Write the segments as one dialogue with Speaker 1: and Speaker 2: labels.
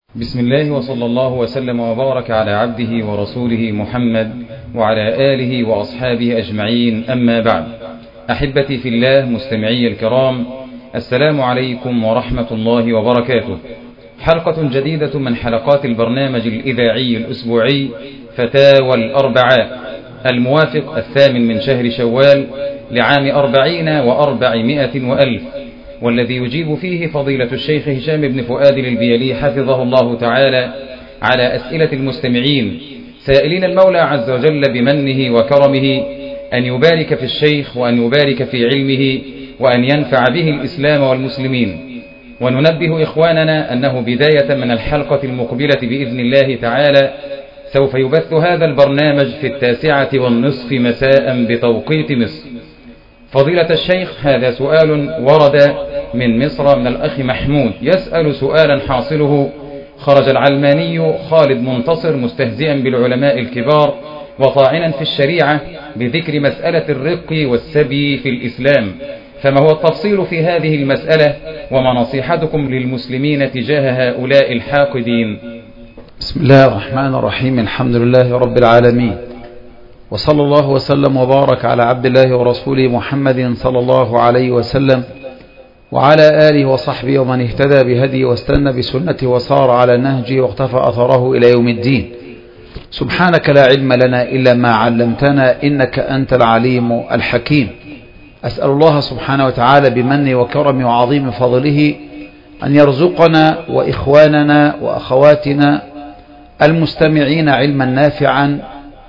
Speaker 1: بسم الله وصلى الله وسلم وبارك على عبده ورسوله محمد وعلى آله وأصحابه أجمعين، أما بعد. أحبتي في الله مستمعي الكرام، السلام عليكم ورحمة الله وبركاته. حلقة جديدة من حلقات البرنامج الإذاعي الأسبوعي فتاوى الأربعاء، الموافق 8 من شهر شوال لعام 40 و400 وألف، والذي يجيب فيه فضيلة الشيخ هشام بن فؤاد البيلي حفظه الله تعالى على أسئلة المستمعين، سائلين المولى عز وجل بمنه وكرمه أن يبارك في الشيخ وأن يبارك في علمه وأن ينفع به الإسلام والمسلمين. وننبه إخواننا أنه بداية من الحلقة المقبلة بإذن الله تعالى سوف يبث هذا البرنامج في 9:30 مساء بتوقيت مصر. فضيلة الشيخ، هذا سؤال ورد من مصر من الأخ محمود، يسأل سؤالا حاصله: خرج العلماني خالد منتصر مستهزئا بالعلماء الكبار وطاعنا في الشريعة بذكر مسألة الرق والسبي في الإسلام، فما هو التفصيل في هذه المسألة وما نصيحتكم للمسلمين تجاه هؤلاء الحاقدين؟
Speaker 2: بسم الله الرحمن الرحيم، الحمد لله رب العالمين، وصلى الله وسلم وبارك على عبد الله ورسوله محمد صلى الله عليه وسلم وعلى آله وصحبه ومن اهتدى بهديه واستنى بسنته وصار على نهجه واقتفى أثره إلى يوم الدين. سبحانك لا علم لنا إلا ما علمتنا إنك أنت العليم الحكيم. أسأل الله سبحانه وتعالى بمنه وكرمه وعظيم فضله أن يرزقنا وإخواننا وأخواتنا المستمعين علما نافعا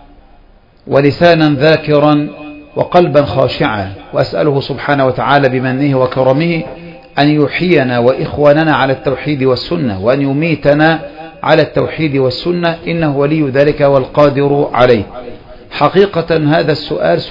Speaker 2: ولسانا ذاكرا وقلبا خاشعا، وأسأله سبحانه وتعالى بمنه وكرمه أن يحيينا وإخواننا على التوحيد والسنة وأن يميتنا على التوحيد والسنة، إنه ولي ذلك والقادر عليه. حقيقة هذا السؤال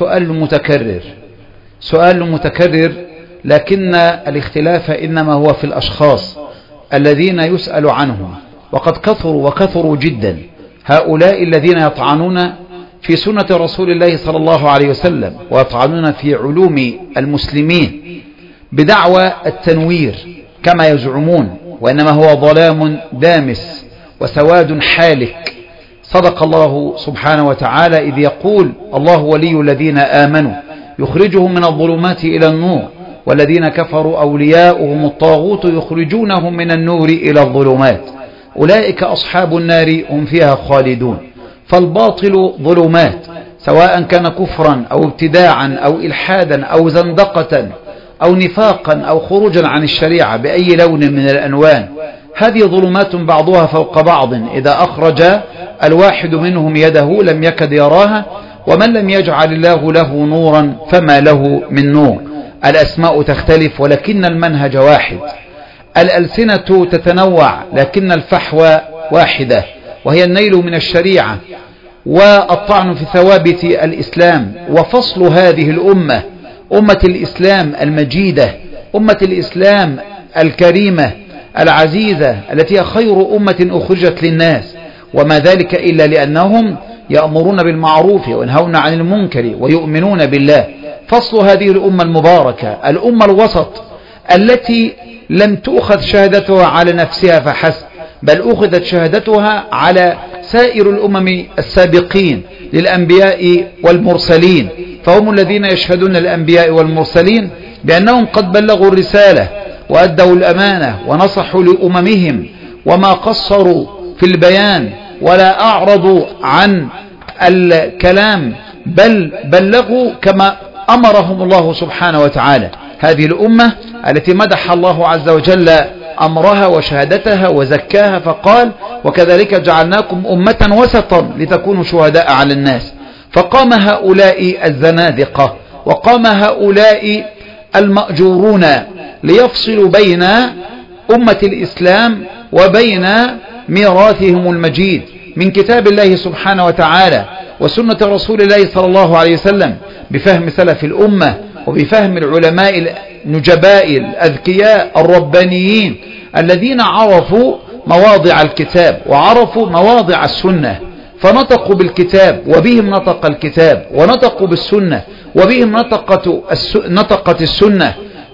Speaker 2: سؤال متكرر، لكن الاختلاف إنما هو في الأشخاص الذين يسأل عنهم، وقد كثروا جدا هؤلاء الذين يطعنون في سنة رسول الله صلى الله عليه وسلم ويطعنون في علوم المسلمين بدعوى التنوير كما يزعمون، وإنما هو ظلام دامس وسواد حالك. صدق الله سبحانه وتعالى إذ يقول: الله ولي الذين آمنوا يخرجهم من الظلمات إلى النور والذين كفروا أولياؤهم الطاغوت يخرجونهم من النور إلى الظلمات أولئك أصحاب النار هم فيها خالدون. فالباطل ظلمات، سواء كان كفرا أو ابتداعا أو إلحادا أو زندقة أو نفاقا أو خروجا عن الشريعة بأي لون من الألوان، هذه ظلمات بعضها فوق بعض، إذا أخرج الواحد منهم يده لم يكد يراها، ومن لم يجعل الله له نورا فما له من نور. الأسماء تختلف ولكن المنهج واحد، الألسنة تتنوع لكن الفحوى واحدة، وهي النيل من الشريعة والطعن في ثوابت الإسلام. وفصل هذه الأمة، أمة الإسلام المجيدة، أمة الإسلام الكريمة العزيزة التي هي خير أمة أخرجت للناس، وما ذلك إلا لأنهم يأمرون بالمعروف وينهون عن المنكر ويؤمنون بالله. فصل هذه الأمة المباركة، الأمة الوسط التي لم تؤخذ شهادتها على نفسها فحسب، بل أخذت شهادتها على سائر الأمم السابقين للأنبياء والمرسلين، فهم الذين يشهدون الأنبياء والمرسلين بأنهم قد بلغوا الرسالة وأدوا الأمانة ونصحوا لأممهم وما قصروا في البيان ولا أعرضوا عن الكلام، بل بلغوا كما أمرهم الله سبحانه وتعالى. هذه الأمة التي مدح الله عز وجل أمرها وشهادتها وزكاها، فقال: وكذلك جعلناكم أمة وسطا لتكونوا شهداء على الناس. فقام هؤلاء الزنادقة وقام هؤلاء المأجورون ليفصلوا بين أمة الإسلام وبين ميراثهم المجيد من كتاب الله سبحانه وتعالى وسنة رسول الله صلى الله عليه وسلم، بفهم سلف الأمة وبفهم العلماء النجباء الأذكياء الربانيين الذين عرفوا مواضع الكتاب وعرفوا مواضع السنة، فنطقوا بالكتاب وبهم نطق الكتاب، ونطقوا بالسنة وبهم نطقت السنة،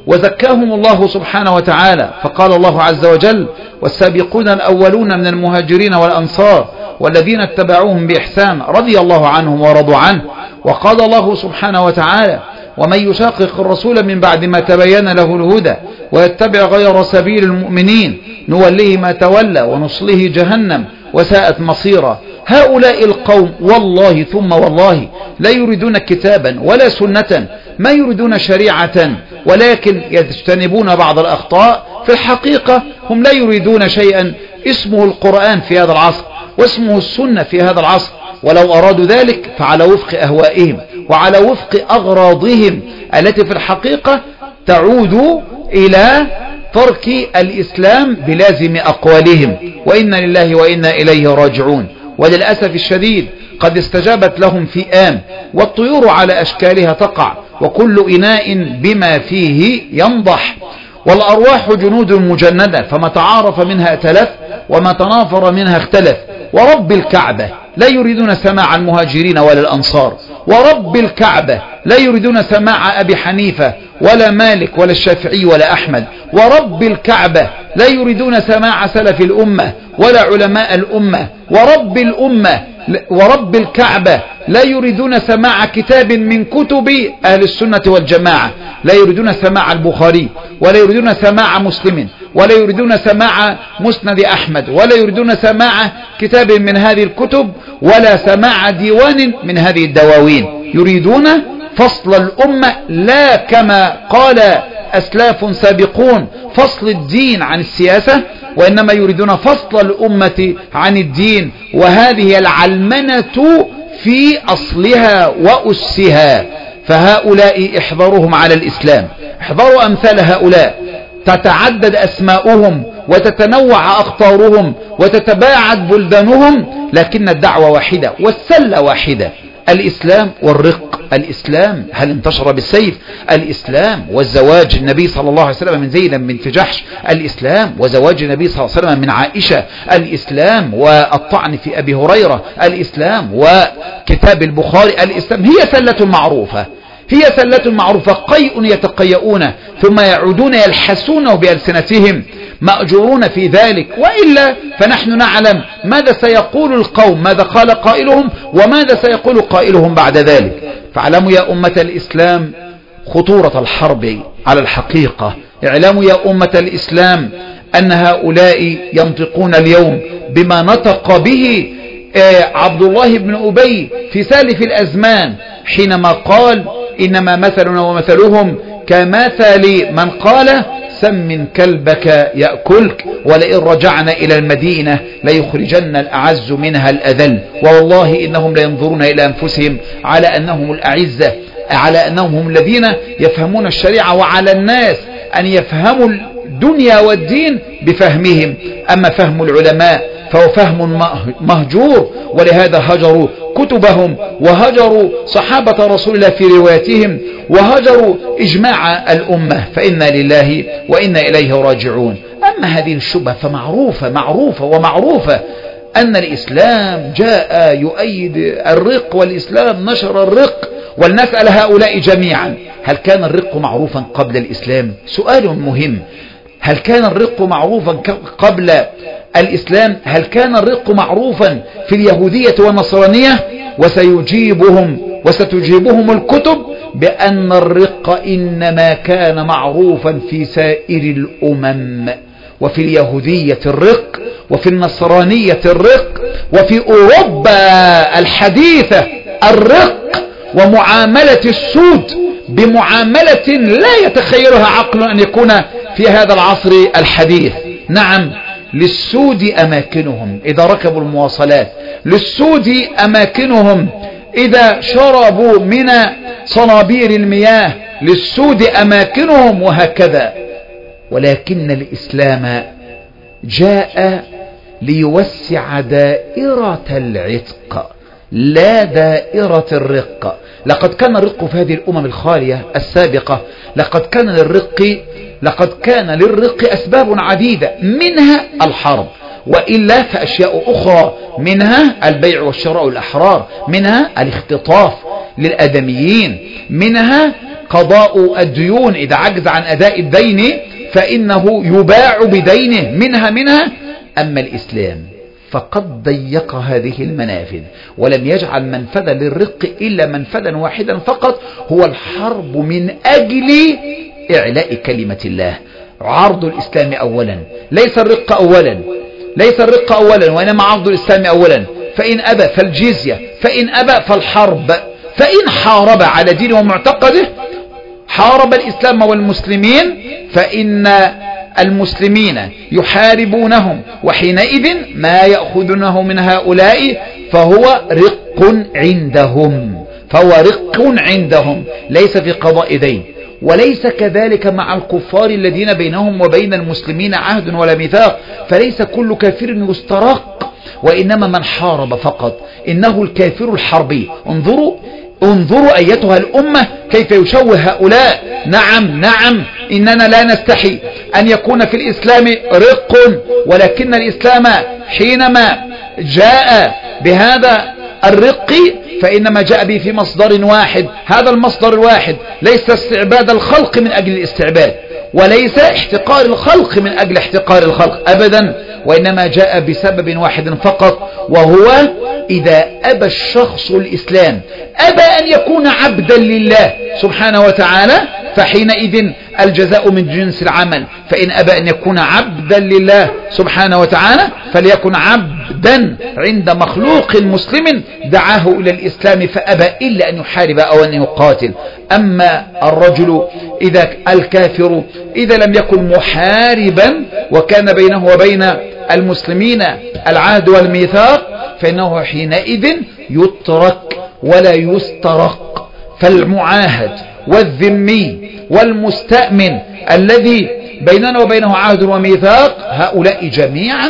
Speaker 2: وزكاهم الله سبحانه وتعالى، فقال الله عز وجل: والسابقون الأولون من المهاجرين والأنصار والذين اتبعوهم بإحسان رضي الله عنهم ورضوا عنه. وقال الله سبحانه وتعالى: ومن يشاقق الرسول من بعد ما تبين له الهدى ويتبع غير سبيل المؤمنين نوليه ما تولى ونصله جهنم وساءت مصيرا. هؤلاء القوم والله ثم والله لا يريدون كتابا ولا سنة، ما يريدون شريعة، ولكن يجتنبون بعض الأخطاء. في الحقيقة هم لا يريدون شيئا اسمه القرآن في هذا العصر واسمه السنة في هذا العصر، ولو أرادوا ذلك فعلى وفق أهوائهم وعلى وفق أغراضهم التي في الحقيقة تعود إلى ترك الإسلام بلازم أقوالهم، وإنا لله وإنا إليه راجعون. وللأسف الشديد قد استجابت لهم فئام، والطيور على أشكالها تقع، وكل إناء بما فيه ينضح. والأرواح جنود مجندة، فما تعارف منها ائتلف وما تنافر منها اختلف. ورب الكعبة لا يريدون سماع المهاجرين ولا الأنصار، ورب الكعبة لا يريدون سماع أبي حنيفة ولا مالك ولا الشافعي ولا أحمد، ورب الكعبة لا يريدون سماع سلف الأمة ولا علماء الأمة، ورب الكعبة لا يريدون سماع كتاب من كتب أهل السنة والجماعة، لا يريدون سماع البخاري ولا يريدون سماع مسلم ولا يريدون سماع مسند أحمد ولا يريدون سماع كتاب من هذه الكتب ولا سماع ديوان من هذه الدواوين. يريدون فصل الأمة، لا كما قال أسلاف سابقون فصل الدين عن السياسة، وإنما يريدون فصل الأمة عن الدين، وهذه العلمنة في أصلها وأسها. فهؤلاء احذروهم على الإسلام، احذروا أمثال هؤلاء، تتعدد أسماؤهم وتتنوع أخطارهم وتتباعد بلدانهم، لكن الدعوة واحدة والسلة واحدة: الإسلام والرق. الإسلام هل انتشر بالسيف؟ الإسلام والزواج النبي صلى الله عليه وسلم من زينب بنت جحش، الإسلام وزواج النبي صلى الله عليه وسلم من عائشة، الإسلام والطعن في أبي هريرة، الإسلام وكتاب البخاري. الإسلام هي سلة معروفة، هي سلة معروفة، قيء يتقيؤون ثم يعودون يلحسونه بألسنتهم، مأجورون في ذلك. وإلا فنحن نعلم ماذا سيقول القوم، ماذا قال قائلهم وماذا سيقول قائلهم بعد ذلك. فاعلموا يا أمة الإسلام خطورة الحرب على الحقيقة، اعلموا يا أمة الإسلام أن هؤلاء ينطقون اليوم بما نطق به عبد الله بن أبي في سالف الأزمان حينما قال: إنما مثلنا ومثلهم كمثل من قال سمن كلبك يأكلك ولئن رجعنا إلى المدينة ليخرجن الأعز منها الأذل. والله إنهم لينظرون إلى أنفسهم على أنهم الأعزة، على أنهم هم الذين يفهمون الشريعة، وعلى الناس أن يفهموا الدنيا والدين بفهمهم. أما فهم العلماء فهو فهم مهجور، ولهذا هجروا كتبهم وهجروا صحابة رسول الله في رواياتهم وهجروا إجماع الأمة، فإنا لله وإنا إليه راجعون. أما هذه الشبهة فمعروفة ومعروفة أن الإسلام جاء يؤيد الرق، والإسلام نشر الرق. ولنسأل هؤلاء جميعا: هل كان الرق معروفا قبل الإسلام؟ سؤال مهم. هل كان الرق معروفا قبل الإسلام؟ هل كان الرق معروفا في اليهودية والنصرانية؟ وستجيبهم الكتب بأن الرق إنما كان معروفا في سائر الأمم، وفي اليهودية الرق، وفي النصرانية الرق، وفي أوروبا الحديثة الرق، ومعاملة السود بمعاملة لا يتخيلها عقل أن يكون في هذا العصر الحديث. نعم، للسود أماكنهم إذا ركبوا المواصلات، للسود أماكنهم إذا شربوا من صنابير المياه، للسود أماكنهم، وهكذا. ولكن الإسلام جاء ليوسع دائرة العتق لا دائرة الرق. لقد كان الرق في هذه الأمم الخالية السابقة، لقد كان للرق أسباب عديدة، منها الحرب، وإلا فأشياء أخرى، منها البيع والشراء الأحرار، منها الاختطاف للأدميين، منها قضاء الديون، إذا عجز عن أداء الدين فإنه يباع بدينه منها. أما الإسلام فقد ضيق هذه المنافذ ولم يجعل منفذا للرق إلا منفذا واحدا فقط، هو الحرب من أجل إعلاء كلمة الله. عرض الإسلام أولا، ليس الرق أولا وإنما عرض الإسلام أولا. فإن أبى فالجزية، فإن أبى فالحرب. فإن حارب على دينه ومعتقده حارب الإسلام والمسلمين، فإن المسلمين يحاربونهم، وحينئذ ما يأخذونه من هؤلاء فهو رق عندهم، ليس في قضاء دين. وليس كذلك مع الكفار الذين بينهم وبين المسلمين عهد ولا ميثاق، فليس كل كافر يسترق، وإنما من حارب فقط، إنه الكافر الحربي. انظروا أيتها الأمة كيف يشوه هؤلاء. نعم إننا لا نستحي أن يكون في الإسلام رق، ولكن الإسلام حينما جاء بهذا الرق فإنما جاء به في مصدر واحد. هذا المصدر الواحد ليس استعباد الخلق من أجل الاستعباد، وليس احتقار الخلق من أجل احتقار الخلق أبدا، وإنما جاء بسبب واحد فقط، وهو إذا أبى الشخص الإسلام، أبى أن يكون عبدا لله سبحانه وتعالى، فحينئذ الجزاء من جنس العمل. فإن أبى أن يكون عبدا لله سبحانه وتعالى فليكن عبدا عند مخلوق مسلم دعاه إلى الإسلام فأبى إلا أن يحارب أو أن يقاتل. أما الرجل الكافر إذا لم يكن محاربا وكان بينه وبين المسلمين العهد والميثاق فإنه حينئذ يترك ولا يسترق. فالمعاهد والذمي والمستأمن الذي بيننا وبينه عهد وميثاق هؤلاء جميعا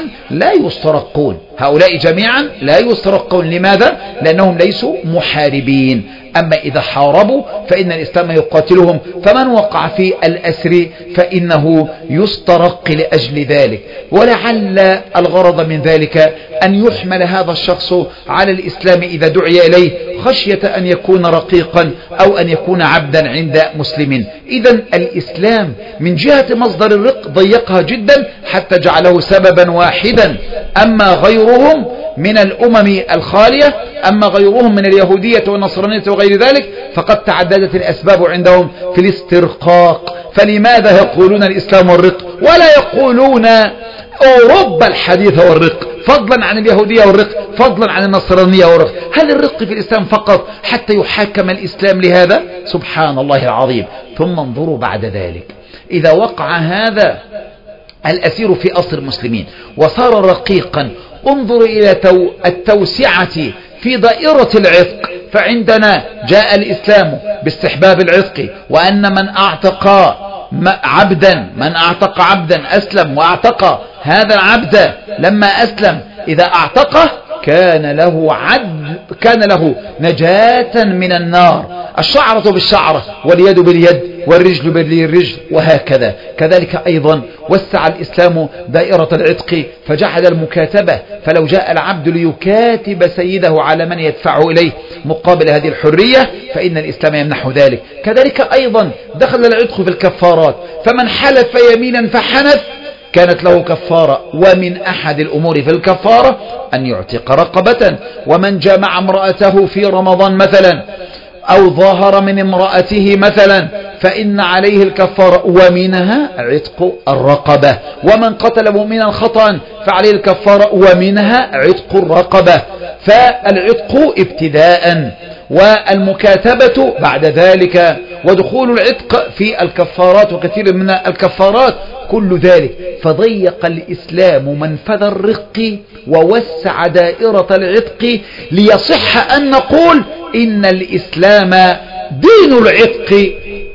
Speaker 2: لا يسترقون. لماذا؟ لأنهم ليسوا محاربين. أما إذا حاربوا فإن الإسلام يقاتلهم، فمن وقع في الأسر فإنه يسترق لأجل ذلك. ولعل الغرض من ذلك أن يحمل هذا الشخص على الإسلام إذا دعي إليه خشية أن يكون رقيقا أو أن يكون عبدا عند مسلم. إذن الإسلام من جهة مصدر الرق ضيقها جدا حتى جعله سببا واحدا. أما غيرهم من الأمم الخالية، أما غيرهم من اليهودية والنصرانية وغير ذلك فقد تعددت الأسباب عندهم في الاسترقاق. فلماذا يقولون الإسلام والرق ولا يقولون أوروبا الحديث والرق، فضلا عن اليهودية والرق، فضلا عن النصرانية والرق؟ هل الرق في الإسلام فقط حتى يحاكم الإسلام لهذا؟ سبحان الله العظيم. ثم انظروا بعد ذلك إذا وقع هذا الأسير في أسر المسلمين وصار رقيقا، انظر إلى التوسعة في دائرة العتق. فعندنا جاء الإسلام باستحباب العتق، وأن من أعتق عبدا أسلم وأعتق هذا العبد لما أسلم إذا أعتقه كان له نجاة من النار، الشعرة بالشعرة واليد باليد والرجل بالرجل وهكذا. كذلك أيضا وسع الإسلام دائرة العتق فجعل المكاتبة، فلو جاء العبد ليكاتب سيده على من يدفعه إليه مقابل هذه الحرية فإن الإسلام يمنح ذلك. كذلك أيضا دخل العتق في الكفارات، فمن حلف يمينا فحنث كانت له كفارة، ومن أحد الأمور في الكفارة أن يعتق رقبة. ومن جامع امرأته في رمضان مثلا أو ظاهر من امرأته مثلا فإن عليه الكفارة، ومنها عتق الرقبة. ومن قتل مؤمنا خطأ فعليه الكفارة، ومنها عتق الرقبة. فالعتق ابتداء والمكاتبة بعد ذلك، ودخول العتق في الكفارات وكثير من الكفارات، كل ذلك. فضيق الإسلام منفذ الرق ووسع دائرة العتق ليصح أن نقول إن الإسلام دين العتق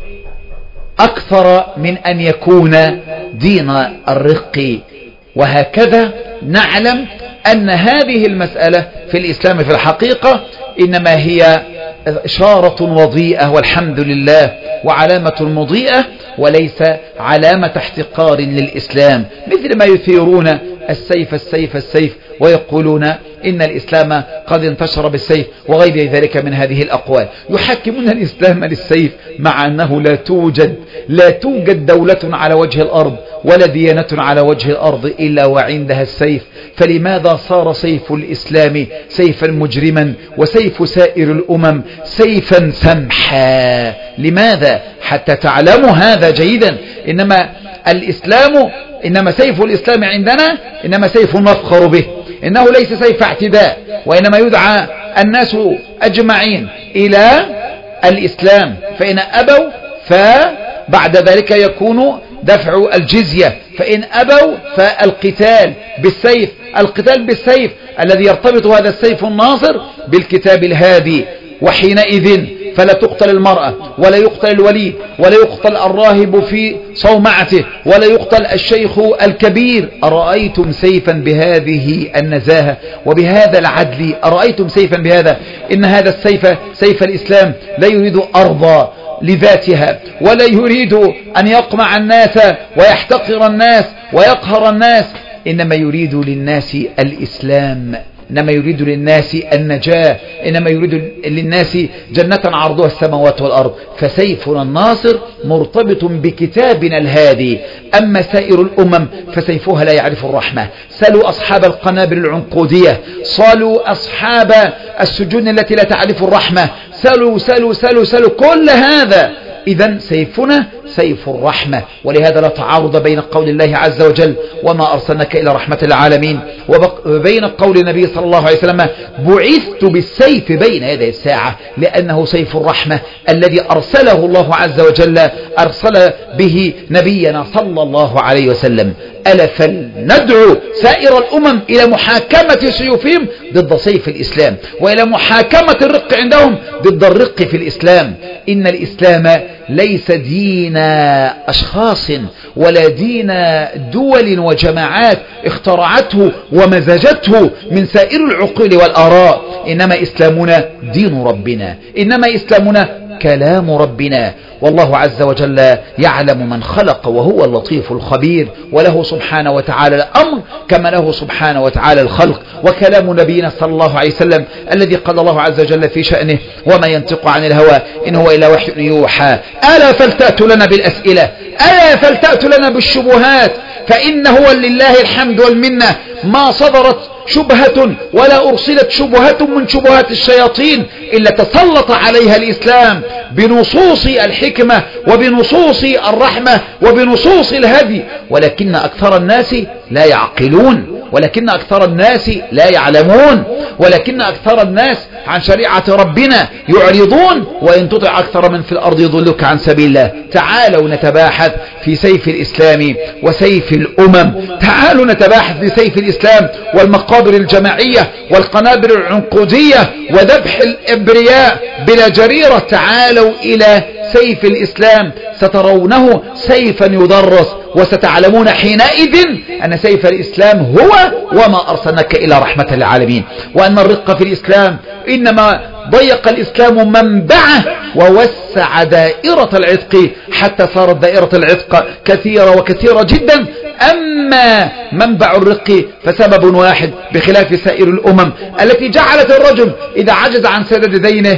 Speaker 2: أكثر من أن يكون دين الرق. وهكذا نعلم أن هذه المسألة في الإسلام في الحقيقة إنما هي إشارة وضيئة والحمد لله، وعلامة مضيئة، وليس علامة احتقار للإسلام، مثل ما يثيرون السيف السيف السيف ويقولون إن الإسلام قد انتشر بالسيف وغير ذلك من هذه الأقوال. يحكمون الإسلام للسيف مع أنه لا توجد دولة على وجه الأرض ولا ديانة على وجه الأرض إلا وعندها السيف. فلماذا صار سيف الإسلام سيفا مجرما وسيف سائر الأمم سيفا سمحا؟ لماذا؟ حتى تعلموا هذا جيدا. إنما سيف الإسلام عندنا إنما سيف نفخر به، إنه ليس سيف اعتداء، وإنما يدعى الناس أجمعين إلى الإسلام، فإن أبوا فبعد ذلك يكون دفع الجزية، فإن أبوا فالقتال بالسيف. القتال بالسيف الذي يرتبط هذا السيف الناصر بالكتاب الهادي، وحينئذ فلا تقتل المرأة ولا يقتل الوليد ولا يقتل الراهب في صومعته ولا يقتل الشيخ الكبير. أرأيتم سيفا بهذه النزاهة وبهذا العدل؟ أرأيتم سيفا بهذا؟ إن هذا السيف سيف الإسلام لا يريد أرضا لذاتها ولا يريد أن يقمع الناس ويحتقر الناس ويقهر الناس، إنما يريد للناس الإسلام، إنما يريد للناس النجاة، إنما يريد للناس جنة عرضها السماوات والأرض. فسيفنا الناصر مرتبط بكتابنا الهادي. أما سائر الأمم فسيفها لا يعرف الرحمة. سألوا أصحاب القنابل العنقودية، صالوا أصحاب السجون التي لا تعرف الرحمة، سألوا كل هذا. إذن سيفنا سيف الرحمة. ولهذا لا تعارض بين قول الله عز وجل وما أرسلناك إلى رحمة العالمين وبين قول النبي صلى الله عليه وسلم بعثت بالسيف بين يدي الساعة، لأنه سيف الرحمة الذي أرسله الله عز وجل، أرسل به نبينا صلى الله عليه وسلم. ألا فلندعو سائر الأمم إلى محاكمة سيوفهم ضد سيف الإسلام، وإلى محاكمة الرق عندهم ضد الرق في الإسلام. إن الإسلام ليس دين أشخاص ولا دين دول وجماعات اخترعته ومزجته من سائر العقول والآراء، إنما إسلامنا دين ربنا، إنما إسلامنا كلام ربنا. والله عز وجل يعلم من خلق وهو اللطيف الخبير، وله سبحانه وتعالى الأمر كما له سبحانه وتعالى الخلق. وكلام نبينا صلى الله عليه وسلم الذي قال الله عز وجل في شأنه وما ينطق عن الهوى إن هو إلا وحي يوحى. ألا فلتأتوا لنا بالأسئلة، ألا فلتأتوا لنا بالشبهات، فإن هو لله الحمد والمنة ما صدرت شبهة ولا أرسلت شبهة من شبهات الشياطين إلا تسلط عليها الإسلام بنصوص الحكمة وبنصوص الرحمة وبنصوص الهدي. ولكن أكثر الناس لا يعقلون، ولكن أكثر الناس لا يعلمون، ولكن أكثر الناس عن شريعة ربنا يعرضون. وإن تطع أكثر من في الأرض يضلك عن سبيل الله. تعالوا نتباحث في سيف الإسلام وسيف الأمم، تعالوا نتباحث في سيف الإسلام والمقابر الجماعية والقنابل العنقودية وذبح الإبرياء بلا جريرة. تعالوا إلى سيف الإسلام سترونه سيفا يدرس، وستعلمون حينئذ أن سيف الإسلام هو وما أرسلناك إلى رحمة للعالمين، وأن الرق في الإسلام إنما ضيق الإسلام منبعه ووسع دائرة العتق حتى صارت دائرة العتق كثيرة وكثيرة جدا. أما منبع الرق فسبب واحد بخلاف سائر الأمم التي جعلت الرجل إذا عجز عن سداد دينه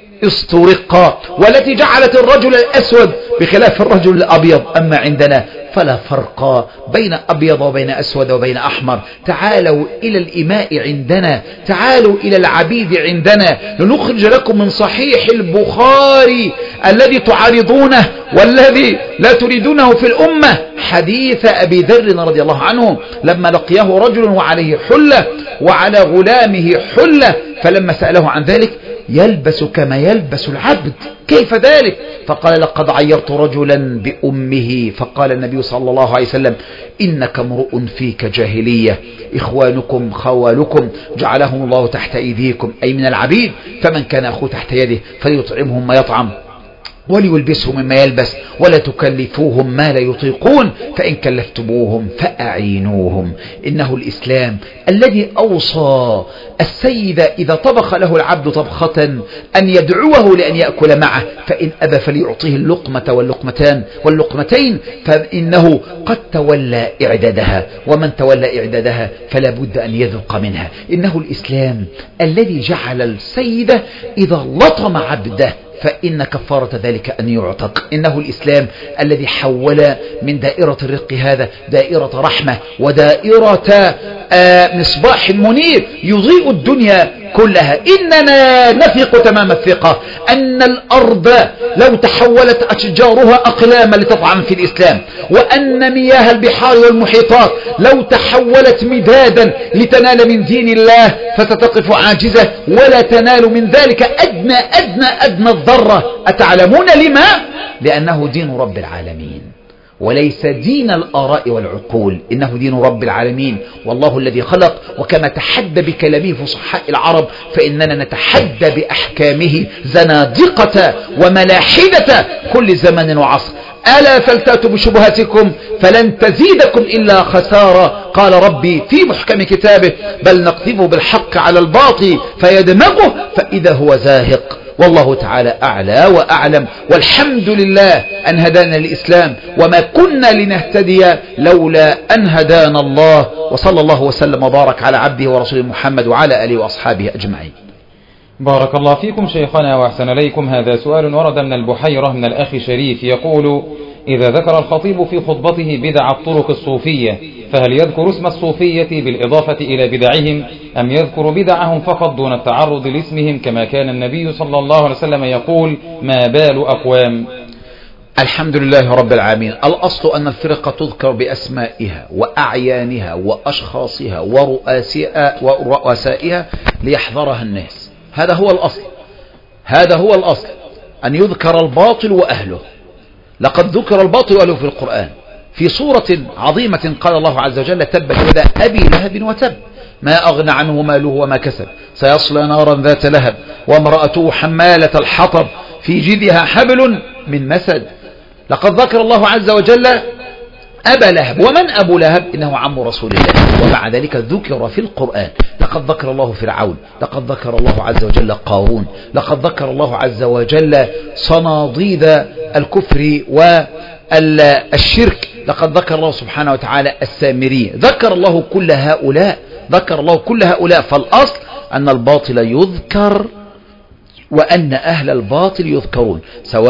Speaker 2: استرق، والتي جعلت الرجل الأسود بخلاف الرجل الأبيض. أما عندنا فلا فرق بين أبيض وبين أسود وبين أحمر. تعالوا إلى الإماء عندنا، تعالوا إلى العبيد عندنا، لنخرج لكم من صحيح البخاري الذي تعارضونه والذي لا تريدونه في الأمة حديث أبي ذر رضي الله عنه لما لقيه رجل وعليه حلة وعلى غلامه حلة، فلما سأله عن ذلك يلبس كما يلبس العبد، كيف ذلك؟ فقال لقد عيرت رجلا بأمه. فقال النبي صلى الله عليه وسلم إنك امرؤ فيك جاهلية، إخوانكم خوالكم جعلهم الله تحت أيديكم، أي من العبيد، فمن كان أخوه تحت يده فليطعمهم ما يطعم وليلبسهم مما يلبس ولا تكلفوهم ما لا يطيقون فإن كلفتموهم فأعينوهم. إنه الإسلام الذي أوصى السيد إذا طبخ له العبد طبخة أن يدعوه لأن يأكل معه، فإن أبى فليعطيه اللقمة واللقمتين فإنه قد تولى إعدادها، ومن تولى إعدادها فلا بد أن يذوق منها. إنه الإسلام الذي جعل السيد إذا لطم عبده فإن كفارة ذلك أن يعتق. إنه الإسلام الذي حول من دائرة الرق هذا دائرة رحمة ودائرة مصباح منير يضيء الدنيا كلها. إننا نثق تمام الثقة أن الأرض لو تحولت أشجارها أقلاما لتطعن في الإسلام، وأن مياه البحار والمحيطات لو تحولت مدادا لتنال من دين الله فستقف عاجزة ولا تنال من ذلك أدنى الذرة. أتعلمون لما؟ لأنه دين رب العالمين وليس دين الآراء والعقول، إنه دين رب العالمين والله الذي خلق. وكما تحدى بكلامه فصحاء العرب فإننا نتحدى بأحكامه زنادقة وملاحدة كل زمن وعصر. ألا فلتأتوا بشبهاتكم فلن تزيدكم إلا خسارة. قال ربي في محكم كتابه بل نقذف بالحق على الباطل فيدمغه فإذا هو زاهق. والله تعالى أعلى وأعلم، والحمد لله أن هدانا الإسلام وما كنا لنهتدي لولا أن هدانا الله. وصلى الله وسلم وبارك على عبده ورسوله محمد وعلى آله وأصحابه أجمعين.
Speaker 1: بارك الله فيكم شيخنا وأحسن إليكم. هذا سؤال ورد من البحيرة من الأخ شريف يقول: إذا ذكر الخطيب في خطبته بدع الطرق الصوفية فهل يذكر اسم الصوفية بالإضافة إلى بدعهم أم يذكر بدعهم فقط دون التعرض لاسمهم كما كان النبي صلى الله عليه وسلم يقول: ما بال أقوام؟
Speaker 2: الحمد لله رب العالمين. الأصل أن الفرقة تذكر بأسمائها وأعيانها وأشخاصها ورؤسائها ليحذرها الناس. هذا هو الأصل أن يذكر الباطل وأهله. لقد ذكر الباطل وأهله في القرآن في سورة عظيمة قال الله عز وجل: تبت يدا أبي لهب وتب ما أغنى عنه ماله وما كسب سيصلى نارا ذات لهب وامرأته حمالة الحطب في جيدها حبل من مسد. لقد ذكر الله عز وجل أبا لهب. ومن أبو لهب؟ إنه عم رسول الله، ومع ذلك ذكر في القرآن. لقد ذكر الله فرعون، لقد ذكر الله عز وجل قارون، لقد ذكر الله عز وجل صناديد الكفر والشرك، لقد ذكر الله سبحانه وتعالى السامري، ذكر الله كل هؤلاء. فالأصل أن الباطل يذكر وأن أهل الباطل يذكرون،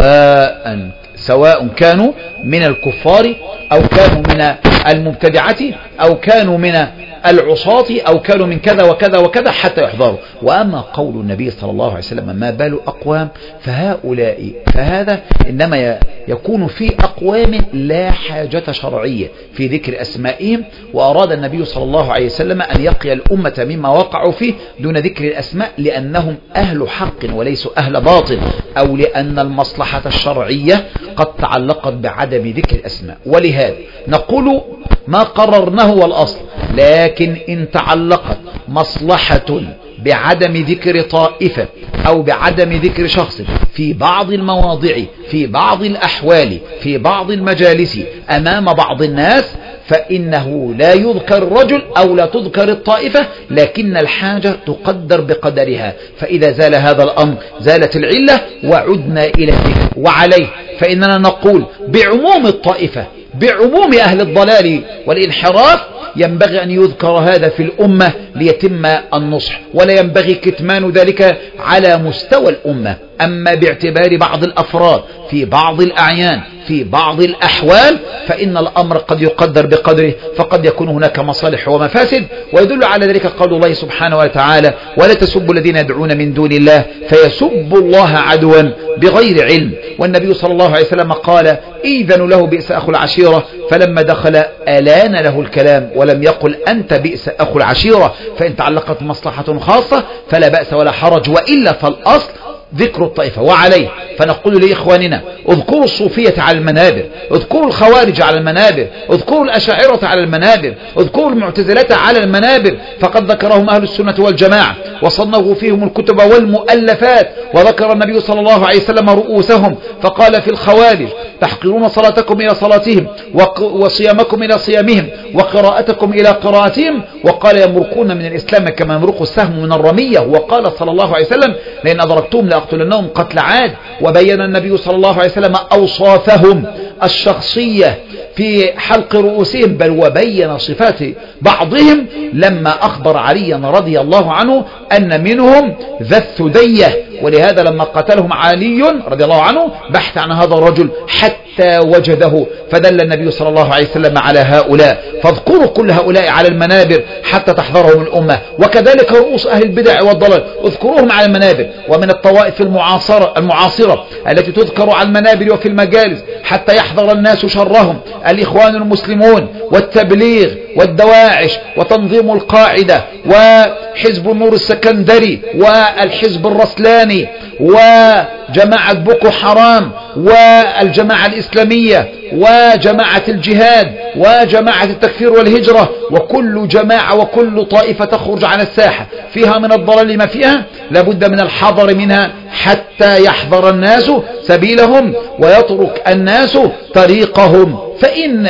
Speaker 2: سواء كانوا من الكفار أو كانوا من المبتدعة أو كانوا من العصاة أو كانوا من كذا وكذا وكذا حتى يحضروا. وأما قول النبي صلى الله عليه وسلم: ما بال أقوام، فهذا إنما يكون في أقوام لا حاجة شرعية في ذكر أسمائهم، وأراد النبي صلى الله عليه وسلم أن يقي الأمة مما وقعوا فيه دون ذكر الأسماء لأنهم أهل حق وليسوا أهل باطل، أو لأن المصلحة الشرعية قد تعلقت بعدم ذكر الأسماء. ولهذا نقول ما قررناه والأصل، لكن إن تعلقت مصلحة بعدم ذكر طائفة أو بعدم ذكر شخص في بعض المواضع في بعض الأحوال في بعض المجالس أمام بعض الناس فإنه لا يذكر الرجل أو لا تذكر الطائفة، لكن الحاجة تقدر بقدرها. فإذا زال هذا الأمر زالت العلة وعدنا إلى الذكر. وعليه فإننا نقول بعموم الطائفة، بعموم أهل الضلال والانحراف، ينبغي أن يذكر هذا في الأمة ليتم النصح، ولا ينبغي كتمان ذلك على مستوى الأمة. أما باعتبار بعض الأفراد في بعض الأعيان في بعض الأحوال فإن الأمر قد يقدر بقدره، فقد يكون هناك مصالح ومفاسد. ويدل على ذلك قول الله سبحانه وتعالى: ولا تسبوا الذين يدعون من دون الله فيسبوا الله عدوا بغير علم. والنبي صلى الله عليه وسلم قال: إذن له بئس أخو العشيرة، فلما دخل ألان له الكلام ولم يقل أنت بئس أخو العشيرة. فإن تعلقت مصلحة خاصة فلا بأس ولا حرج، وإلا فالأصل ذكر الطائفة وعليه. فنقول لإخواننا اذكروا الصوفية على المنابر، اذكروا الخوارج على المنابر، اذكروا الأشاعرة على المنابر، اذكروا المعتزلة على المنابر، فقد ذكرهم أهل السنة والجماعة وصنفوا فيهم الكتب والمؤلفات، وذكر النبي صلى الله عليه وسلم رؤوسهم فقال في الخوارج تحقرون صلاتكم إلى صلاتهم وصيامكم إلى صيامهم وقراءتكم إلى قراءتهم، وقال يمرقون من الإسلام كما يمرق السهم من الرمية، وقال صلى الله عليه وسلم لئن أدركتهم لأقتلنهم قتل عاد. وبين النبي صلى الله عليه وسلم أوصافهم الشخصية في حلق رؤوسهم، بل وبين صفات بعضهم لما أخبر عليا رضي الله عنه أن منهم ذا الثدية، ولهذا لما قتلهم علي رضي الله عنه بحث عن هذا الرجل حتى وجده، فدل النبي صلى الله عليه وسلم على هؤلاء. فاذكروا كل هؤلاء على المنابر حتى تحضرهم الأمة، وكذلك رؤوس أهل البدع والضلال اذكروهم على المنابر. ومن الطوائف المعاصرة التي تذكر على المنابر وفي المجالس حتى يحضر الناس شرهم الإخوان المسلمون والتبليغ والدواعش وتنظيم القاعدة وحزب النور السكندري والحزب الرسلاني وجماعة بوكو حرام والجماعة الإسلامية وجماعة الجهاد وجماعة التكفير والهجرة، وكل جماعة وكل طائفة تخرج على الساحة فيها من الضلال ما فيها، لابد من الحذر منها حتى يحذر الناس سبيلهم ويترك الناس طريقهم. فإن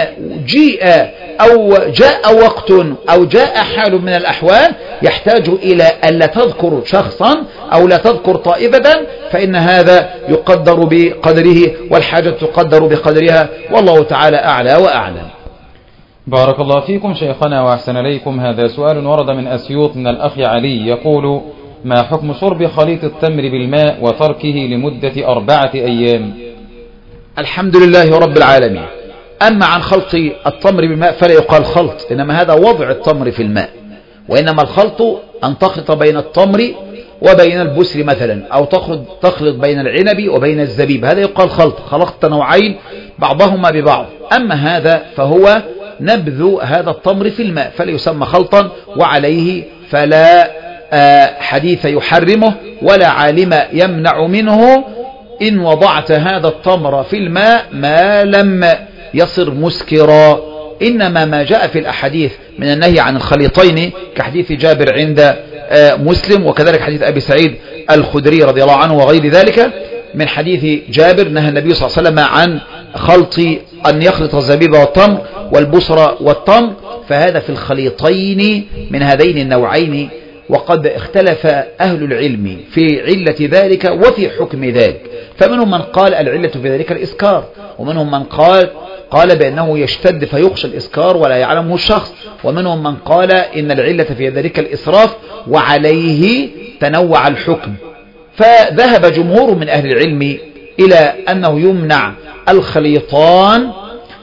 Speaker 2: جاء وقت أو جاء حال من الأحوال يحتاج إلى ألا تذكر شخصا أو لا تذكر طائفة، فإن هذا يقدر بقدره والحاجة تقدر بقدرها، والله تعالى أعلى وأعلم.
Speaker 1: بارك الله فيكم شيخنا وأحسن إليكم. هذا سؤال ورد من أسيوط من الأخ علي يقول: ما حكم شرب خليط التمر بالماء وتركه لمدة 4 أيام؟
Speaker 2: الحمد لله رب العالمين. أما عن خلط التمر بالماء فلا يقال خلط، إنما هذا وضع التمر في الماء، وإنما الخلط أن تخلط بين التمر وبين البسر مثلا، أو تخلط بين العنب وبين الزبيب، هذا يقال خلط، خلطت نوعين بعضهما ببعض. أما هذا فهو نبذ هذا التمر في الماء فلا يسمى خلطا، وعليه فلا حديث يحرمه ولا عالم يمنع منه إن وضعت هذا التمر في الماء ما لم يصر مسكرا. إنما ما جاء في الأحاديث من النهي عن الخليطين كحديث جابر عند مسلم، وكذلك حديث أبي سعيد الخدري رضي الله عنه وغير ذلك. من حديث جابر نهى النبي صلى الله عليه وسلم عن خلط أن يخلط الزبيب والتمر والبصر والتمر، فهذا في الخليطين من هذين النوعين. وقد اختلف أهل العلم في علة ذلك وفي حكم ذلك، فمنهم من قال العلة في ذلك الإسكار، ومنهم من قال بأنه يشتد فيخشى الإسكار ولا يعلمه الشخص، ومنهم من قال إن العلة في ذلك الإسراف، وعليه تنوع الحكم. فذهب جمهور من أهل العلم إلى أنه يمنع الخليطان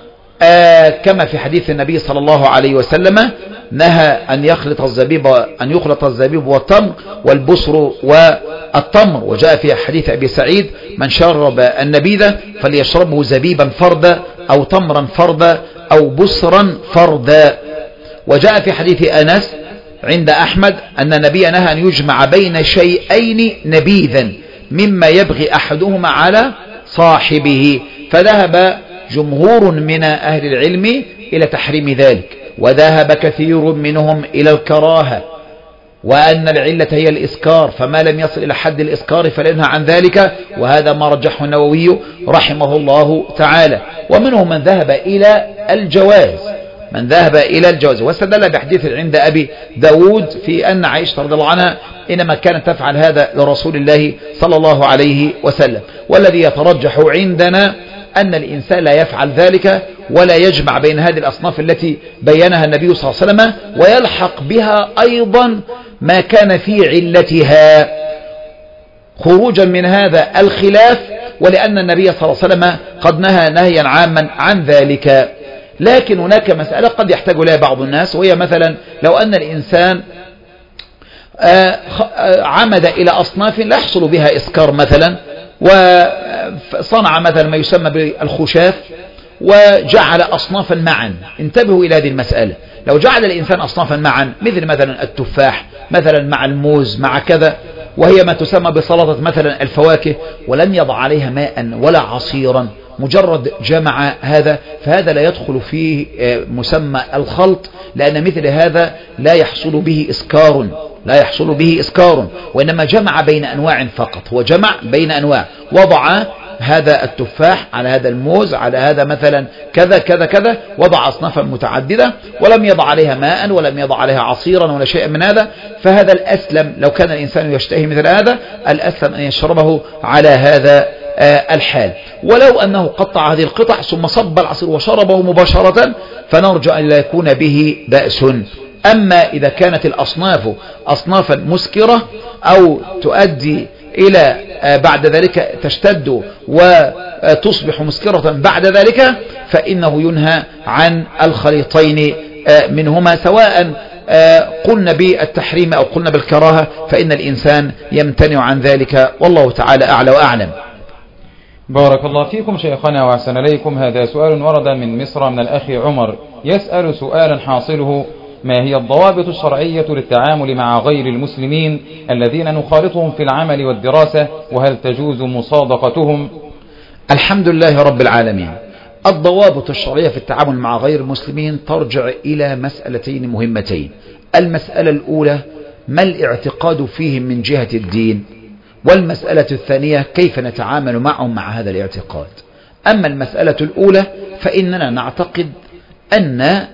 Speaker 2: كما في حديث النبي صلى الله عليه وسلم نهى أن يخلط الزبيب والتمر والبصر والتمر. وجاء في حديث أبي سعيد: من شرب النبيذ فليشربه زبيبا فردا أو تمرا فردا أو بصرا فردا. وجاء في حديث أنس عند أحمد أن النبي نهى أن يجمع بين شيئين نبيذا مما يبغي أحدهما على صاحبه. فذهب جمهور من أهل العلم إلى تحريم ذلك، وذهب كثير منهم إلى الكراهة، وأن العلة هي الإسكار، فما لم يصل إلى حد الإسكار فلنهى عن ذلك، وهذا ما رجحه النووي رحمه الله تعالى. ومنهم من ذهب إلى الجواز، واستدل بحديث عند أبي داود في أن عائشة رضي الله عنها إنما كانت تفعل هذا لرسول الله صلى الله عليه وسلم. والذي يترجح عندنا أن الإنسان لا يفعل ذلك ولا يجمع بين هذه الأصناف التي بينها النبي صلى الله عليه وسلم، ويلحق بها أيضا ما كان في علتها خروجا من هذا الخلاف، ولأن النبي صلى الله عليه وسلم قد نهى نهيا عاما عن ذلك. لكن هناك مسألة قد يحتاج لها بعض الناس، وهي مثلا لو أن الإنسان عمد إلى أصناف لا يحصل بها إسكار مثلا، وصنع مثلا ما يسمى بالخشاف وجعل أصنافا معا. انتبهوا إلى هذه المسألة، لو جعل الإنسان أصنافا معا مثل مثلا التفاح مثلا مع الموز مع كذا، وهي ما تسمى بسلطة مثلا الفواكه، ولم يضع عليها ماء ولا عصيرا، مجرد جمع هذا، فهذا لا يدخل فيه مسمى الخلط، لأن مثل هذا لا يحصل به إسكار، وإنما جمع بين أنواع فقط، هو جمع بين أنواع، وضع هذا التفاح على هذا الموز على هذا مثلا كذا كذا كذا، وضع أصنافا متعددة ولم يضع عليها ماء ولم يضع عليها عصيرا ولا شيء من هذا، فهذا الأسلم لو كان الإنسان يشتهي مثل هذا الأسلم أن يشربه على هذا الحال. ولو أنه قطع هذه القطع ثم صب العصير وشربه مباشرة فنرجو أن لا يكون به بأس. أما إذا كانت الأصناف أصنافا مسكرة أو تؤدي إلى بعد ذلك تشتد وتصبح مسكرة بعد ذلك، فإنه ينهى عن الخليطين منهما، سواء قلنا بالتحريم أو قلنا بالكراهة، فإن الإنسان يمتنع عن ذلك، والله تعالى أعلى وأعلم.
Speaker 1: بارك الله فيكم شيخنا وأحسن إليكم. هذا سؤال ورد من مصر من الأخ عمر، يسأل سؤالا حاصله: ما هي الضوابط الشرعية للتعامل مع غير المسلمين الذين نخالطهم في العمل والدراسة، وهل تجوز مصادقتهم؟
Speaker 2: الحمد لله رب العالمين. الضوابط الشرعية في التعامل مع غير المسلمين ترجع إلى مسألتين مهمتين. المسألة الأولى: ما الاعتقاد فيهم من جهة الدين؟ والمسألة الثانية: كيف نتعامل معهم مع هذا الاعتقاد؟ أما المسألة الأولى فإننا نعتقد أن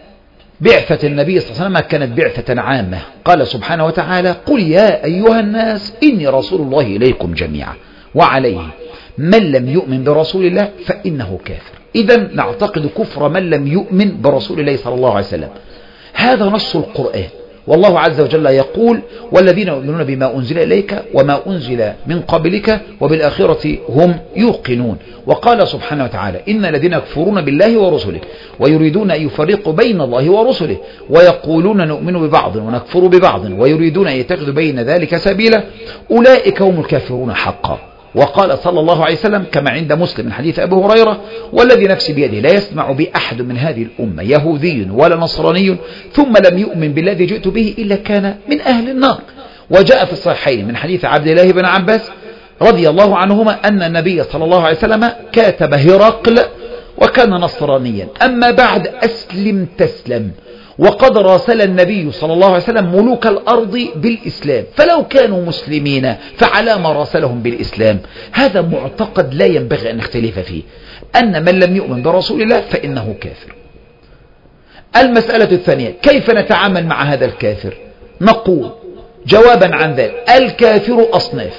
Speaker 2: بعثة النبي صلى الله عليه وسلم كانت بعثة عامة، قال سبحانه وتعالى: قل يا أيها الناس إني رسول الله إليكم جميعا، وعليه من لم يؤمن برسول الله فإنه كافر. إذن نعتقد كفر من لم يؤمن برسول الله صلى الله عليه وسلم، هذا نص القرآن، والله عز وجل يقول: والذين يؤمنون بما أنزل إليك وما أنزل من قبلك وبالآخرة هم يوقنون. وقال سبحانه وتعالى: إن الذين يكفرون بالله ورسله ويريدون أن يفرقوا بين الله ورسله ويقولون نؤمن ببعض ونكفر ببعض ويريدون أن يتخذوا بين ذلك سبيلا أولئك هم الكافرون حقا. وقال صلى الله عليه وسلم كما عند مسلم من حديث أبي هريرة: والذي نفسي بيده لا يسمع بأحد من هذه الأمة يهودي ولا نصراني ثم لم يؤمن بالذي جئت به إلا كان من أهل النار. وجاء في الصحيحين من حديث عبد الله بن عباس رضي الله عنهما أن النبي صلى الله عليه وسلم كاتب هرقل وكان نصرانيا: أما بعد أسلم تسلم. وقد راسل النبي صلى الله عليه وسلم ملوك الأرض بالإسلام، فلو كانوا مسلمين فعلى ما راسلهم بالإسلام. هذا معتقد لا ينبغي أن نختلف فيه، أن من لم يؤمن برسول الله فإنه كافر. المسألة الثانية: كيف نتعامل مع هذا الكافر؟ نقول جوابا عن ذلك: الكافر أصناف: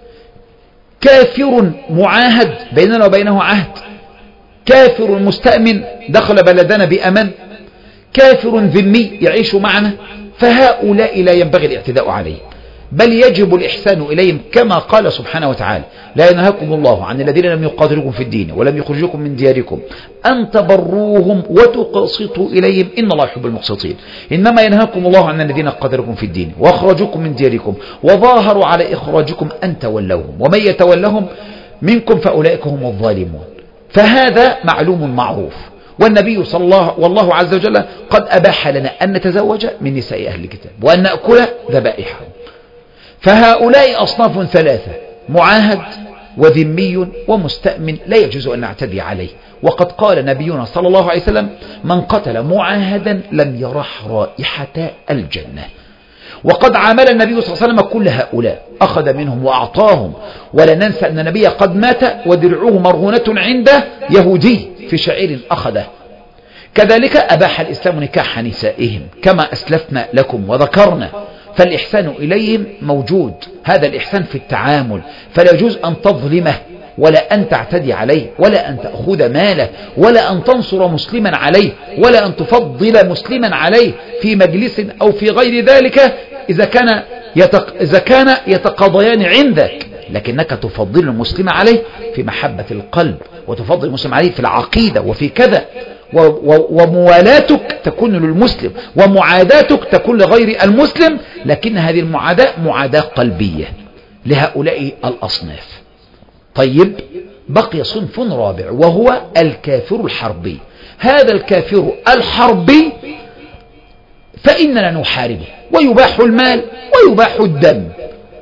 Speaker 2: كافر معاهد بيننا وبينه عهد، كافر مستأمن دخل بلدنا بأمن، كافر ذمي يعيش معنا، فهؤلاء لا ينبغي الاعتداء عليهم، بل يجب الإحسان إليهم كما قال سبحانه وتعالى: لا ينهاكم الله عن الذين لم يقاتلوكم في الدين ولم يخرجوكم من دياركم أن تبروهم وتقسطوا إليهم إن الله يحب المقسطين. إنما ينهاكم الله عن الذين قاتلوكم في الدين وأخرجوكم من دياركم وظاهروا على إخراجكم أن تولوهم ومن يتولهم منكم فأولئك هم الظالمون. فهذا معلوم معروف، والنبي صلى الله والله عز وجل قد أباح لنا أن نتزوج من نساء أهل الكتاب وأن نأكل ذبائحهم. فهؤلاء أصناف ثلاثة: معاهد وذمي ومستأمن، لا يجوز أن نعتدي عليه. وقد قال نبينا صلى الله عليه وسلم: من قتل معاهدا لم يرح رائحة الجنة. وقد عامل النبي صلى الله عليه وسلم كل هؤلاء، أخذ منهم وأعطاهم. ولا ننسى أن النبي قد مات ودرعه مرهونة عند يهودي في شعير أخذه. كذلك أباح الإسلام نكاح نسائهم كما أسلفنا لكم وذكرنا، فالإحسان إليهم موجود، هذا الإحسان في التعامل، فلا يجوز أن تظلمه ولا أن تعتدي عليه ولا أن تأخذ ماله ولا أن تنصر مسلما عليه ولا أن تفضل مسلما عليه في مجلس أو في غير ذلك إذا كان يتقاضيان عندك، لكنك تفضل المسلم عليه في محبة القلب وتفضل المسلم عليه في العقيدة وفي كذا، وموالاتك تكون للمسلم ومعاداتك تكون لغير المسلم، لكن هذه المعاداة معاداة قلبية لهؤلاء الأصناف. طيب، بقي صنف رابع وهو الكافر الحربي. هذا الكافر الحربي فإننا نحاربه ويباح المال ويباح الدم.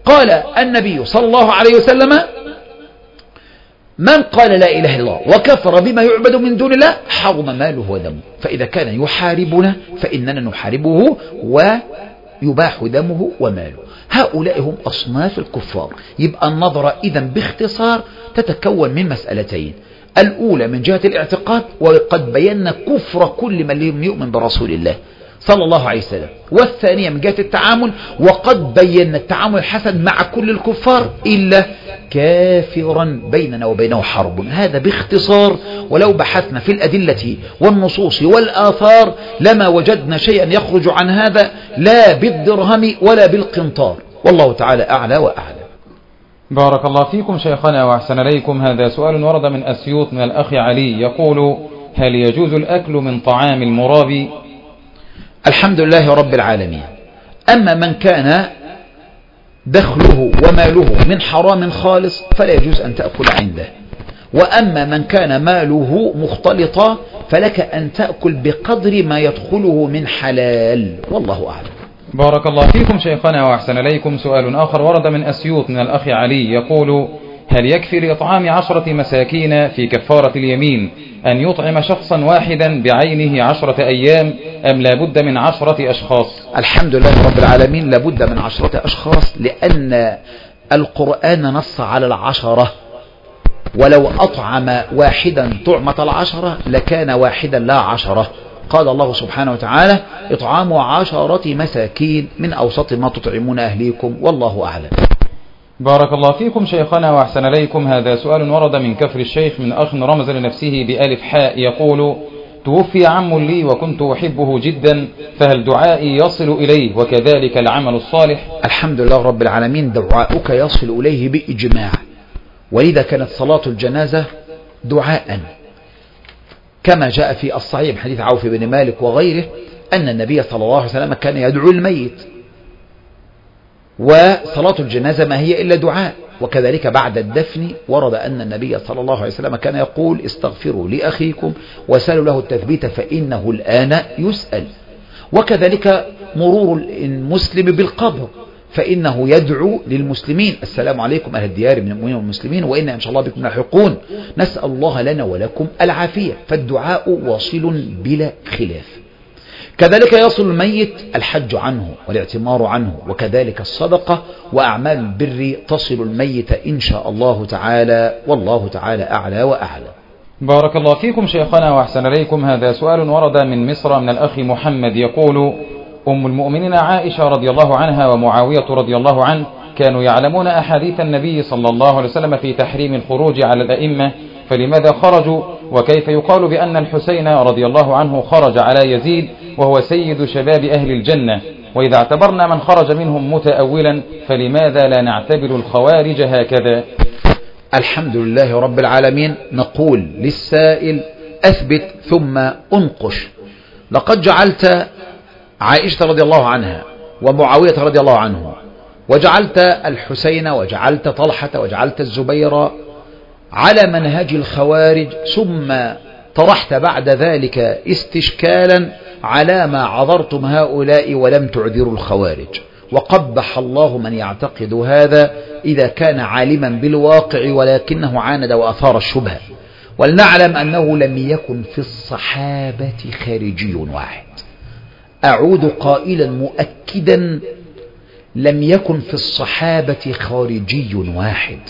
Speaker 2: قال النبي صلى الله عليه وسلم: من قال لا إله إلا الله وكفر بما يعبد من دون الله حرم ماله ودمه. فإذا كان يحاربنا فإننا نحاربه ويباح دمه وماله. هؤلاء هم أصناف الكفار. يبقى النظرة إذن باختصار تتكون من مسألتين: الأولى من جهة الاعتقاد، وقد بينا كفر كل من لم يؤمن برسول الله صلى الله عليه وسلم، والثانية من جهة التعامل، وقد بينا التعامل الحسن مع كل الكفار إلا كافرا بيننا وبينه حرب. هذا باختصار، ولو بحثنا في الأدلة والنصوص والآثار لما وجدنا شيئا يخرج عن هذا، لا بالدرهم ولا بالقنطار. والله تعالى أعلى وأعلى.
Speaker 1: بارك الله فيكم شيخنا وأحسن إليكم. هذا سؤال ورد من أسيوط من الأخ علي، يقول: هل يجوز الأكل من طعام المرابي؟
Speaker 2: الحمد لله رب العالمين. أما من كان دخله وماله من حرام خالص فلا يجوز أن تأكل عنده، وأما من كان ماله مختلطا فلك أن تأكل بقدر ما يدخله من حلال. والله أعلم.
Speaker 1: بارك الله فيكم شيخنا وأحسن إليكم. سؤال آخر ورد من أسيوط من الأخ علي، يقول: هل يكفي لإطعام 10 مساكين في كفارة اليمين أن يطعم شخصا واحدا بعينه 10 أيام، أم لا بد من 10 أشخاص؟
Speaker 2: الحمد لله رب العالمين، لا بد من 10 أشخاص، لأن القرآن نص على 10، ولو أطعم واحدا طعمة 10 لكان واحدا لا 10. قال الله سبحانه وتعالى: إطعام 10 مساكين من أوسط ما تطعمون أهليكم. والله أعلم.
Speaker 1: بارك الله فيكم شيخنا وأحسن إليكم. هذا سؤال ورد من كفر الشيخ من أخ رمز لنفسه بألف حاء، يقول: توفي عم لي وكنت أحبه جدا، فهل دعائي يصل إليه وكذلك العمل الصالح؟
Speaker 2: الحمد لله رب العالمين، دعاؤك يصل إليه بإجماع، ولذا كانت صلاة الجنازة دعاء، كما جاء في الصحيح من حديث عوف بن مالك وغيره أن النبي صلى الله عليه وسلم كان يدعو الميت، وصلاة الجنازة ما هي إلا دعاء. وكذلك بعد الدفن ورد أن النبي صلى الله عليه وسلم كان يقول: استغفروا لأخيكم وسألوا له التثبيت فإنه الآن يسأل. وكذلك مرور المسلم بالقبر فإنه يدعو للمسلمين: السلام عليكم أهل الديار من المؤمنين والمسلمين وإنا إن شاء الله بكم لاحقون، نسأل الله لنا ولكم العافية. فالدعاء واصل بلا خلاف. كذلك يصل الميت الحج عنه والاعتمار عنه، وكذلك الصدقة وأعمال البر تصل الميت إن شاء الله تعالى. والله تعالى أعلى وأعلى.
Speaker 1: بارك الله فيكم شيخنا وأحسن إليكم. هذا سؤال ورد من مصر من الأخ محمد، يقول: أم المؤمنين عائشة رضي الله عنها ومعاوية رضي الله عنه كانوا يعلمون أحاديث النبي صلى الله عليه وسلم في تحريم الخروج على الأئمة، فلماذا خرجوا؟ وكيف يقال بأن الحسين رضي الله عنه خرج على يزيد وهو سيد شباب أهل الجنة؟ وإذا اعتبرنا من خرج منهم متأولا فلماذا لا نعتبر الخوارج هكذا؟
Speaker 2: الحمد لله رب العالمين. نقول للسائل: أثبت ثم أنقش. لقد جعلت عائشة رضي الله عنها ومعاوية رضي الله عنه، وجعلت الحسين، وجعلت طلحة، وجعلت الزبير على منهج الخوارج، ثم طرحت بعد ذلك استشكالا على ما عذرتم هؤلاء ولم تعذروا الخوارج. وقبح الله من يعتقد هذا إذا كان عالما بالواقع ولكنه عاند وأثار الشبهة. ولنعلم أنه لم يكن في الصحابة خارجي واحد. أعود قائلا مؤكدا: لم يكن في الصحابة خارجي واحد.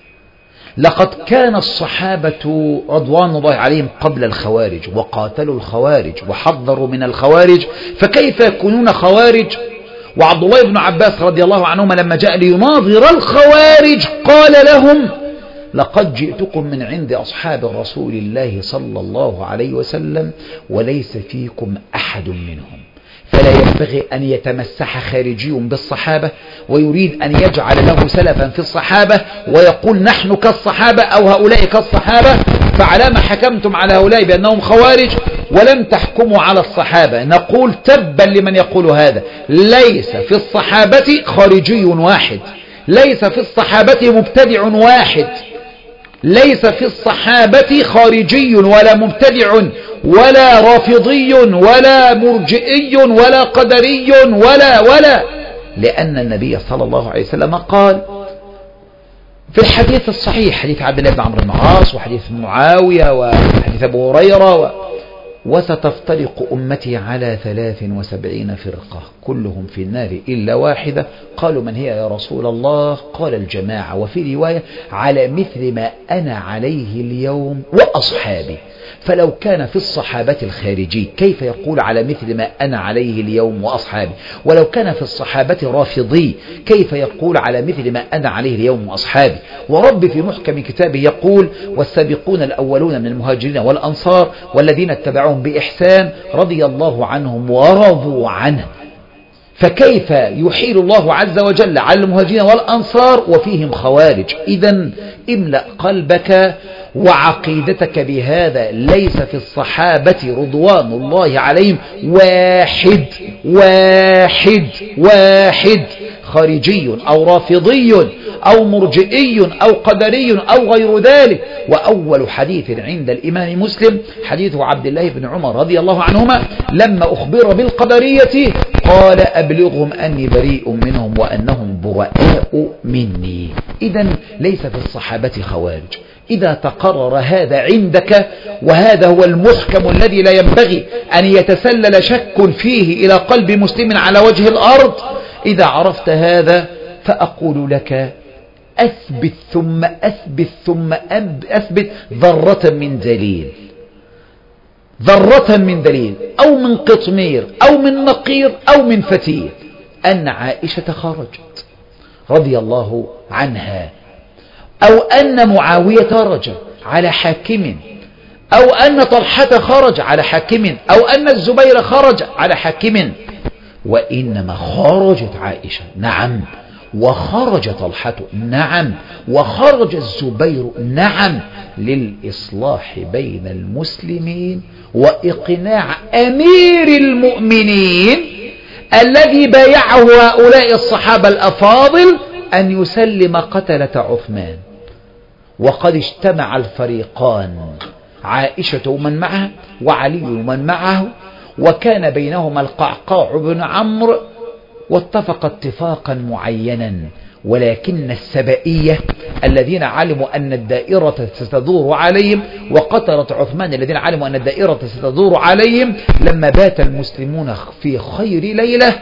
Speaker 2: لقد كان الصحابة رضوان الله عليهم قبل الخوارج وقاتلوا الخوارج وحذروا من الخوارج، فكيف يكونون خوارج؟ وعبد الله بن عباس رضي الله عنهما لما جاء ليناظر الخوارج قال لهم: لقد جئتكم من عند أصحاب رسول الله صلى الله عليه وسلم وليس فيكم أحد منهم. فلا ينبغي أن يتمسح خارجي بالصحابة ويريد أن يجعل له سلفا في الصحابة ويقول نحن كالصحابة أو هؤلاء كالصحابة، فعلى ما حكمتم على هؤلاء بأنهم خوارج ولم تحكموا على الصحابة؟ نقول تبا لمن يقول هذا. ليس في الصحابة خارجي واحد، ليس في الصحابة مبتدع واحد، ليس في الصحابة خارجي ولا مبتدع ولا رافضي ولا مرجئي ولا قدري ولا لأن النبي صلى الله عليه وسلم قال في الحديث الصحيح، حديث عبد الله بن عمرو بن العاص وحديث معاوية وحديث أبو هريرة وستفترق أمتي على 73 فرقة كلهم في النار إلا واحدة. قالوا من هي يا رسول الله؟ قال الجماعة، وفي رواية على مثل ما أنا عليه اليوم وأصحابي. فلو كان في الصحابة الخارجي كيف يقول على مثل ما أنا عليه اليوم وأصحابي؟ ولو كان في الصحابة رافضي كيف يقول على مثل ما أنا عليه اليوم وأصحابي؟ ورب في محكم كتابه يقول والسابقون الأولون من المهاجرين والأنصار والذين اتبعوهم بإحسان رضي الله عنهم ورضوا عنه. فكيف يحيل الله عز وجل على المهاجرين والأنصار وفيهم خوارج؟ إذن املأ قلبك وعقيدتك بهذا. ليس في الصحابة رضوان الله عليهم واحد واحد واحد خارجي أو رافضي أو مرجئي أو قدري أو غير ذلك. وأول حديث عند الإمام مسلم حديث عبد الله بن عمر رضي الله عنهما لما أخبر بالقدرية قال أبلغهم أني بريء منهم وأنهم براء مني. إذن ليس في الصحابة خوارج. إذا تقرر هذا عندك، وهذا هو المحكم الذي لا ينبغي أن يتسلل شك فيه إلى قلب مسلم على وجه الأرض، إذا عرفت هذا فأقول لك أثبت ثم أثبت ثم أثبت ذرة من دليل، ذرة من دليل أو من قطمير أو من نقير أو من فتيل أن عائشة خرجت رضي الله عنها، أو أن معاوية خرج على حاكم، أو أن طلحة خرج على حاكم، أو أن الزبير خرج على حاكم. وإنما خرجت عائشة نعم، وخرج طلحة نعم، وخرج الزبير نعم، للإصلاح بين المسلمين وإقناع أمير المؤمنين الذي بايعه هؤلاء الصحابة الأفاضل أن يسلم قتلة عثمان. وقد اجتمع الفريقان، عائشة ومن معها وعلي ومن معه، وكان بينهما القعقاع بن عمرو، واتفق اتفاقا معينا. ولكن السبائية الذين علموا أن الدائرة ستدور عليهم وقتلت عثمان الذين علموا أن الدائرة ستدور عليهم، لما بات المسلمون في خير ليلة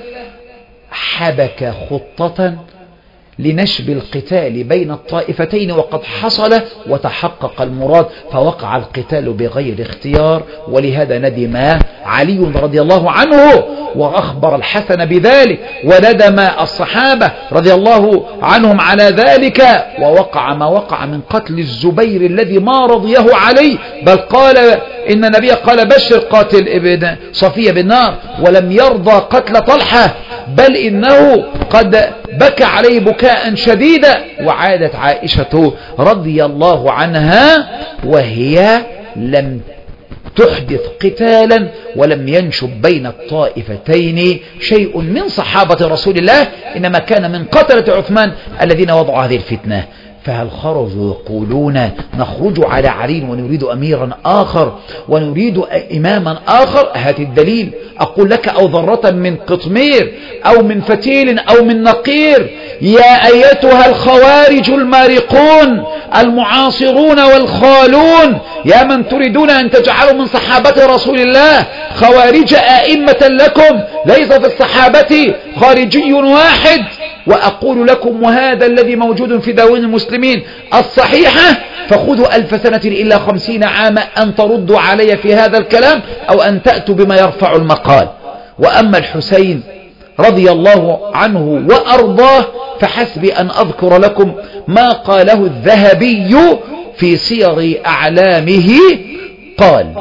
Speaker 2: حبك خطة لنشب القتال بين الطائفتين، وقد حصل وتحقق المراد، فوقع القتال بغير اختيار. ولهذا ندم علي رضي الله عنه وأخبر الحسن بذلك، وندم الصحابة رضي الله عنهم على ذلك، ووقع ما وقع من قتل الزبير الذي ما رضيه عليه، بل قال إن النبي قال بشر قاتل ابن صفية بالنار، ولم يرضى قتل طلحة، بل إنه قد بكى عليه بكاء شديدا. وعادت عائشة رضي الله عنها وهي لم تحدث قتالا ولم ينشب بين الطائفتين شيء من صحابة رسول الله، إنما كان من قتلة عثمان الذين وضعوا هذه الفتنة. فهل خرجوا يقولون نخرج على علي ونريد أميرا آخر ونريد إماما آخر؟ هات الدليل. أقول لك أو ذرة من قطمير أو من فتيل أو من نقير. يا أيتها الخوارج المارقون المعاصرون والخالون، يا من تريدون أن تجعلوا من صحابة رسول الله خوارج أئمة لكم، ليس في الصحابة خارجي واحد. وأقول لكم وهذا الذي موجود في دواوين المسلمين الصحيحة، فخذوا 1000 سنة إلا 50 عاما أن تردوا علي في هذا الكلام أو أن تأتوا بما يرفع المقال. وأما الحسين رضي الله عنه وأرضاه فحسبي أن أذكر لكم ما قاله الذهبي في سير أعلامه. قال: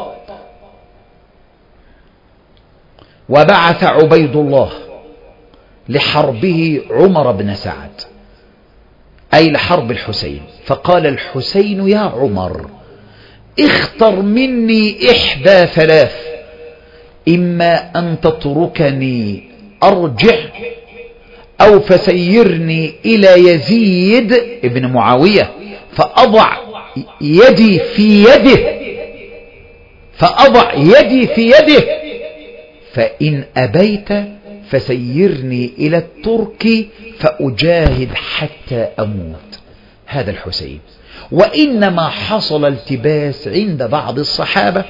Speaker 2: وبعث عبيد الله لحربه عمر بن سعد، أي لحرب الحسين، فقال الحسين: يا عمر، اختر مني إحدى ثلاث، إما أن تتركني أرجع، أو فسيرني إلى يزيد ابن معاوية فأضع يدي في يده فإن أبيت فسيرني إلى الترك فأجاهد حتى أموت. هذا الحسين. وإنما حصل التباس عند بعض الصحابة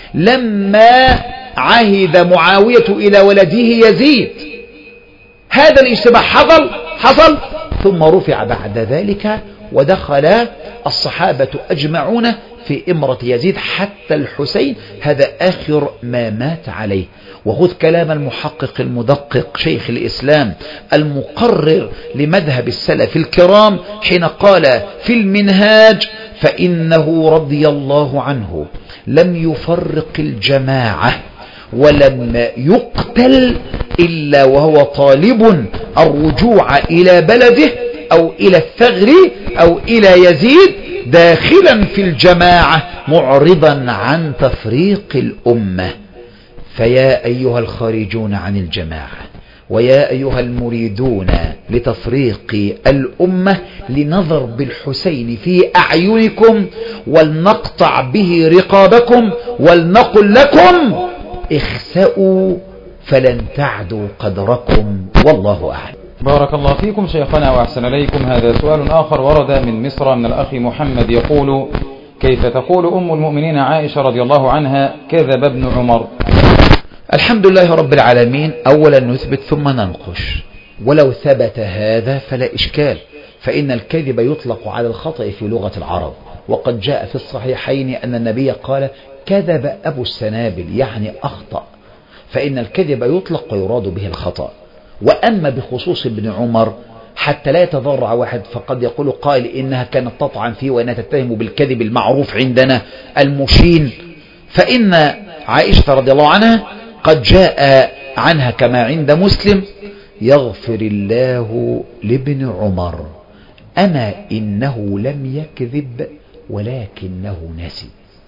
Speaker 2: لما عهد معاوية إلى ولده يزيد. هذا الاجتماع حصل ثم رفع بعد ذلك، ودخل الصحابة أجمعون في إمرة يزيد حتى الحسين. هذا آخر ما مات عليه. وخذ كلام المحقق المدقق شيخ الإسلام المقرر لمذهب السلف الكرام حين قال في المنهاج: فإنه رضي الله عنه لم يفرق الجماعة ولم يقتل إلا وهو طالب الرجوع إلى بلده أو إلى الثغر أو إلى يزيد، داخلا في الجماعة معرضا عن تفريق الأمة. فيا أيها الخارجون عن الجماعة ويا أيها المريدون لتفريق الأمة، لنظر بالحسين في أعينكم ولنقطع به رقابكم ولنقل لكم: اخسأوا فلن تعدوا قدركم، والله أعلم.
Speaker 1: بارك الله فيكم شيخنا وأحسن إليكم. هذا سؤال آخر ورد من مصر من الأخ محمد يقول: كيف تقول أم المؤمنين عائشة رضي الله عنها كذب ابن عمر؟
Speaker 2: الحمد لله رب العالمين. أولا نثبت ثم ننقش. ولو ثبت هذا فلا إشكال، فإن الكذب يطلق على الخطأ في لغة العرب، وقد جاء في الصحيحين أن النبي قال: كذب أبو السنابل، يعني أخطأ. فإن الكذب يطلق ويراد به الخطأ. وأما بخصوص ابن عمر حتى لا يتضرع واحد، فقد يقول قائل إنها كانت تطعن فيه وإنها تتهم بالكذب المعروف عندنا المشين، فإن عائشة رضي الله عنها قد جاء عنها كما عند مسلم: يغفر الله لابن عمر، أما إنه لم يكذب ولكنه نسي.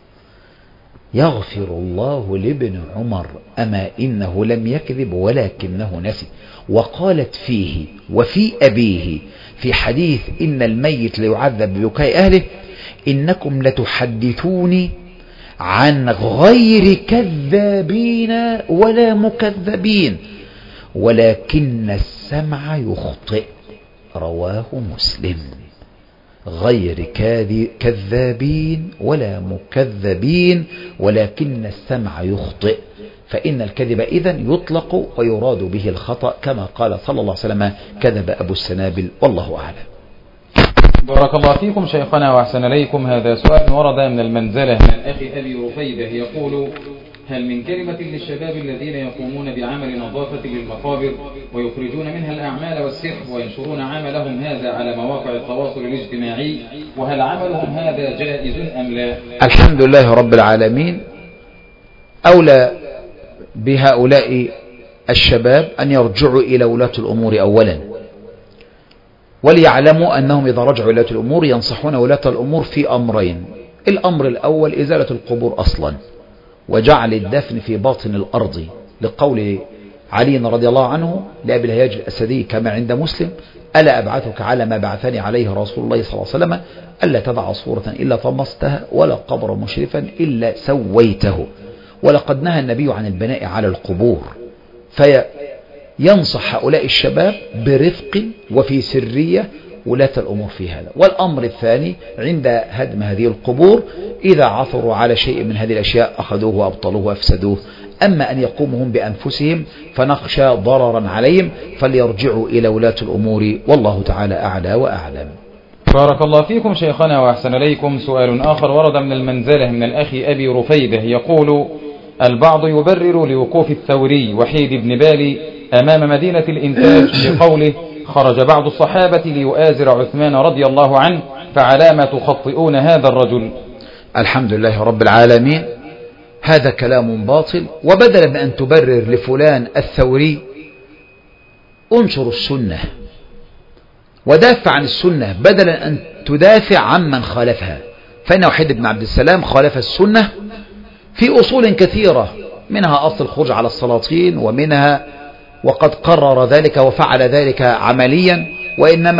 Speaker 2: يغفر الله لابن عمر، أما إنه لم يكذب ولكنه نسي. وقالت فيه وفي أبيه في حديث إن الميت ليعذب ببكاء أهله: إنكم لتحدثوني عن غير كذابين ولا مكذبين ولكن السمع يخطئ. رواه مسلم. غير كذابين ولا مكذبين ولكن السمع يخطئ. فإن الكذب إذن يطلق ويراد به الخطأ، كما قال صلى الله عليه وسلم: كذب أبو السنابل، والله أعلم.
Speaker 1: بارك الله فيكم شيخنا وأحسن إليكم. هذا سؤال ورد من المنزلة من الأخ أبي رفيدة يقول: هل من كلمة للشباب الذين يقومون بعمل نظافة للمقابر ويخرجون منها الأعمال والسر وينشرون عملهم هذا على مواقع التواصل الاجتماعي، وهل عملهم هذا جائز أم لا؟
Speaker 2: الحمد لله رب العالمين. أولى بهؤلاء الشباب أن يرجعوا إلى ولاة الأمور أولا، وليعلموا أنهم إذا رجعوا إلى ولاة الأمور ينصحون ولاة الأمور في أمرين: الأمر الأول إزالة القبور أصلا وجعل الدفن في باطن الأرض، لقول علي رضي الله عنه لأبي الهياج الأسدي كما عند مسلم: ألا أبعثك على ما بعثني عليه رسول الله صلى الله عليه وسلم، ألا تضع صورة إلا طمستها ولا قبر مشرفا إلا سويته. ولقد نهى النبي عن البناء على القبور. فينصح هؤلاء الشباب برفق وفي سرية ولاة الأمور في هذا. والأمر الثاني عند هدم هذه القبور إذا عثروا على شيء من هذه الأشياء أخذوه وأبطلوه وأفسدوه. أما أن يقوموا هم بأنفسهم فنخشى ضررا عليهم، فليرجعوا إلى ولاة الأمور، والله تعالى أعلى وأعلم.
Speaker 1: بارك الله فيكم شيخنا وأحسن إليكم. سؤال آخر ورد من المنزلة من الأخ أبي رفيدة يقول: البعض يبرر لوقوف الثوري وحيد بن بالي أمام مدينة الإنتاج بقوله: خرج بعض الصحابة ليؤازر عثمان رضي الله عنه، فعلى ما تخطئون هذا الرجل؟
Speaker 2: الحمد لله رب العالمين. هذا كلام باطل. وبدلا من أن تبرر لفلان الثوري انشر السنة ودافع عن السنة بدلا أن تدافع عمن خالفها. فإن وحيد بن عبد السلام خالف السنة في أصول كثيرة، منها أصل الخروج على السلاطين، ومنها وقد قرر ذلك وفعل ذلك عمليا، وإنما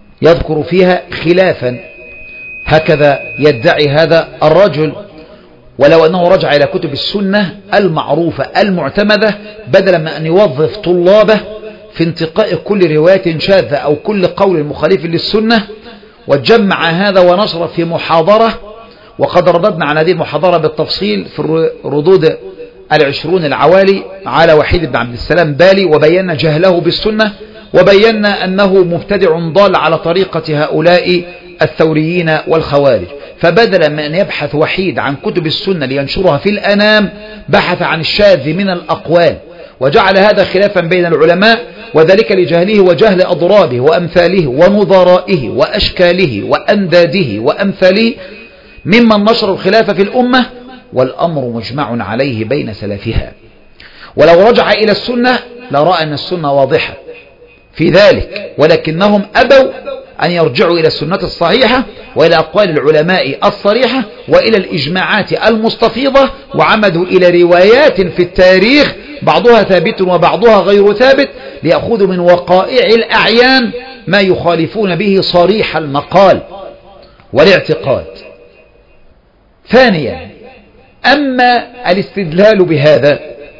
Speaker 2: يذكر فيها خلافا هكذا يدعي هذا الرجل. ولو أنه رجع إلى كتب السنة المعروفة المعتمدة بدلا من أن يوظف طلابه في انتقاء كل رواية شاذة أو كل قول مخالف للسنة، وجمع هذا ونشر في محاضرة. وقد رددنا على هذه المحاضرة بالتفصيل في ردود 20 العوالي على وحيد بن عبد السلام بالي، وبينا جهله بالسنة، وبينا أنه مبتدع ضال على طريقة هؤلاء الثوريين والخوارج. فبدلا من أن يبحث وحيد عن كتب السنة لينشرها في الأنام، بحث عن الشاذ من الأقوال، وجعل هذا خلافا بين العلماء، وذلك لجهله وجهل أضرابه وأمثاله ونظرائه وأشكاله وأنداده وأمثاله ممن نشر الخلاف في الأمة، والأمر مجمع عليه بين سلفها. ولو رجع إلى السنة لرأى أن السنة واضحة في ذلك، ولكنهم أبوا أن يرجعوا إلى السنة الصحيحة وإلى أقوال العلماء الصريحة وإلى الإجماعات المستفيضة، وعمدوا إلى روايات في التاريخ بعضها ثابت وبعضها غير ثابت، ليأخذوا من وقائع الأعيان ما يخالفون به صريح المقال والاعتقاد. ثانيا، أما الاستدلال بهذا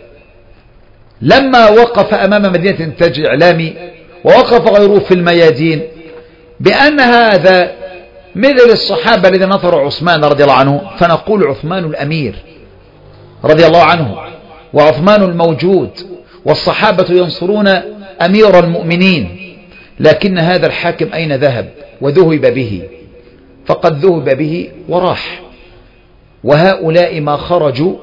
Speaker 2: لما وقف أمام مدينة إنتاج إعلامي ووقف غيره في الميادين بأن هذا مثل الصحابة الذين نصروا عثمان رضي الله عنه، فنقول عثمان الأمير رضي الله عنه، وعثمان الموجود، والصحابة ينصرون أمير المؤمنين. لكن هذا الحاكم أين ذهب؟ وذهب به، فقد ذهب به وراح. وهؤلاء ما خرجوا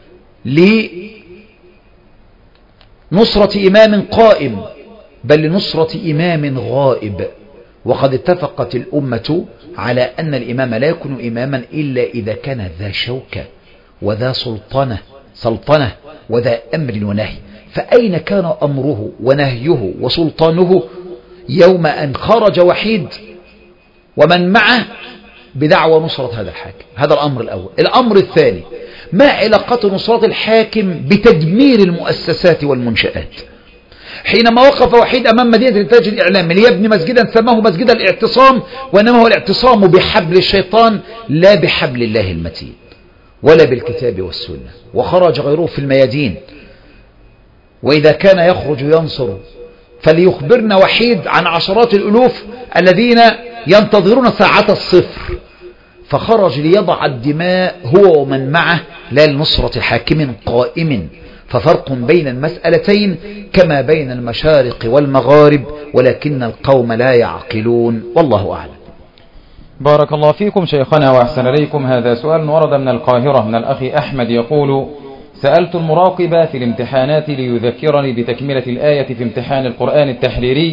Speaker 2: لنصرة إمام قائم، بل لنصرة إمام غائب. وقد اتفقت الأمة على أن الإمام لا يكون إماما إلا إذا كان ذا شوكة وذا سلطنة وذا أمر ونهي. فأين كان أمره ونهيه وسلطانه يوم أن خرج وحيد ومن معه بدعوى نصرة هذا الحاكم؟ هذا الأمر الأول. الأمر الثاني، ما علاقة نصرة الحاكم بتدمير المؤسسات والمنشآت؟ حينما وقف وحيد أمام مدينة إنتاج الإعلام ليبني مسجدا سماه مسجد الاعتصام، وإنما هو الاعتصام بحبل الشيطان لا بحبل الله المتين ولا بالكتاب والسنة. وخرج غيره في الميادين، وإذا كان يخرج ينصر فليخبرنا وحيد عن عشرات الألوف الذين ينتظرون ساعة الصفر. فخرج ليضع الدماء هو ومن معه لا لنصرة حاكم قائم. ففرق بين المسألتين كما بين المشارق والمغارب، ولكن القوم لا يعقلون، والله أعلم.
Speaker 1: بارك الله فيكم شيخنا وأحسن إليكم. هذا سؤال ورد من القاهرة من الأخ أحمد يقول: سألت المراقب في الامتحانات ليذكرني بتكملة الآية في امتحان القرآن التحريري،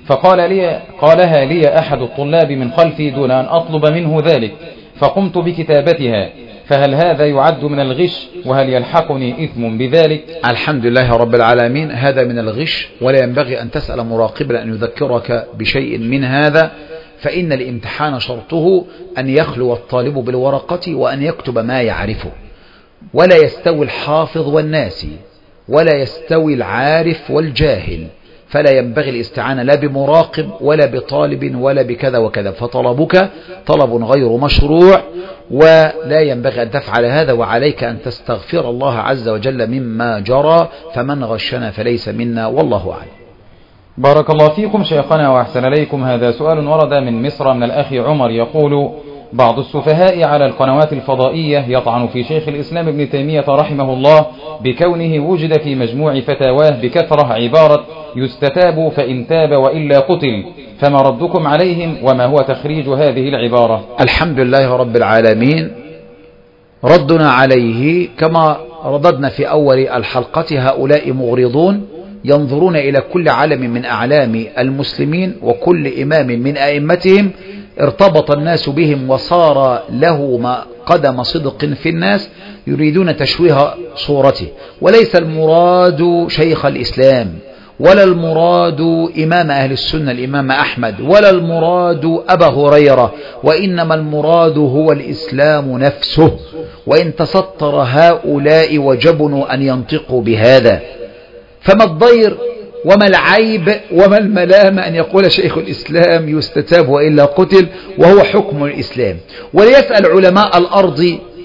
Speaker 1: قالها لي أحد الطلاب من خلفي دون أن أطلب منه ذلك، فقمت بكتابتها، فهل هذا يعد من الغش؟ وهل يلحقني إثم بذلك؟
Speaker 2: الحمد لله رب العالمين، هذا من الغش، ولا ينبغي أن تسأل مراقبا أن يذكرك بشيء من هذا، فإن الامتحان شرطه أن يخلو الطالب بالورقة وأن يكتب ما يعرفه. ولا يستوي الحافظ والناسي، ولا يستوي العارف والجاهل، فلا ينبغي الاستعانة لا بمراقب ولا بطالب ولا بكذا وكذا، فطلبك طلب غير مشروع، ولا ينبغي أن تفعل هذا. وعليك أن تستغفر الله عز وجل مما جرى، فمن غشنا فليس منا، والله أعلم.
Speaker 1: بارك الله فيكم شيخنا وأحسن إليكم. هذا سؤال ورد من مصر من الأخ عمر يقول: بعض السفهاء على القنوات الفضائية يطعن في شيخ الإسلام ابن تيمية رحمه الله بكونه وجد في مجموع فتاواه بكثرة عبارة يستتاب فإن تاب وإلا قتل، فما ردكم عليهم وما هو تخريج هذه العبارة؟
Speaker 2: الحمد لله رب العالمين. ردنا عليه كما رددنا في أول الحلقة: هؤلاء مغرضون ينظرون إلى كل علم من أعلام المسلمين وكل إمام من أئمتهم ارتبط الناس بهم وصار له قدم صدق في الناس، يريدون تشويه صورته. وليس المراد شيخ الإسلام، ولا المراد إمام أهل السنة الإمام أحمد، ولا المراد أبا هريرة، وإنما المراد هو الإسلام نفسه. وإن تستر هؤلاء وجبنوا أن ينطقوا بهذا، فما الضير وما العيب وما الملام أن يقول شيخ الإسلام يستتاب وإلا قتل، وهو حكم الإسلام. وليسأل علماء الأرض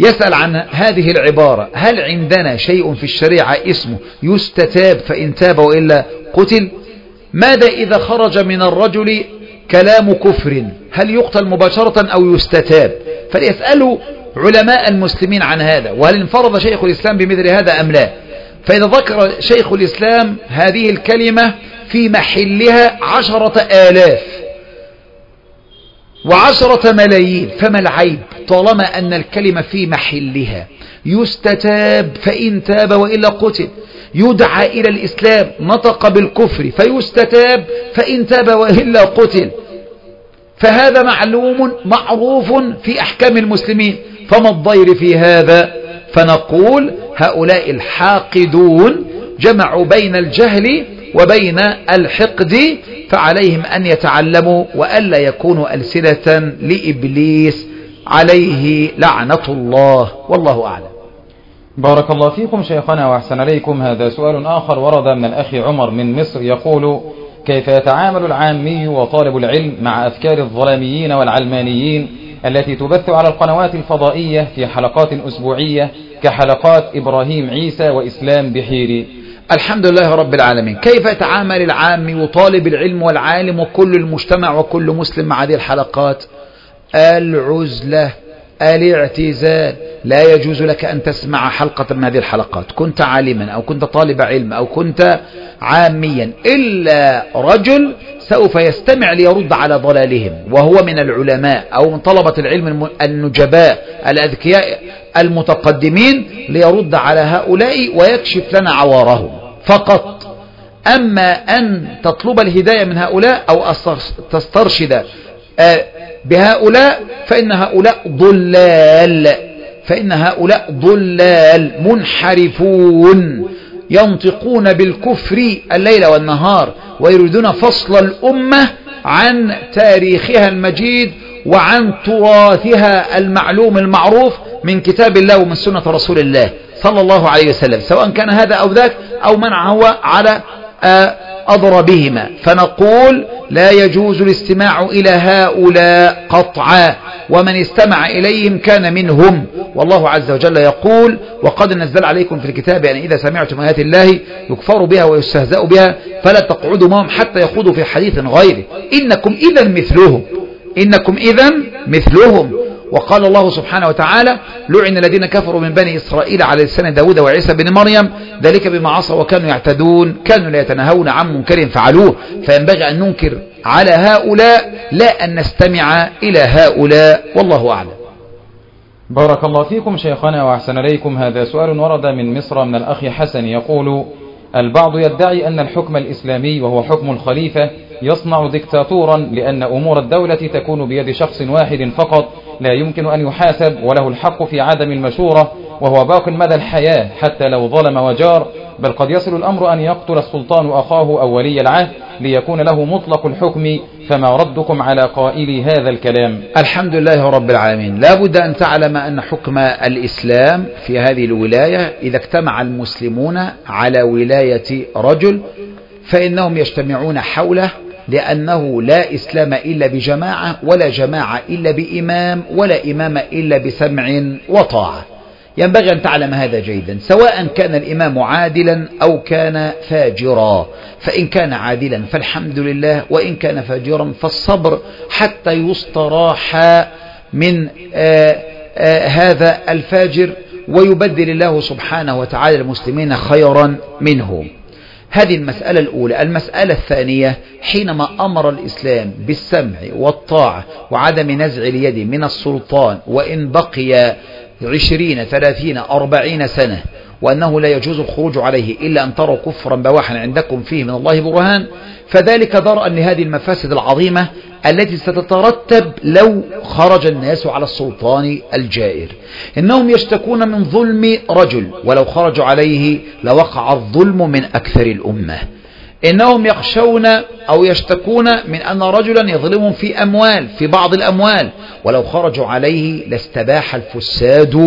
Speaker 2: يسأل عن هذه العبارة: هل عندنا شيء في الشريعة اسمه يستتاب فإن تاب وإلا قتل؟ ماذا إذا خرج من الرجل كلام كفر، هل يقتل مباشرة أو يستتاب؟ فليسألوا علماء المسلمين عن هذا، وهل انفرض شيخ الإسلام بمثل هذا أم لا؟ فإذا ذكر شيخ الإسلام هذه الكلمة في محلها 10,000 و10 ملايين، فما العيب طالما أن الكلمة في محلها؟ يستتاب فإن تاب وإلا قتل، يدعى إلى الإسلام، نطق بالكفر فيستتاب فإن تاب وإلا قتل، فهذا معلوم معروف في أحكام المسلمين، فما الضير في هذا؟ فنقول هؤلاء الحاقدون جمعوا بين الجهل وبين الحقد، فعليهم أن يتعلموا وألا يكونوا ألسنة لإبليس عليه لعنة الله، والله أعلم.
Speaker 1: بارك الله فيكم شيخنا وأحسن عليكم. هذا سؤال آخر ورد من الأخ عمر من مصر، يقول: كيف يتعامل العامي وطالب العلم مع أفكار الظلاميين والعلمانيين التي تبث على القنوات الفضائية في حلقات أسبوعية كحلقات إبراهيم عيسى وإسلام بحيري؟
Speaker 2: الحمد لله رب العالمين. كيف يتعامل العامي وطالب العلم والعالم وكل المجتمع وكل مسلم مع هذه الحلقات؟ العزلة، الاعتزال، لا يجوز لك أن تسمع حلقة من هذه الحلقات، كنت عالما أو كنت طالب علم أو كنت عاميا، إلا رجل سوف يستمع ليرد على ضلالهم وهو من العلماء أو من طلبة العلم النجباء الأذكياء المتقدمين، ليرد على هؤلاء ويكشف لنا عوارهم فقط. أما أن تطلب الهداية من هؤلاء أو تسترشد بهؤلاء فإن هؤلاء ضلال منحرفون ينطقون بالكفر الليل والنهار، ويريدون فصل الأمة عن تاريخها المجيد وعن تراثها المعلوم المعروف من كتاب الله ومن سنة رسول الله صلى الله عليه وسلم، سواء كان هذا أو ذاك أو من هو على أضربهما. فنقول لا يجوز الاستماع إلى هؤلاء قطعا، ومن استمع إليهم كان منهم، والله عز وجل يقول: وقد نزل عليكم في الكتاب أن إذا سمعتم آيات الله يكفر بها ويستهزأ بها فلا تقعدوا معهم حتى يخوضوا في حديث غيره إنكم إذا مثلهم. وقال الله سبحانه وتعالى: لعن الذين كفروا من بني إسرائيل على لسان داود وعيسى بن مريم ذلك بما عصوا وكانوا يعتدون كانوا لا يتناهون عن منكر فعلوه. فينبغي أن ننكر على هؤلاء لا أن نستمع إلى هؤلاء، والله أعلم.
Speaker 1: بارك الله فيكم شيخنا وأحسن إليكم. هذا سؤال ورد من مصر من الأخ حسن، يقول: البعض يدعي أن الحكم الإسلامي وهو حكم الخليفة يصنع ديكتاتورا، لأن أمور الدولة تكون بيد شخص واحد فقط لا يمكن أن يحاسب وله الحق في عدم المشورة، وهو باق مدى الحياة حتى لو ظلم وجار، بل قد يصل الأمر أن يقتل السلطان أخاه أو ولي العهد ليكون له مطلق الحكم، فما ردكم على قائلي هذا الكلام؟
Speaker 2: الحمد لله رب العالمين. لا بد أن تعلم أن حكم الإسلام في هذه الولاية إذا اجتمع المسلمون على ولاية رجل فإنهم يجتمعون حوله، لأنه لا إسلام إلا بجماعة، ولا جماعة إلا بإمام، ولا إمام إلا بسمع وطاعة. ينبغي أن تعلم هذا جيدا، سواء كان الإمام عادلا أو كان فاجرا. فإن كان عادلا فالحمد لله، وإن كان فاجرا فالصبر حتى يستراح من هذا الفاجر ويبدل الله سبحانه وتعالى المسلمين خيرا منه. هذه المسألة الأولى. المسألة الثانية: حينما أمر الإسلام بالسمع والطاعة وعدم نزع اليد من السلطان وإن بقي 20 30 40 سنة، وأنه لا يجوز الخروج عليه إلا أن تروا كفرا بواحا عندكم فيه من الله برهان، فذلك درءا لهذه المفاسد العظيمة التي ستترتب لو خرج الناس على السلطان الجائر. إنهم يشتكون من ظلم رجل، ولو خرجوا عليه لوقع الظلم من أكثر الأمة. إنهم يخشون أو يشتكون من أن رجلا يظلمهم في بعض الأموال، ولو خرجوا عليه لاستباح الفساد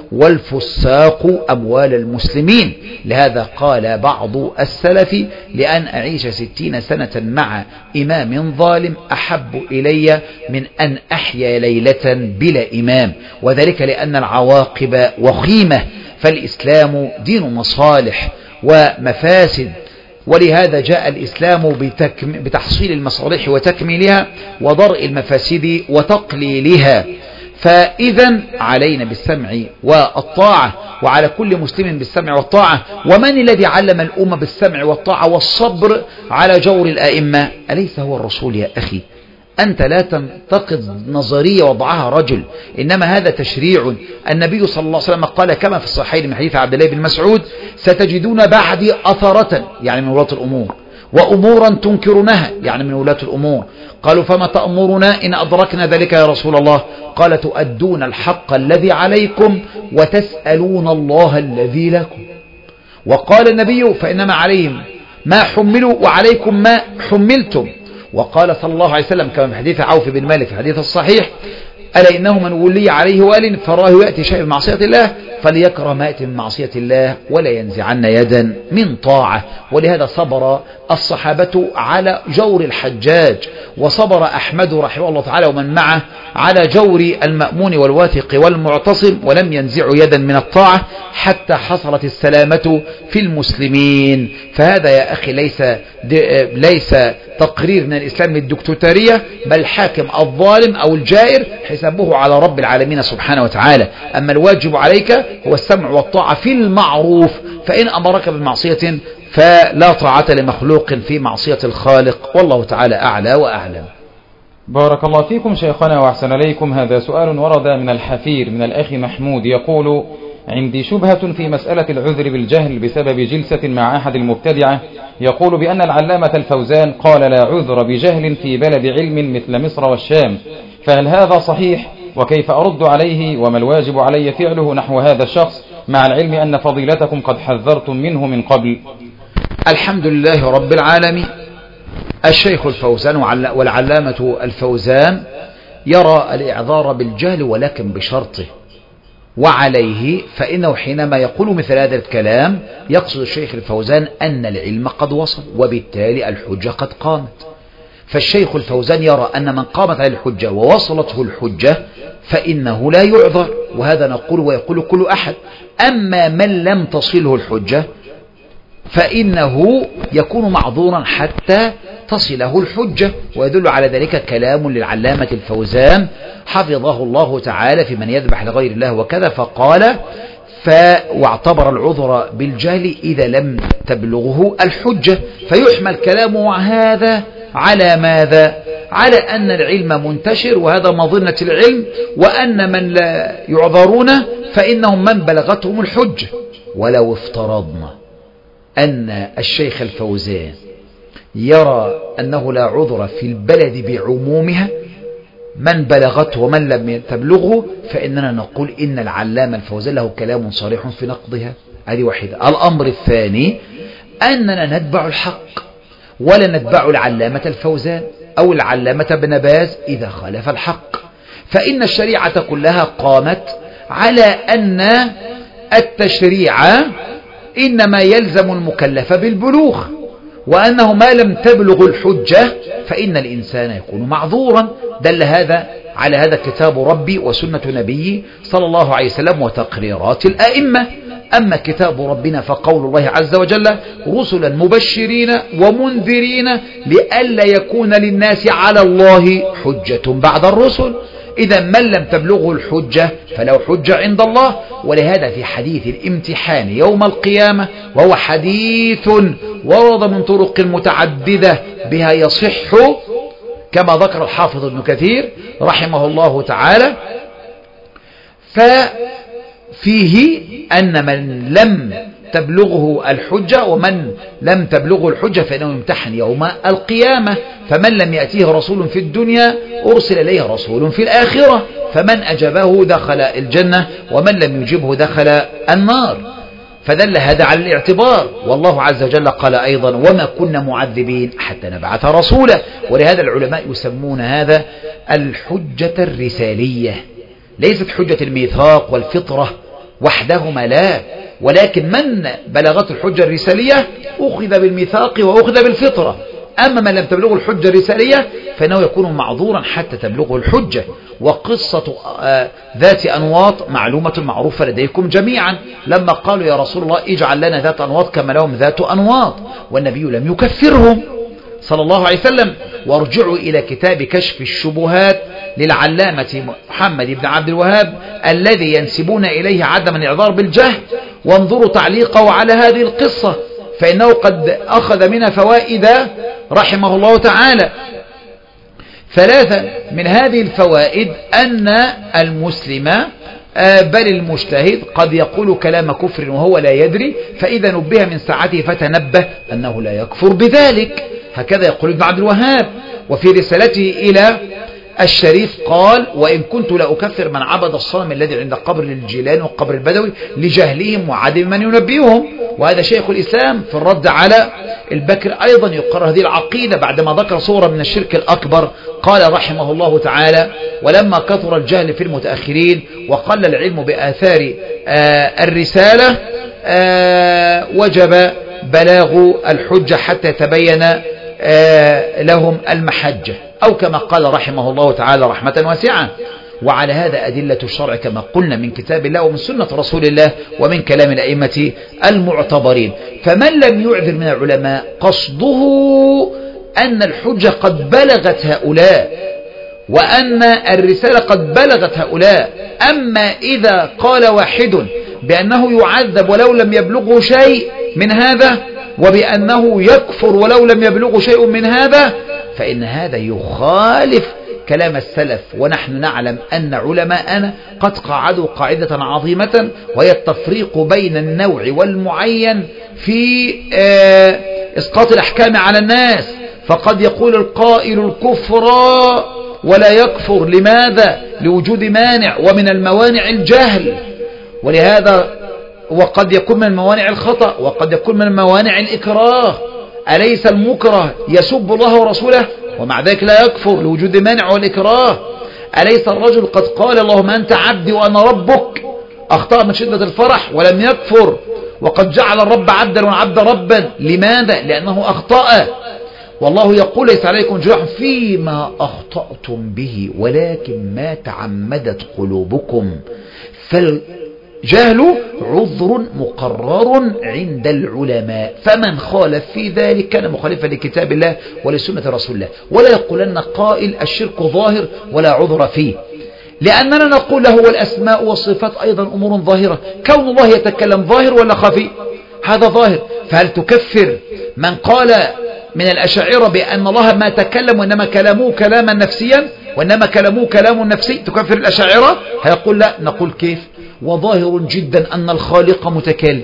Speaker 2: والفساق أموال المسلمين. لهذا قال بعض السلف: لأن أعيش 60 سنة مع إمام ظالم أحب إلي من أن أحيا ليلة بلا إمام. وذلك لأن العواقب وخيمة، فالإسلام دين مصالح ومفاسد، ولهذا جاء الإسلام بتحصيل المصالح وتكميلها ودرء المفاسد وتقليلها. فإذا علينا بالسمع والطاعة، وعلى كل مسلم بالسمع والطاعة. ومن الذي علم الأمة بالسمع والطاعة والصبر على جور الآئمة؟ أليس هو الرسول يا أخي؟ أنت لا تنتقد نظرية وضعها رجل، إنما هذا تشريع. النبي صلى الله عليه وسلم قال كما في الصحيحين من حديث عبد الله بن مسعود: ستجدون بعدي أثرة، يعني من ولاة الأمور، وأمورا تنكرونها، يعني من ولاة الأمور. قالوا: فما تأمرنا إن أدركنا ذلك يا رسول الله؟ قال: تؤدون الحق الذي عليكم وتسألون الله الذي لكم. وقال النبي: فإنما عليهم ما حملوا وعليكم ما حملتم. وقال صلى الله عليه وسلم كما في حديث عوف بن مالك في الحديث الصحيح: ألا إنه من ولي عليه وال فراه يأتي شيء من معصية الله فليكره ما يأتي من معصية الله ولا ينزعن يدا من طاعة. ولهذا صبر الصحابة على جور الحجاج، وصبر أحمد رحمه الله تعالى ومن معه على جور المأمون والواثق والمعتصم، ولم ينزعوا يدا من الطاعة حتى حصلت السلامة في المسلمين. فهذا يا أخي ليس تقرير من الإسلام للدكتاتورية، بل الحاكم الظالم أو الجائر حسابه على رب العالمين سبحانه وتعالى. أما الواجب عليك هو السمع والطاعة في المعروف، فإن أمرك بالمعصية فلا طاعة لمخلوق في معصية الخالق، والله تعالى أعلى وأعلم.
Speaker 1: بارك الله فيكم شيخنا وأحسن إليكم. هذا سؤال ورد من الحفير من الأخ محمود، يقول: عندي شبهة في مسألة العذر بالجهل بسبب جلسة مع أحد المبتدعة، يقول بأن العلامة الفوزان قال: لا عذر بجهل في بلد علم مثل مصر والشام، فهل هذا صحيح؟ وكيف أرد عليه؟ وما الواجب علي فعله نحو هذا الشخص، مع العلم أن فضيلتكم قد حذرتم منه من قبل؟
Speaker 2: الحمد لله رب العالمين. الشيخ الفوزان والعلامة الفوزان يرى الإعذار بالجهل، ولكن بشرطه وعليه، فإنه حينما يقول مثل هذا الكلام يقصد الشيخ الفوزان أن العلم قد وصل، وبالتالي الحجة قد قامت. فالشيخ الفوزان يرى أن من قامت عليه الحجة ووصلته الحجة فإنه لا يعذر، وهذا نقول ويقول كل أحد. أما من لم تصله الحجة فإنه يكون معذورا حتى تصله الحجة. ويدل على ذلك كلام للعلامة الفوزان حفظه الله تعالى في من يذبح لغير الله وكذا، فقال: واعتبر العذر بالجهل إذا لم تبلغه الحجة. فيحمل كلامه هذا على ماذا؟ على أن العلم منتشر، وهذا مظنة العلم، وأن من لا يعذرون فإنهم من بلغتهم الحجة. ولو افترضنا أن الشيخ الفوزان يرى أنه لا عذر في البلد بعمومها، من بلغته ومن لم تبلغه، فإننا نقول إن العلامة الفوزان له كلام صريح في نقضها. هذه واحدة. الأمر الثاني أننا نتبع الحق ولا نتبع العلامة الفوزان أو العلامة ابن باز إذا خالف الحق، فإن الشريعة كلها قامت على أن التشريع إنما يلزم المكلف بالبلوغ، وأنه ما لم تبلغ الحجة فإن الإنسان يكون معذورا. دل هذا على هذا كتاب ربي وسنة نبي صلى الله عليه وسلم وتقريرات الأئمة. أما كتاب ربنا فقول الله عز وجل: رسلا مبشرين ومنذرين لئلا يكون للناس على الله حجة بعد الرسل. إذا من لم تبلغه الحجة فله حجة عند الله. ولهذا في حديث الامتحان يوم القيامة، وهو حديث ورد من طرق متعددة بها يصح كما ذكر الحافظ ابن كثير رحمه الله تعالى، ففيه أن من لم تبلغه الحجة ومن لم تبلغه الحجة فإنه يمتحن يوم القيامة. فمن لم يأتيه رسول في الدنيا أرسل إليه رسول في الآخرة، فمن أجابه دخل الجنة ومن لم يجبه دخل النار. فدل هذا على الاعتبار. والله عز وجل قال أيضا: وما كنا معذبين حتى نبعث رسولا. ولهذا العلماء يسمون هذا الحجة الرسالية، ليست حجة الميثاق والفطرة وحدهما لا، ولكن من بلغته الحجة الرسالية أخذ بالميثاق وأخذ بالفطرة. أما من لم تبلغه الحجة الرسالية فإنه يكون معذورا حتى تبلغه الحجة. وقصة ذات أنواط معلومة معروفة لديكم جميعا، لما قالوا يا رسول الله اجعل لنا ذات أنواط كما لهم ذات أنواط، والنبي لم يكفرهم صلى الله عليه وسلم. وارجعوا إلى كتاب كشف الشبهات للعلامة محمد بن عبد الوهاب الذي ينسبون إليه عدم الإعذار بالجهل، وانظروا تعليقه على هذه القصة، فإنه قد أخذ منها فوائد رحمه الله تعالى. ثلاثة من هذه الفوائد أن المسلم بل المجتهد قد يقول كلام كفر وهو لا يدري، فإذا نبه من ساعته فتنبه أنه لا يكفر بذلك. هكذا يقول ابن عبد الوهاب. وفي رسالته إلى الشريف قال وإن كنت لأكفر من عبد الصنم الذي عند قبر الجيلاني وقبر البدوي لجهلهم وعدم من ينبئهم. وهذا شيخ الإسلام في الرد على البكر أيضا يقرر هذه العقيدة بعدما ذكر صورة من الشرك الأكبر. قال رحمه الله تعالى ولما كثر الجهل في المتأخرين وقل العلم بآثار الرسالة وجب بلاغ الحجة حتى تبين لهم المحجة، أو كما قال رحمه الله تعالى رحمة واسعة. وعلى هذا أدلة الشرع كما قلنا من كتاب الله ومن سنة رسول الله ومن كلام الأئمة المعتبرين. فمن لم يعذر من العلماء قصده أن الحجة قد بلغت هؤلاء وأن الرسالة قد بلغت هؤلاء. أما إذا قال واحد بأنه يعذب ولو لم يبلغه شيء من هذا وبأنه يكفر ولو لم يبلغه شيء من هذا فإن هذا يخالف كلام السلف. ونحن نعلم أن علماءنا قد قاعدوا قاعدة عظيمة وهي التفريق بين النوع والمعين في إسقاط الأحكام على الناس. فقد يقول القائل الكفر ولا يكفر، لماذا؟ لوجود مانع، ومن الموانع الجهل، ولهذا وقد يكون من الموانع الخطأ، وقد يكون من الموانع الإكراه. أليس المكره يسب الله ورسوله ومع ذلك لا يكفر لوجود مانع والإكراه؟ أليس الرجل قد قال اللهم أنت عبدي وأنا ربك أخطأ من شدة الفرح ولم يكفر؟ وقد جعل الرب عبدا والعبد ربا، لماذا؟ لأنه أخطأ. والله يقول ليس عليكم جناح فيما أخطأتم به ولكن ما تعمدت قلوبكم. فالجهل عذر مقرر عند العلماء، فمن خالف في ذلك كان مخالفا لكتاب الله ولسنة رسول الله. ولا يقولن قائل الشرك ظاهر ولا عذر فيه، لأننا نقول له والأسماء والصفات أيضا أمور ظاهرة. كون الله يتكلم ظاهر ولا خفي؟ هذا ظاهر. فهل تكفر من قال من الأشاعرة بأن الله ما تكلم وإنما كلامه كلاما نفسيا وإنما كلامه كلام نفسي؟ تكفر الأشاعرة؟ هيقول لا. نقول كيف؟ وظاهر جدا أن الخالق متكلم.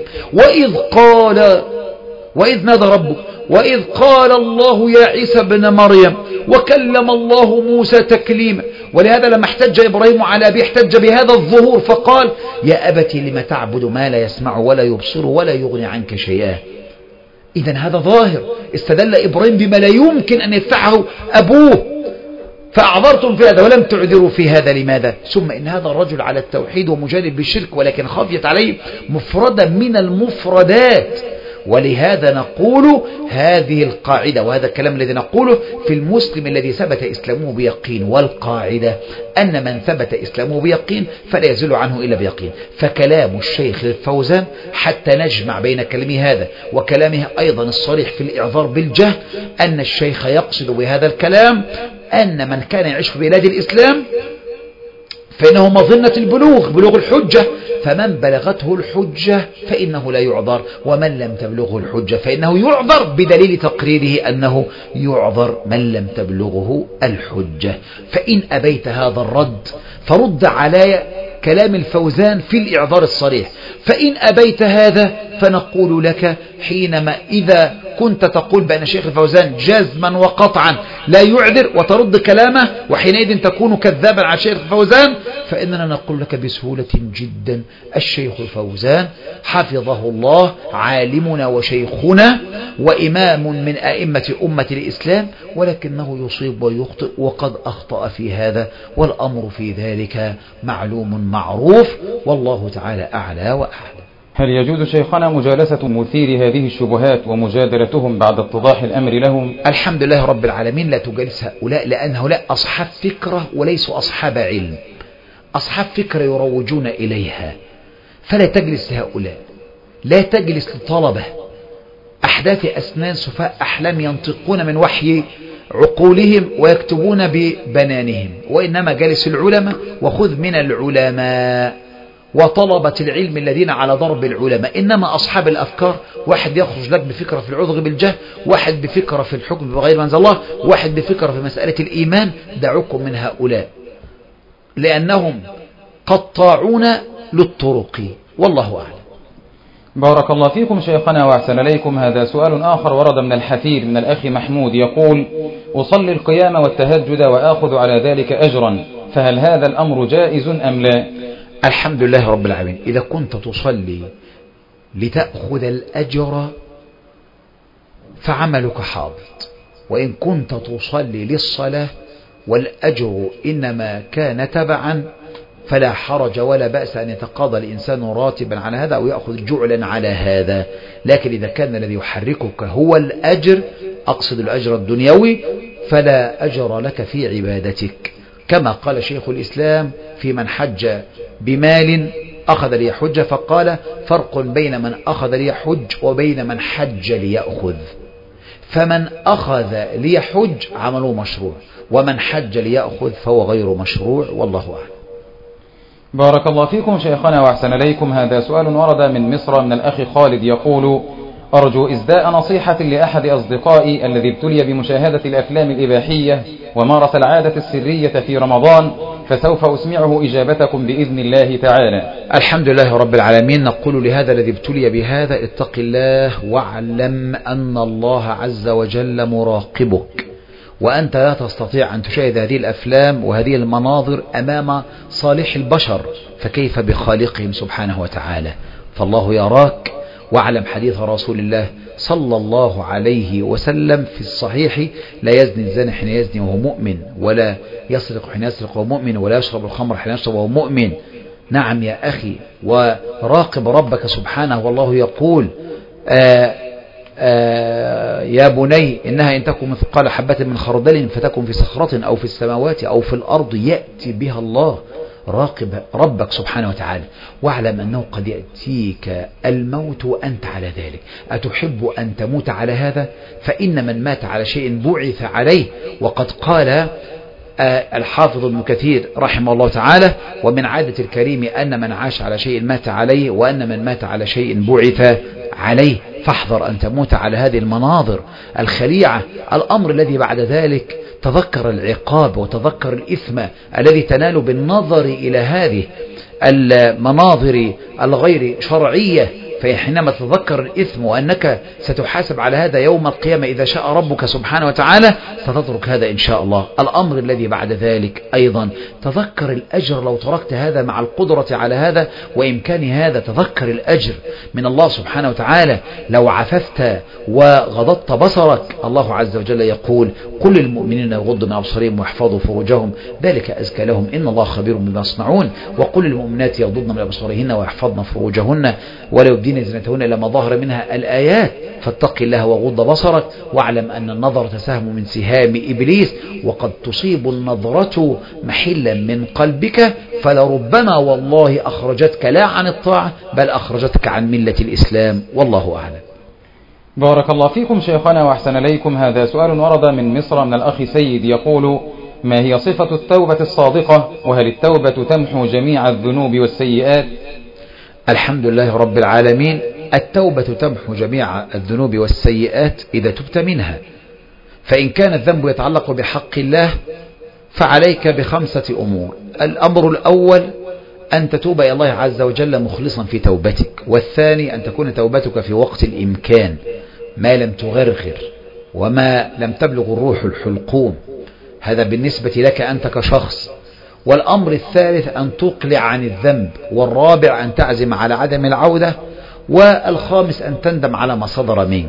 Speaker 2: وإذ نادى ربك وإذ قال الله يا عيسى ابن مريم وكلم الله موسى تكليما. ولهذا لما احتج إبراهيم على أبيه احتج بهذا الظهور فقال يا أبت لم تعبد ما لا يسمع ولا يبصر ولا يغني عنك شيئا. إذن هذا ظاهر. استدل إبراهيم بما لا يمكن أن يدفعه أبوه، فأعذرتم في هذا ولم تعذروا في هذا، لماذا؟ ثم إن هذا الرجل على التوحيد ومجانب بالشرك ولكن خفيت عليه مفردة من المفردات. ولهذا نقول هذه القاعدة وهذا الكلام الذي نقوله في المسلم الذي ثبت إسلامه بيقين، والقاعدة أن من ثبت إسلامه بيقين فلا يزل عنه إلا بيقين. فكلام الشيخ الفوزان حتى نجمع بين كلامه هذا وكلامه أيضا الصريح في الإعذار بالجهل أن الشيخ يقصد بهذا الكلام أن من كان يعيش في بلاد الإسلام فإنه مظنة بلوغ الحجة، فمن بلغته الحجة فإنه لا يعذر، ومن لم تبلغه الحجة فإنه يعذر بدليل تقريره أنه يعذر من لم تبلغه الحجة. فإن أبيت هذا الرد فرد على كلام الفوزان في الإعذار الصريح. فإن أبيت هذا فنقول لك حينما إذا كنت تقول بأن الشيخ الفوزان جزما وقطعا لا يعذر وترد كلامه وحينئذ تكون كذابا على الشيخ الفوزان، فإننا نقول لك بسهولة جدا الشيخ الفوزان حفظه الله عالمنا وشيخنا وإمام من أئمة أمة الإسلام، ولكنه يصيب ويخطئ وقد أخطأ في هذا، والأمر في ذلك معلوم معروف، والله تعالى أعلى وأعلى.
Speaker 1: هل يجوز شيخنا مجالسة مثير هذه الشبهات ومجادلتهم بعد اتضاح الأمر لهم؟
Speaker 2: الحمد لله رب العالمين، لا تجالس هؤلاء، لأن هؤلاء أصحاب فكرة وليسوا أصحاب علم، أصحاب فكرة يروجون إليها، فلا تجلس لهؤلاء، لا تجلس لطلبة أحداث أسنان سفاء أحلام ينطقون من وحي عقولهم ويكتبون ببنانهم، وإنما جالس العلماء وخذ من العلماء وطلبة العلم الذين على ضرب العلماء. إنما أصحاب الأفكار، واحد يخرج لك بفكرة في العذر بالجهل، واحد بفكرة في الحكم بغير ما أنزل الله، واحد بفكرة في مسألة الإيمان. دعوكم من هؤلاء لأنهم قطاعون للطرق، والله أعلم.
Speaker 1: بارك الله فيكم شيخنا وأحسن إليكم. هذا سؤال آخر ورد من الحفير من الأخ محمود يقول: أصلي القيام والتهجد وآخذ على ذلك أجرا، فهل هذا الأمر جائز أم لا؟
Speaker 2: الحمد لله رب العالمين. إذا كنت تصلي لتأخذ الأجر فعملك حاضر، وإن كنت تصلي للصلاة والأجر إنما كان تبعا فلا حرج ولا بأس أن يتقاضى الإنسان راتبا على هذا أو يأخذ جعلا على هذا. لكن إذا كان الذي يحركك هو الأجر، أقصد الأجر الدنيوي، فلا أجر لك في عبادتك، كما قال شيخ الإسلام في من حج بمال أخذ ليحج، فقال: فرق بين من أخذ ليحج وبين من حج ليأخذ. فمن أخذ ليحج عمله مشروع، ومن حج ليأخذ فهو غير مشروع، والله أعلم.
Speaker 1: بارك الله فيكم شيخنا وأحسن إليكم. هذا سؤال ورد من مصر من الأخ خالد يقول: أرجو إسداء نصيحة لأحد أصدقائي الذي ابتلي بمشاهدة الأفلام الإباحية ومارس العادة السرية في رمضان، فسوف أسمعه إجابتكم بإذن الله تعالى.
Speaker 2: الحمد لله رب العالمين. نقول لهذا الذي ابتلي بهذا: اتق الله واعلم أن الله عز وجل مراقبك، وأنت لا تستطيع أن تشاهد هذه الأفلام وهذه المناظر أمام صالح البشر، فكيف بخالقهم سبحانه وتعالى؟ فالله يراك. واعلم حديث رسول الله صلى الله عليه وسلم في الصحيح: لا يزني الزاني حين يزني وهو مؤمن، ولا يسرق حين يسرق وهو مؤمن، ولا يشرب الخمر حين يشرب وهو مؤمن. نعم يا أخي، وراقب ربك سبحانه، والله يقول: يا بني إنها إن تكن مثقال حبة من خردل فتكن في صخرة أو في السماوات أو في الأرض يأتي بها الله. راقب ربك سبحانه وتعالى، واعلم أنه قد يأتيك الموت وأنت على ذلك. أتحب أن تموت على هذا؟ فإن من مات على شيء بعث عليه. وقد قال الحافظ ابن كثير رحمه الله تعالى: ومن عادة الكريم أن من عاش على شيء مات عليه، وأن من مات على شيء بعث عليه. فاحذر أن تموت على هذه المناظر الخليعة. الأمر الذي بعد ذلك: تذكر العقاب وتذكر الإثم الذي تنال بالنظر إلى هذه المناظر الغير شرعية، فحينما تذكر الإثم وأنك ستحاسب على هذا يوم القيامة إذا شاء ربك سبحانه وتعالى، ستترك هذا إن شاء الله. الأمر الذي بعد ذلك أيضا: تذكر الأجر لو تركت هذا مع القدرة على هذا وإمكان هذا. تذكر الأجر من الله سبحانه وتعالى لو عففت وغضضت بصرك. الله عز وجل يقول: قل للمؤمنين يغضوا من أبصارهم ويحفظوا فروجهم ذلك أزكى لهم إن الله خبير بما يصنعون. وقل للمؤمنات يغضضن من أبصارهن ويحفظن فروجهن ولا يبدين زينتهن إلا ما ظهر منها الآيات. فاتق الله وغض بصرك، واعلم أن النظرة سهم من سهام إبليس، وقد تصيب النظرة محلا من قلبك، فلربما والله أخرجتك لا عن الطاعة بل أخرجتك عن ملة الإسلام، والله أعلم.
Speaker 1: بارك الله فيكم شيخنا وأحسن إليكم. هذا سؤال ورد من مصر من الأخ سيد يقول: ما هي صفة التوبة الصادقة؟ وهل التوبة تمحو جميع الذنوب والسيئات؟
Speaker 2: الحمد لله رب العالمين. التوبة تمحو جميع الذنوب والسيئات إذا تبت منها. فإن كان الذنب يتعلق بحق الله فعليك ب5 أمور. الأمر الأول: أن تتوب إلى الله عز وجل مخلصا في توبتك. والثاني: أن تكون توبتك في وقت الإمكان، ما لم تغرغر وما لم تبلغ الروح الحلقوم، هذا بالنسبة لك أنت كشخص. والأمر الثالث: أن تقلع عن الذنب. والرابع: أن تعزم على عدم العودة. والخامس: أن تندم على ما صدر منك.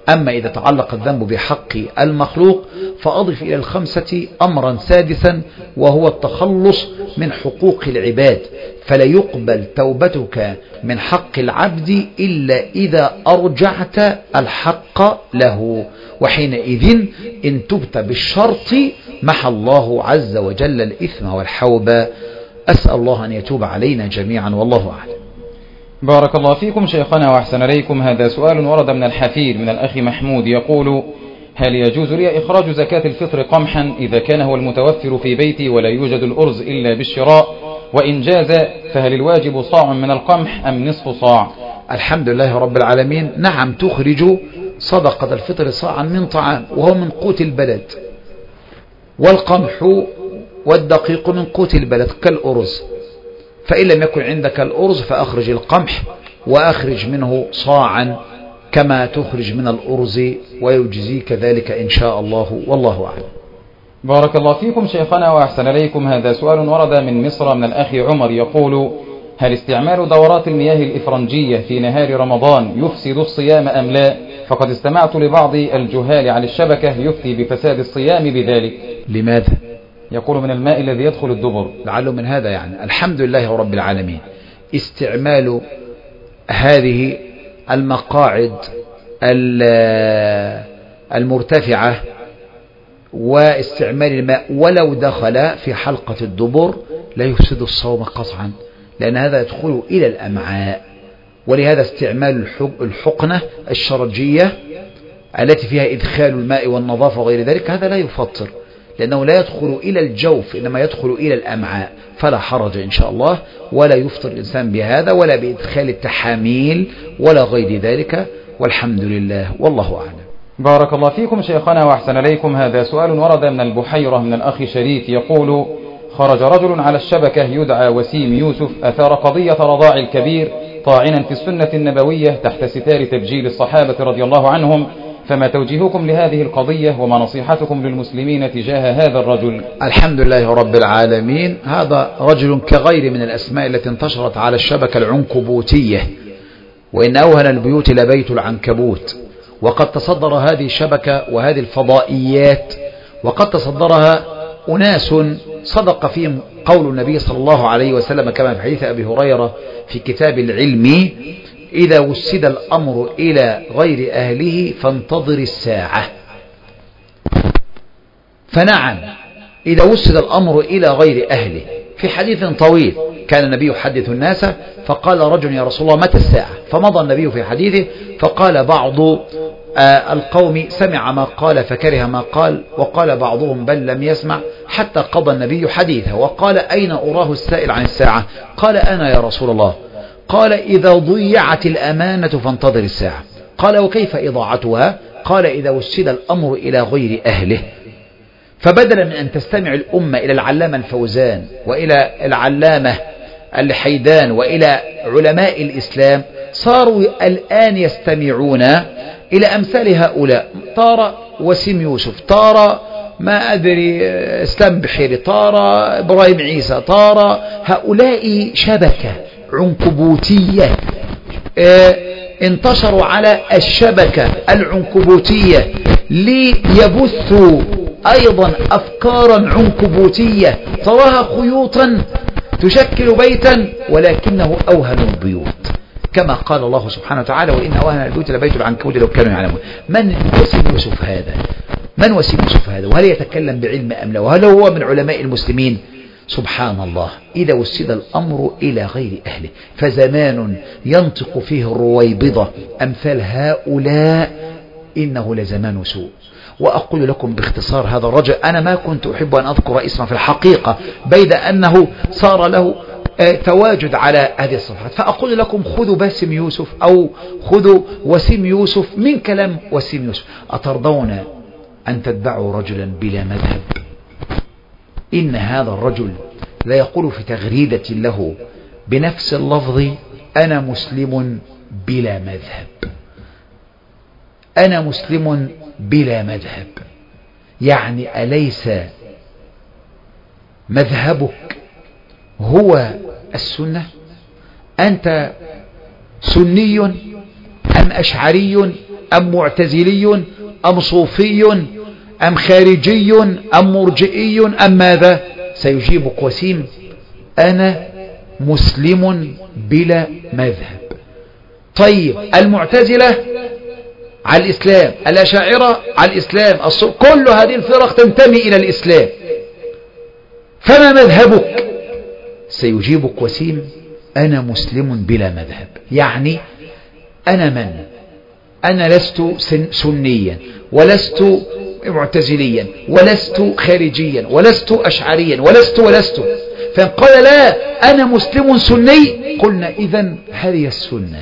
Speaker 2: أما إذا تعلق الذنب بحق المخلوق فأضف إلى الخمسة أمرا سادسا، وهو التخلص من حقوق العباد، فلا يقبل توبتك من حق العبد إلا إذا أرجعت الحق له، وحينئذ إن تبت بالشرط محى الله عز وجل الإثم والحوبة. أسأل الله أن يتوب علينا جميعا، والله أعلم.
Speaker 1: بارك الله فيكم شيخنا وأحسن إليكم. هذا سؤال ورد من الحفيد من الأخ محمود يقول: هل يجوز لي إخراج زكاة الفطر قمحا إذا كان هو المتوفر في بيتي ولا يوجد الأرز إلا بالشراء؟ وإن جاز فهل الواجب صاع من القمح أم نصف صاع؟
Speaker 2: الحمد لله رب العالمين. نعم، تخرج صدقة الفطر صاعا من طعام، وهو من قوت البلد، والقمح والدقيق من قوت البلد كالأرز، فإن لم يكن عندك الأرز فأخرج القمح وأخرج منه صاعا كما تخرج من الأرز، ويجزيك ذلك إن شاء الله، والله أعلم.
Speaker 1: بارك الله فيكم شيخنا وأحسن إليكم. هذا سؤال ورد من مصر من الأخ عمر يقول: هل استعمال دورات المياه الإفرنجية في نهار رمضان يفسد الصيام أم لا؟ فقد استمعت لبعض الجهال على الشبكة يفتي بفساد الصيام بذلك.
Speaker 2: لماذا؟
Speaker 1: يقول: من الماء الذي يدخل الدبر.
Speaker 2: لعله من هذا يعني. الحمد لله رب العالمين. استعمال هذه المقاعد المرتفعة واستعمال الماء ولو دخل في حلقة الدبر لا يفسد الصوم قطعا، لأن هذا يدخل إلى الأمعاء. ولهذا استعمال الحقنة الشرجية التي فيها إدخال الماء والنظافة وغير ذلك هذا لا يفطر، لأنه لا يدخل إلى الجوف، إنما يدخل إلى الأمعاء، فلا حرج إن شاء الله، ولا يفطر الإنسان بهذا ولا بإدخال التحاميل ولا غير ذلك، والحمد لله، والله أعلم.
Speaker 1: بارك الله فيكم شيخنا وأحسن إليكم. هذا سؤال ورد من البحيرة من الأخ شريف يقول: خرج رجل على الشبكة يدعى وسيم يوسف أثار قضية رضاع الكبير طاعنا في السنة النبوية تحت ستار تبجيل الصحابة رضي الله عنهم، فما توجيهكم لهذه القضية وما نصيحتكم للمسلمين تجاه هذا الرجل؟
Speaker 2: الحمد لله رب العالمين. هذا رجل كغير من الأسماء التي انتشرت على الشبكة العنكبوتية، وإن أوهن البيوت لبيت العنكبوت، وقد تصدر هذه الشبكة وهذه الفضائيات، وقد تصدرها أناس صدق فيهم قول النبي صلى الله عليه وسلم كما في حديث أبي هريرة في كتاب العلم: إذا وسد الأمر إلى غير أهله فانتظر الساعة. فنعم، إذا وسد الأمر إلى غير أهله. في حديث طويل كان النبي يحدث الناس فقال رجل: يا رسول الله متى الساعة؟ فمضى النبي في حديثه فقال بعض القوم: سمع ما قال فكره ما قال، وقال بعضهم: بل لم يسمع، حتى قضى النبي حديثه وقال: أين أراه السائل عن الساعة؟ قال: أنا يا رسول الله. قال: إذا ضيعت الأمانة فانتظر الساعة. قال: وكيف إضاعتها؟ قال: إذا وسد الأمر إلى غير أهله. فبدلا من أن تستمع الأمة إلى العلامة الفوزان وإلى العلامة الحيدان وإلى علماء الإسلام، صاروا الآن يستمعون إلى أمثال هؤلاء. طار وسيم يوسف، طار ما أدري إسلام بحيري، طار إبراهيم عيسى، طار هؤلاء شبكة عنكبوتية انتشروا على الشبكة العنكبوتية ليبثوا أيضا أفكارا عنكبوتية تراها خيوطا تشكل بيتا ولكنه أوهن البيوت، كما قال الله سبحانه وتعالى: وإن أوهن البيوت لبيت العنكبوت لو كانوا يعلمون. من وسيم يوسف هذا؟ من وسيم يوسف هذا؟ وهل يتكلم بعلم أم لا؟ وهل هو من علماء المسلمين؟ سبحان الله. إذا وسد الأمر إلى غير أهله، فزمان ينطق فيه الرويبضة أمثال هؤلاء إنه لزمان سوء. وأقول لكم باختصار: هذا الرجل أنا ما كنت أحب أن أذكر اسمه في الحقيقة، بيد أنه صار له تواجد على هذه الصفحات، فأقول لكم: خذوا باسم يوسف أو خذوا وسيم يوسف من كلام وسيم يوسف. أترضون أن تتبعوا رجلا بلا مذهب؟ إن هذا الرجل لا يقول في تغريدة له بنفس اللفظ: أنا مسلم بلا مذهب، أنا مسلم بلا مذهب. يعني أليس مذهبك هو السنة؟ أنت سني أم أشعري أم معتزلي أم صوفي أم خارجي أم مرجئي أم ماذا؟ سيجيبك وسيم: أنا مسلم بلا مذهب. طيب المعتزلة على الإسلام، الأشاعرة على الإسلام، كل هذه الفرق تنتمي إلى الإسلام، فما مذهبك؟ سيجيبك وسيم: أنا مسلم بلا مذهب. يعني أنا من؟ أنا لست سنيا، ولست معتزليا، ولست خارجيا، ولست أشعريا، ولست. فإن قال لا أنا مسلم سني، قلنا إذن هذه السنة.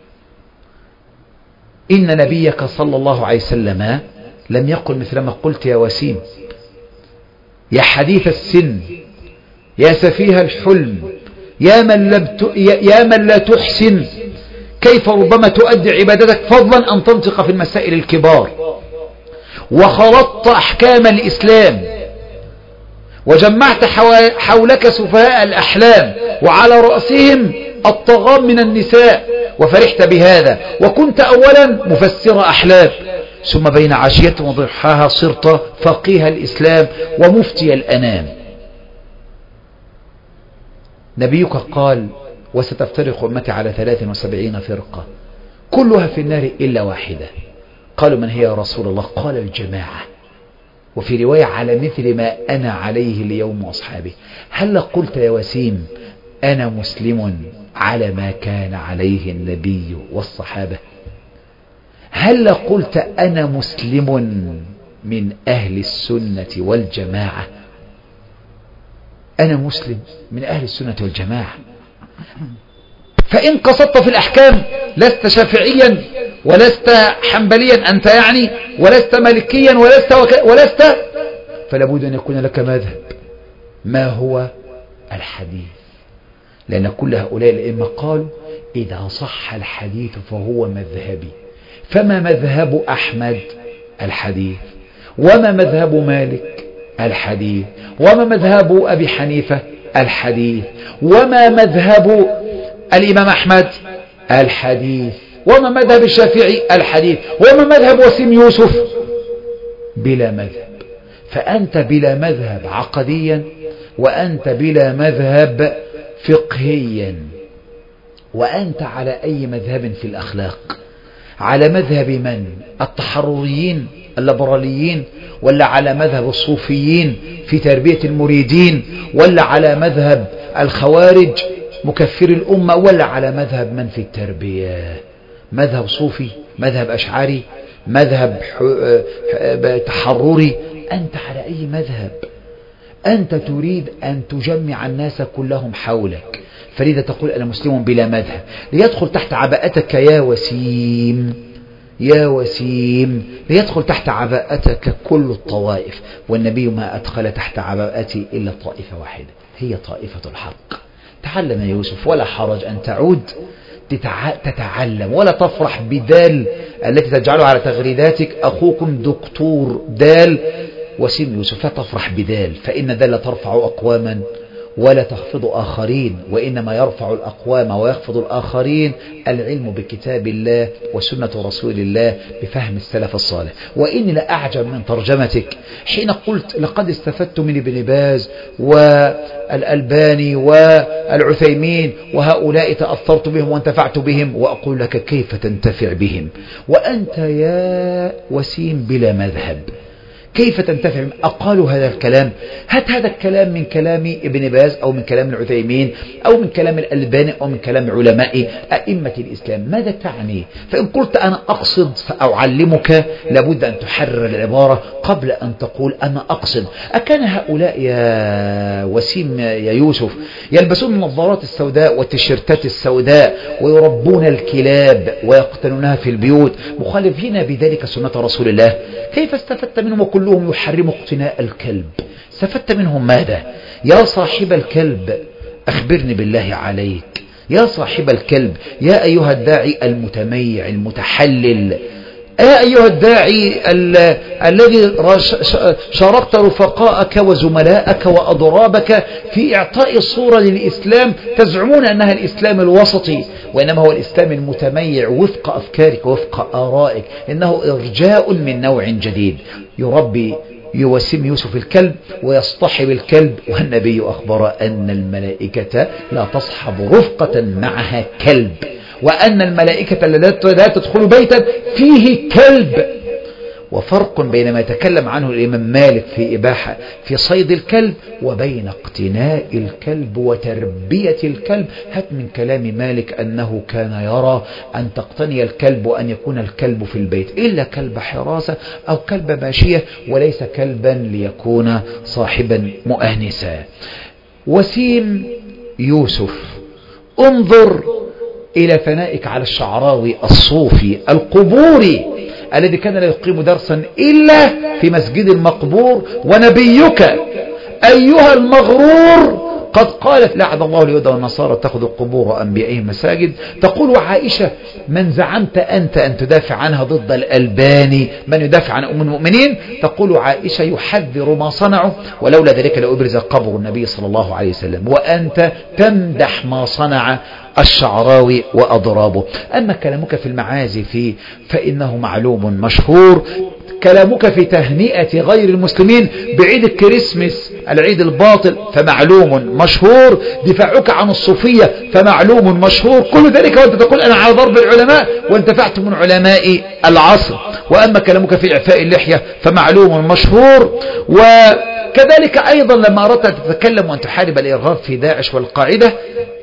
Speaker 2: إن نبيك صلى الله عليه وسلم لم يقل مثل ما قلت يا وسيم: يا حديث السن، يا سفيه الحلم، يا من لا تحسن، كيف ربما تؤدي عبادتك فضلا أن تنطق في المسائل الكبار، وخلطت أحكام الإسلام، وجمعت حولك سفهاء الأحلام، وعلى رأسهم الطغام من النساء، وفرحت بهذا، وكنت أولا مفسر أحلام، ثم بين عشية وضحاها صرت فقيه الإسلام ومفتي الأنام. نبيك قال: وستفترق أمتي على 73 فرقة كلها في النار إلا واحدة. قالوا: من هي يا رسول الله؟ قال: الجماعة. وفي رواية: على مثل ما أنا عليه اليوم وأصحابي. هل قلت يا وسيم أنا مسلم على ما كان عليه النبي والصحابة؟ هل قلت أنا مسلم من أهل السنة والجماعة؟ أنا مسلم من أهل السنة والجماعة. فإن قصدت في الأحكام لست شافعيا ولست حنبليا أنت يعني، ولست مالكيا ولست، فلابد أن يكون لك مذهب. ما هو؟ الحديث. لأن كل هؤلاء الأئمة قالوا: إذا صح الحديث فهو مذهبي. فما مذهب أحمد؟ الحديث. وما مذهب مالك؟ الحديث. وما مذهب أبي حنيفة؟ الحديث. وما مذهب الإمام أحمد؟ الحديث. وما مذهب الشافعي؟ الحديث. وما مذهب وسيم يوسف؟ بلا مذهب. فأنت بلا مذهب عقديا، وأنت بلا مذهب فقهيا، وأنت على أي مذهب في الأخلاق؟ على مذهب من؟ التحرريين الليبراليين، ولا على مذهب الصوفيين في تربية المريدين، ولا على مذهب الخوارج مكفر الأمة، ولا على مذهب من في التربية؟ مذهب صوفي، مذهب أشعري، مذهب تحرري؟ أنت على أي مذهب؟ أنت تريد أن تجمع الناس كلهم حولك، فلذا تقول أنا مسلم بلا مذهب، ليدخل تحت عباءتك يا وسيم، يا وسيم، ليدخل تحت عباءتك كل الطوائف. والنبي ما أدخل تحت عباءتي إلا طائفة واحدة، هي طائفة الحق. تعلم يا يوسف، ولا حرج أن تعود تتعلم، ولا تفرح بدال التي تجعلها على تغريداتك أخوكم دكتور دال وسيم يوسف. لا تفرح بدال، فإن دال لا ترفع أقواما ولا تخفض آخرين، وإنما يرفع الأقوام ويخفض الآخرين العلم بكتاب الله وسنة رسول الله بفهم السلف الصالح. وإني لأعجب من ترجمتك حين قلت لقد استفدت من ابن باز والألباني والعثيمين وهؤلاء تأثرت بهم وانتفعت بهم، وأقول لك كيف تنتفع بهم وأنت يا وسيم بلا مذهب؟ كيف تنتفع؟ أقالوا هذا الكلام؟ هات هذا الكلام من كلام ابن باز أو من كلام العثيمين أو من كلام الألباني أو من كلام علماء أئمة الإسلام، ماذا تعني؟ فإن قلت أنا أقصد فأعلمك لابد أن تحرر العبارة قبل أن تقول أنا أقصد. أكان هؤلاء يا وسيم يا يوسف يلبسون النظارات السوداء والتيشيرتات السوداء ويربون الكلاب ويقتلونها في البيوت مخالفين بذلك سنة رسول الله؟ كيف استفدت منهم وكلهم يحرم اقتناء الكلب؟ استفدت منهم ماذا؟ يا صاحب الكلب أخبرني بالله عليك، يا صاحب الكلب، يا أيها الداعي المتميع المتحلل، يا أيها الداعي الذي شاركت رفقاءك وزملاءك وأضرابك في إعطاء الصورة للإسلام، تزعمون أنها الإسلام الوسطي، وإنما هو الإسلام المتميع وفق أفكارك وفق آرائك، إنه إرجاء من نوع جديد. يربي يوسم يوسف الكلب ويصطحب الكلب، والنبي أخبر أن الملائكة لا تصحب رفقة معها كلب، وأن الملائكة لا تدخل بيتا فيه كلب. وفرق بين ما يتكلم عنه الإمام مالك في إباحة في صيد الكلب وبين اقتناء الكلب وتربية الكلب. هات من كلام مالك أنه كان يرى أن تقتني الكلب وأن يكون الكلب في البيت إلا كلب حراسة أو كلب ماشية، وليس كلبا ليكون صاحبا مؤنسا. وسيم يوسف، انظر إلى ثنائك على الشعراوي الصوفي القبوري الذي كان لا يقيم درسا إلا في مسجد مقبور، ونبيك أيها المغرور قد قالت لعن الله اليهود والنصارى اتخذوا قبور أنبيائهم مساجد. تقول عائشة من زعمت أنت أن تدافع عنها ضد الألباني من يدافع عن أم المؤمنين؟ تقول عائشة يحذر ما صنعوا ولولا ذلك لأبرز قبر النبي صلى الله عليه وسلم، وأنت تمدح ما صنع الشعراوي وأضرابه. أما كلامك في المعازف فإنه معلوم مشهور، كلامك في تهنئة غير المسلمين بعيد الكريسماس العيد الباطل فمعلوم مشهور، دفاعك عن الصوفية فمعلوم مشهور، كل ذلك وأنت تقول أنا على ضرب العلماء وانتفعت من علماء العصر. وأما كلامك في إعفاء اللحية فمعلوم مشهور. وكذلك أيضا لما أردت أن تتكلم وأن تحارب الإرهاب في داعش والقاعدة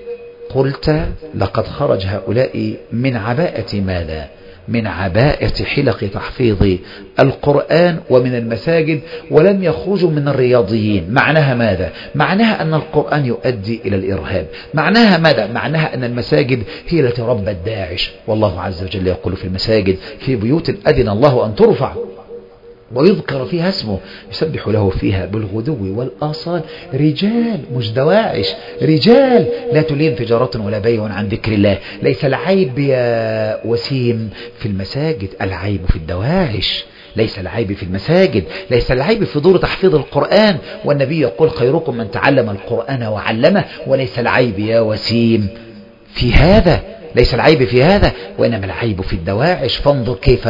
Speaker 2: قلت لقد خرج هؤلاء من عباءة ماذا؟ من عباءة حلق تحفيظ القرآن ومن المساجد، ولم يخرجوا من الرياضيين. معناها ماذا؟ معناها أن القرآن يؤدي إلى الإرهاب. معناها ماذا؟ معناها أن المساجد هي التي ربت داعش. والله عز وجل يقول في المساجد في بيوت أذن الله أن ترفع ويذكر فيها اسمه يسبح له فيها بالغدو والآصال رجال، مش دواعش، رجال لا تلين تجارة ولا بيع عن ذكر الله. ليس العيب يا وسيم في المساجد، العيب في الدواعش. ليس العيب في المساجد، ليس العيب في دور تحفيظ القرآن، والنبي يقول خيركم من تعلم القرآن وعلمه. وليس العيب يا وسيم في هذا، ليس العيب في هذا، وإنما العيب في الدواعش. فانظر كيف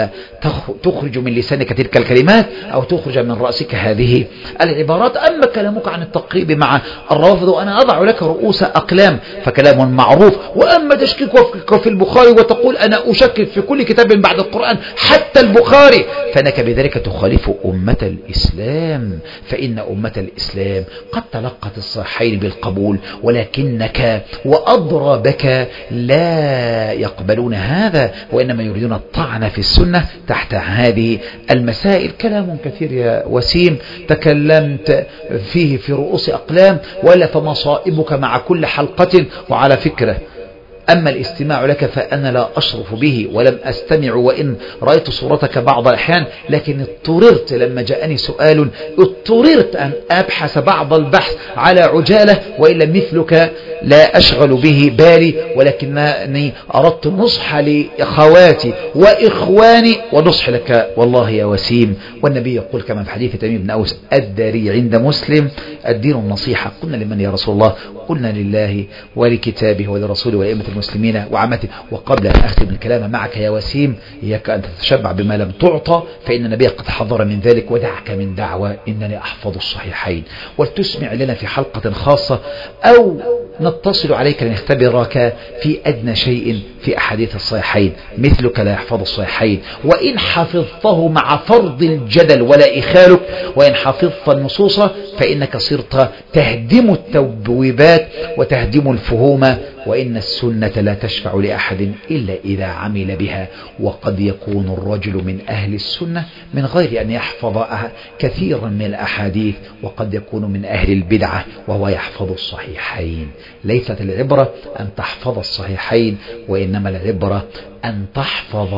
Speaker 2: تخرج من لسانك تلك الكلمات أو تخرج من رأسك هذه العبارات. أما كلامك عن التقريب مع الروافض وأنا أضع لك رؤوس أقلام فكلام معروف. وأما تشكيك في البخاري وتقول أنا أشكك في كل كتاب بعد القرآن حتى البخاري، فإنك بذلك تخالف أمة الإسلام، فإن أمة الإسلام قد تلقت الصحيحين بالقبول، ولكنك وأضرى بك لا يقبلون هذا، وإنما يريدون الطعن في السنة تحت هذه المسائل. كلام كثير يا وسيم تكلمت فيه في رؤوس أقلام، ولا فمصائبك مع كل حلقة. وعلى فكرة أما الاستماع لك فأنا لا أشرف به ولم أستمع، وإن رأيت صورتك بعض الأحيان، لكن اضطررت لما جاءني سؤال اضطررت أن أبحث بعض البحث على عجالة، وإلا مثلك لا أشغل به بالي، ولكنني أردت النصح لأخواتي وإخواني ونصح لك والله يا وسيم. والنبي يقول كما في حديث تميم بن أوس الداري عند مسلم الدين النصيحة. قلنا لمن يا رسول الله؟ قلنا لله ولكتابه ولرسوله ولأئمة المسلمين وعامته. وقبل أن أختم الكلام معك يا وسيم إياك أن تتشبع بما لم تعطى، فإن النبي قد حذر من ذلك. ودعك من دعوة إنني أحفظ الصحيحين، ولتسمع لنا في حلقة خاصة أو نتصل عليك لنختبرك في أدنى شيء في أحاديث الصحيحين. مثلك لا يحفظ الصحيحين، وإن حفظته مع فرض الجدل ولا إخالك، وإن حفظت النصوص فإنك صرت تهدم التبويبات وتهدم الفهوم، وإن السنة لا تشفع لأحد إلا إذا عمل بها. وقد يكون الرجل من أهل السنة من غير أن يحفظ كثيرا من الأحاديث، وقد يكون من أهل البدعة وهو يحفظ الصحيحين. ليست العبرة أن تحفظ الصحيحين، وإنما العبرة أن تحفظ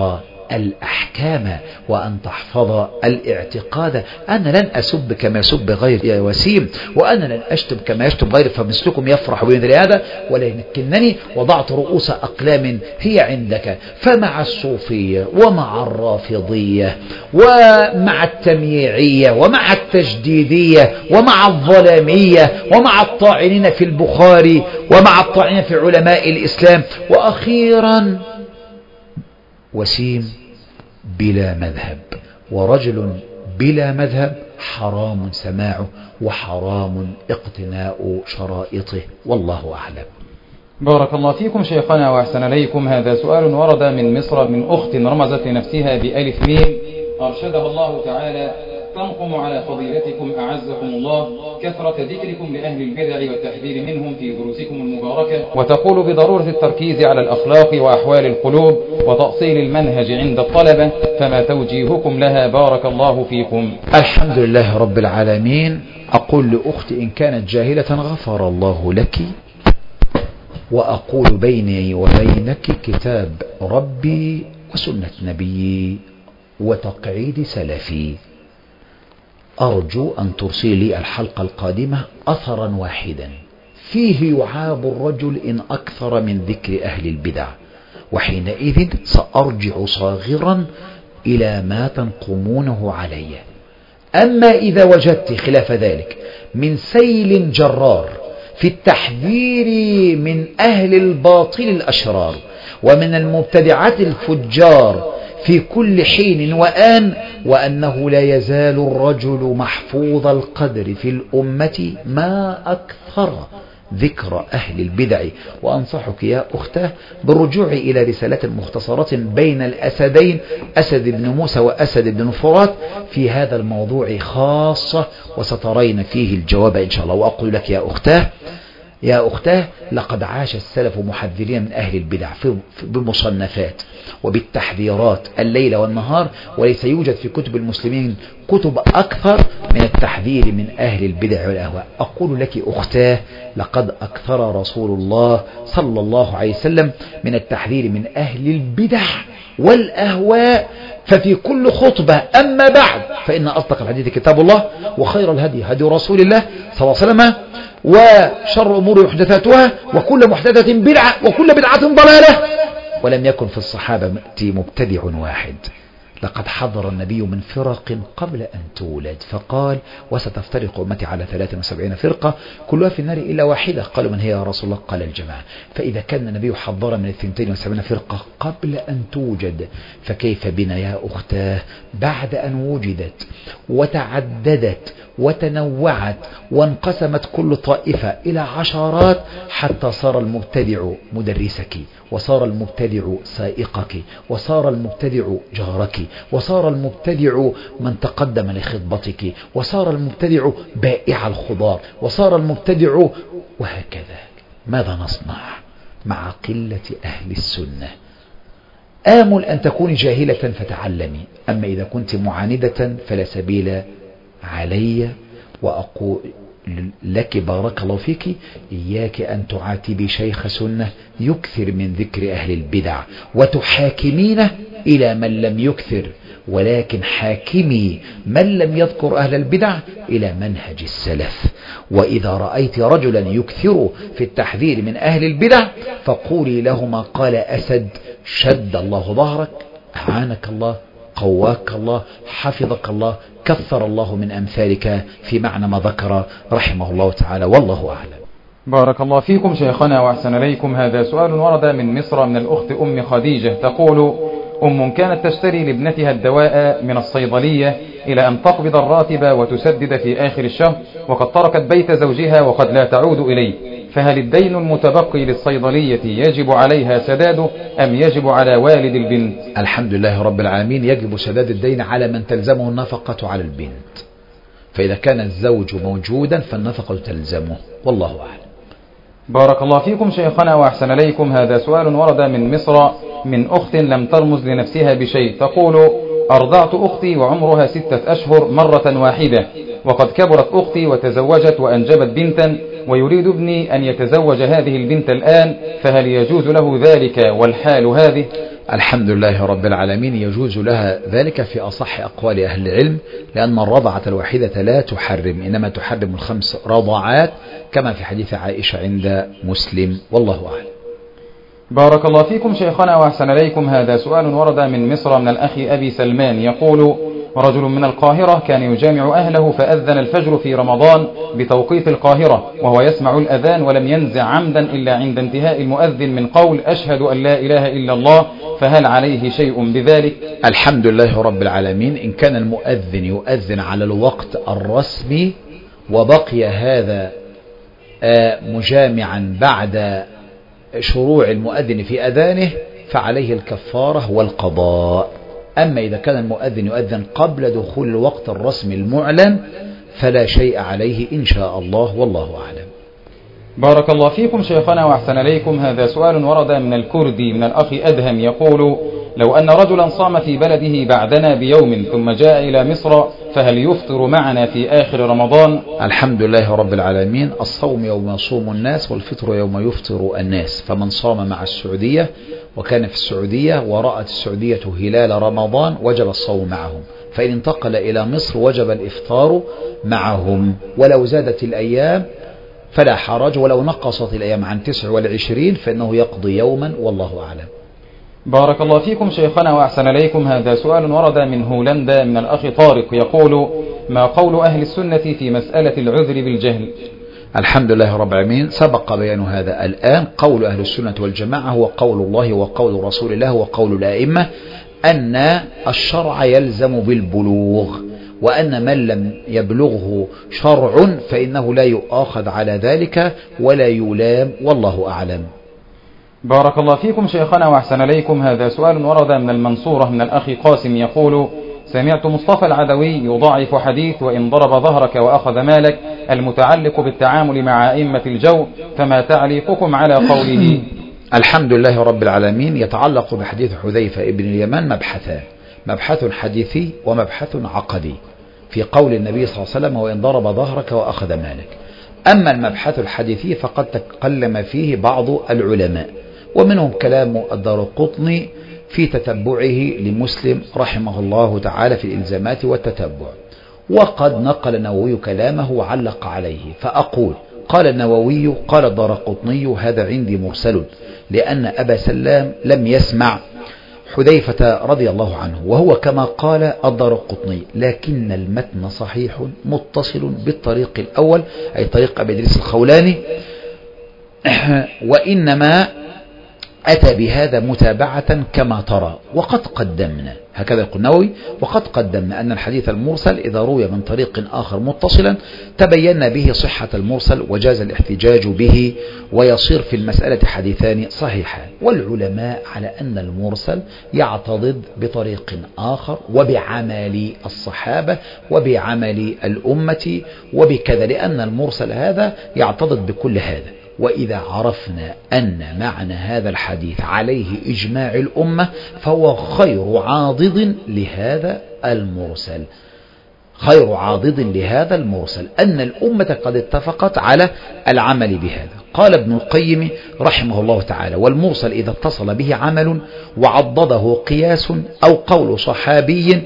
Speaker 2: الأحكام وأن تحفظ الاعتقاد. أنا لن أسب كما يسب غيري يا وسيم، وأنا لن أشتم كما يشتم غيري، فمثلكم يفرح بمثل هذا، ولكنني وضعت رؤوس أقلام هي عندك. فمع الصوفية ومع الرافضية ومع التمييعية ومع التجديدية ومع الظلامية ومع الطاعنين في البخاري ومع الطاعنين في علماء الإسلام، وأخيرا وسيم بلا مذهب، ورجل بلا مذهب حرام سماعه وحرام اقتناء شرائطه، والله أعلم.
Speaker 1: بارك الله فيكم شيخنا وأحسن إليكم. هذا سؤال ورد من مصر من أخت رمزت لنفسها بألف ميم، أرشدها الله تعالى: تنقم على فضيلتكم أعزكم الله كثرة ذكركم لأهل البدع والتحذير منهم في دروسكم المباركة، وتقول بضرورة التركيز على الأخلاق وأحوال القلوب وتأصيل المنهج عند الطلبة، فما توجيهكم لها؟ بارك الله فيكم.
Speaker 2: الحمد لله رب العالمين. أقول لأختي إن كانت جاهلة غفر الله لك، وأقول بيني وبينك كتاب ربي وسنة نبيي وتقعيد سلفي. أرجو أن ترسل لي الحلقة القادمة أثرا واحدا فيه يعاب الرجل إن أكثر من ذكر أهل البدع، وحينئذ سأرجع صاغرا إلى ما تنقمونه علي. أما إذا وجدت خلاف ذلك من سيل جرار في التحذير من أهل الباطل الأشرار ومن المبتدعات الفجار في كل حين وآن، وأنه لا يزال الرجل محفوظ القدر في الأمة، ما أكثر ذكر أهل البدع. وأنصحك يا أختاه بالرجوع إلى رسالة مختصرة بين الأسدين، أسد بن موسى وأسد بن فرات، في هذا الموضوع خاصة، وسترين فيه الجواب إن شاء الله. وأقول لك يا أختاه لقد عاش السلف محذرين من أهل البدع بالمصنفات وبالتحذيرات الليل والنهار، وليس يوجد في كتب المسلمين كتب أكثر من التحذير من أهل البدع والأهواء. أقول لك أختاه لقد أكثر رسول الله صلى الله عليه وسلم من التحذير من أهل البدع والأهواء، ففي كل خطبة أما بعد فإن أصدق الحديث كتاب الله، وخير الهدي هدي رسول الله صلى الله عليه وسلم، وشر أمور محدثاتها، وكل محدثة بدعة، وكل بدعة ضلالة. ولم يكن في الصحابة مبتدع واحد. لقد حضر النبي من فرق قبل أن تولد فقال: وستفترق أمتي على 73 فرقة كلها في النار إلا واحدة. قالوا: من هي يا رسول الله؟ قال: الجماعة. فإذا كان النبي حضر من 72 فرقة قبل أن توجد، فكيف بنا يا أختاه بعد أن وجدت وتعددت وتنوعت وانقسمت كل طائفة إلى عشرات، حتى صار المبتدع مدرسك، وصار المبتدع سائقك، وصار المبتدع جارك، وصار المبتدع من تقدم لخطبتك، وصار المبتدع بائع الخضار، وصار المبتدع، وهكذا. ماذا نصنع مع قلة أهل السنة؟ آمل أن تكوني جاهلة فتعلمي، أما إذا كنت معاندة فلا سبيل علي. وأقول لك بارك الله فيك، إياك أن تعاتبي شيخ سنة يكثر من ذكر أهل البدع وتحاكمينه إلى من لم يكثر، ولكن حاكمي من لم يذكر أهل البدع إلى منهج السلف. وإذا رأيت رجلا يكثر في التحذير من أهل البدع فقولي له ما قال أسد: شد الله ظهرك، أعانك الله، قواك الله، حفظك الله، كثر الله من أمثالك، في معنى ما ذكر رحمه الله تعالى، والله أعلم.
Speaker 1: بارك الله فيكم شيخنا وأحسن إليكم. هذا سؤال ورد من مصر من الأخت أم خديجة، تقول: أم كانت تشتري لابنتها الدواء من الصيدلية إلى أن تقبض الراتب وتسدد في آخر الشهر، وقد تركت بيت زوجها وقد لا تعود إليه، فهل الدين المتبقي للصيدلية يجب عليها سداده أم يجب على والد البنت؟
Speaker 2: الحمد لله رب العالمين. يجب سداد الدين على من تلزمه النفقة على البنت، فإذا كان الزوج موجودا فالنفقة تلزمه، والله أعلم.
Speaker 1: بارك الله فيكم شيخنا وأحسن إليكم. هذا سؤال ورد من مصر من أخت لم ترمز لنفسها بشيء، تقول: أرضعت أختي وعمرها 6 أشهر مرة واحدة، وقد كبرت أختي وتزوجت وأنجبت بنتا، ويريد ابني أن يتزوج هذه البنت الآن، فهل يجوز له ذلك والحال هذه؟
Speaker 2: الحمد لله رب العالمين. يجوز لها ذلك في أصح أقوال أهل العلم، لأن الرضعة الواحدة لا تحرم، إنما تحرم 5 رضعات كما في حديث عائشة عند مسلم، والله أعلم.
Speaker 1: بارك الله فيكم شيخنا وأحسن إليكم. هذا سؤال ورد من مصر من الأخ أبي سلمان يقول: رجل من القاهرة كان يجامع أهله فأذن الفجر في رمضان بتوقيت القاهرة وهو يسمع الأذان ولم ينزع عمدا إلا عند انتهاء المؤذن من قول أشهد أن لا إله إلا الله، فهل عليه شيء بذلك؟
Speaker 2: الحمد لله رب العالمين. إن كان المؤذن يؤذن على الوقت الرسمي وبقي هذا مجامعا بعد شروع المؤذن في أذانه فعليه الكفارة والقضاء. أما إذا كان المؤذن يؤذن قبل دخول الوقت الرسمي المعلن فلا شيء عليه إن شاء الله، والله أعلم.
Speaker 1: بارك الله فيكم شيخنا وأحسن إليكم. هذا سؤال ورد من الكردي من الأخ أدهم يقول: لو أن رجلا صام في بلده بعدنا بيوم ثم جاء إلى مصر فهل يفطر معنا في آخر رمضان؟
Speaker 2: الحمد لله رب العالمين. الصوم يوم يصوم الناس والفطر يوم يفطر الناس، فمن صام مع السعودية وكان في السعودية ورأت السعودية هلال رمضان وجب الصوم معهم، فإن انتقل إلى مصر وجب الإفطار معهم، ولو زادت الأيام فلا حرج، ولو نقصت الأيام عن 29 فإنه يقضي يوما، والله أعلم.
Speaker 1: بارك الله فيكم شيخنا وأحسن إليكم. هذا سؤال ورد من هولندا من الأخ طارق يقول: ما قول أهل السنة في مسألة العذر بالجهل؟
Speaker 2: الحمد لله رب العالمين. سبق بيان هذا الآن. قول أهل السنة والجماعة هو قول الله وقول رسول الله وقول الأئمة، أن الشرع يلزم بالبلوغ، وأن من لم يبلغه شرع فإنه لا يؤاخذ على ذلك ولا يلام، والله أعلم.
Speaker 1: بارك الله فيكم شيخنا وأحسن إليكم. هذا سؤال ورد من المنصورة من الأخ قاسم يقول: سمعت مصطفى العدوي يضاعف حديث وإن ضرب ظهرك وأخذ مالك المتعلق بالتعامل مع أئمة الجو، فما تعليقكم على قوله؟
Speaker 2: الحمد لله رب العالمين. يتعلق بحديث حذيفة ابن اليمان مبحثان: مبحث حديثي ومبحث عقدي في قول النبي صلى الله عليه وسلم وإن ضرب ظهرك وأخذ مالك. أما المبحث الحديثي فقد تكلم فيه بعض العلماء، ومنهم كلام الدارقطني في تتبعه لمسلم رحمه الله تعالى في الإلزامات والتتبع، وقد نقل النووي كلامه وعلق عليه، فأقول: قال النووي قال الدارقطني هذا عندي مرسل، لأن أبا سلام لم يسمع حذيفة رضي الله عنه، وهو كما قال الدارقطني، لكن المتن صحيح متصل بالطريق الأول أي طريق أبي إدريس الخولاني، وإنما أتى بهذا متابعة كما ترى. وقد قدمنا، هكذا يقول النووي، وقد قدمنا أن الحديث المرسل إذا روي من طريق آخر متصلا تبين به صحة المرسل وجاز الاحتجاج به، ويصير في المسألة حديثان صحيحان. والعلماء على أن المرسل يعتضد بطريق آخر وبعمل الصحابة وبعمل الأمة وبكذا، لأن المرسل هذا يعتضد بكل هذا. وإذا عرفنا أن معنى هذا الحديث عليه إجماع الأمة فهو خير عاضد لهذا المرسل، خير عاضد لهذا المرسل، أن الأمة قد اتفقت على العمل بهذا. قال ابن القيم رحمه الله تعالى: والمرسل إذا اتصل به عمل وعضده قياس أو قول صحابي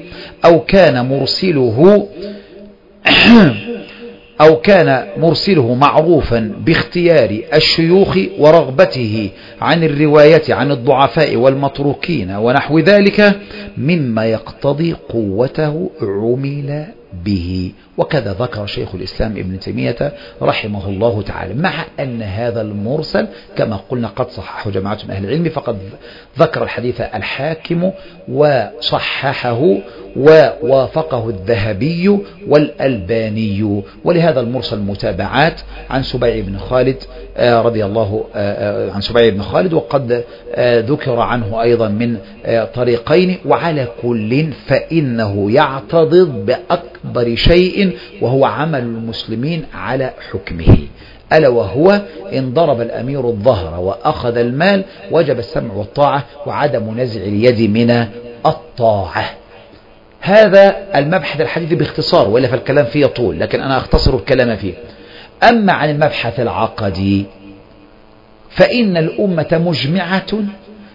Speaker 2: أو كان مرسله معروفا باختيار الشيوخ ورغبته عن الرواية عن الضعفاء والمتروكين ونحو ذلك مما يقتضي قوته عمل به. وكذا ذكر شيخ الإسلام ابن تيمية رحمه الله تعالى، مع أن هذا المرسل كما قلنا قد صححه جماعة من أهل العلم، فقد ذكر الحديث الحاكم وصححه ووافقه الذهبي والألباني. ولهذا المرسل متابعات عن سبيع بن خالد رضي الله عن سبيع بن خالد، وقد ذكر عنه أيضا من طريقين. وعلى كل فإنه يعتضد بأكبر شيء وهو عمل المسلمين على حكمه، ألا وهو إن ضرب الأمير الظهر وأخذ المال وجب السمع والطاعة وعدم نزع اليد من الطاعة. هذا المبحث الحديثي باختصار، وإلا فالكلام فيه طول، لكن أنا أختصر الكلام فيه. أما عن المبحث العقدي فإن الأمة مجمعة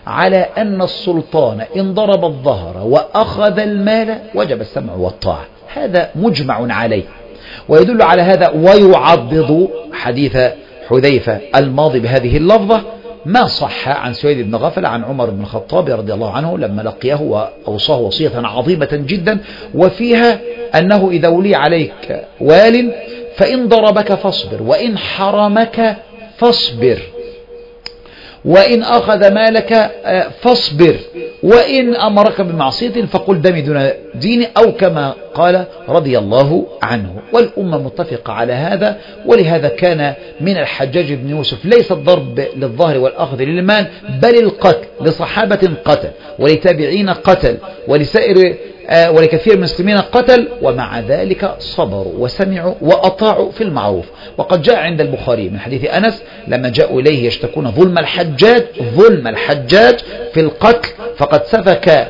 Speaker 2: على أن السلطان إن ضرب الظهر وأخذ المال وجب السمع والطاعة، هذا مجمع عليه. ويدل على هذا ويعضد حديث حذيفة الماضي بهذه اللفظة ما صح عن سويد بن غفل عن عمر بن الخطاب رضي الله عنه لما لقيه وأوصاه وصية عظيمة جدا، وفيها أنه إذا ولي عليك وال فإن ضربك فاصبر، وإن حرمك فاصبر، وإن أخذ مالك فاصبر، وإن أمرك بمعصية فقل دمي دون ديني، أو كما قال رضي الله عنه. والأمة متفقة على هذا. ولهذا كان من الحجاج بن يوسف ليس الضرب للظهر والأخذ للمال، بل القتل لصحابة قتل، ولتابعين قتل، ولسائر ولكثير من المسلمين قتل، ومع ذلك صبروا وسمعوا وأطاعوا في المعروف. وقد جاء عند البخاري من حديث أنس لما جاءوا إليه يشتكون ظلم الحجاج في القتل، فقد سفك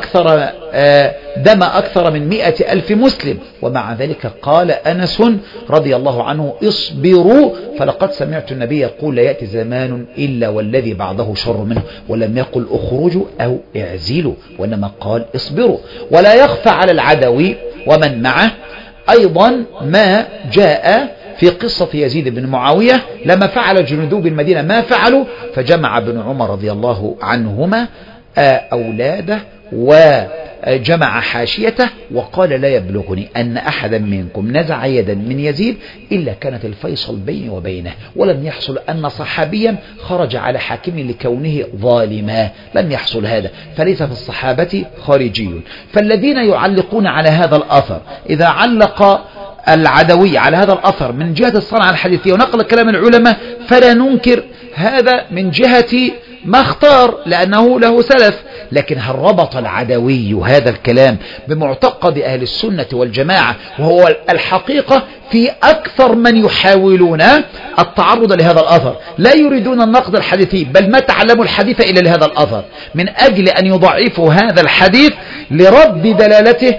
Speaker 2: دم أكثر من 100,000 مسلم، ومع ذلك قال أنس رضي الله عنه اصبروا، فلقد سمعت النبي يقول لا يأتي زمان إلا والذي بعده شر منه، ولم يقل اخرجوا أو اعزلوا، وإنما قال اصبروا. ولا يخفى على العدوي ومن معه أيضا ما جاء في قصة يزيد بن معاوية لما فعل جنودو بالمدينة ما فعلوا، فجمع ابن عمر رضي الله عنهما أولاده وجمع حاشيته وقال لا يبلغني أن أحدا منكم نزع يدا من يزيد إلا كانت الفيصل بيني وبينه، ولم يحصل أن صحابيا خرج على حاكم لكونه ظالما، لم يحصل هذا، فليس في الصحابة خارجي. فالذين يعلقون على هذا الأثر إذا علق العدوي على هذا الأثر من جهة الصنعة الحديثية ونقل كلام العلماء فلا ننكر هذا من جهة ما اختار لأنه له سلف، لكن هل ربط العدوي هذا الكلام بمعتقد أهل السنة والجماعة؟ وهو الحقيقة في أكثر من يحاولون التعرض لهذا الأثر لا يريدون النقد الحديثي، بل ما تعلموا الحديث إلا لهذا الأثر من أجل أن يضعفوا هذا الحديث لرد دلالته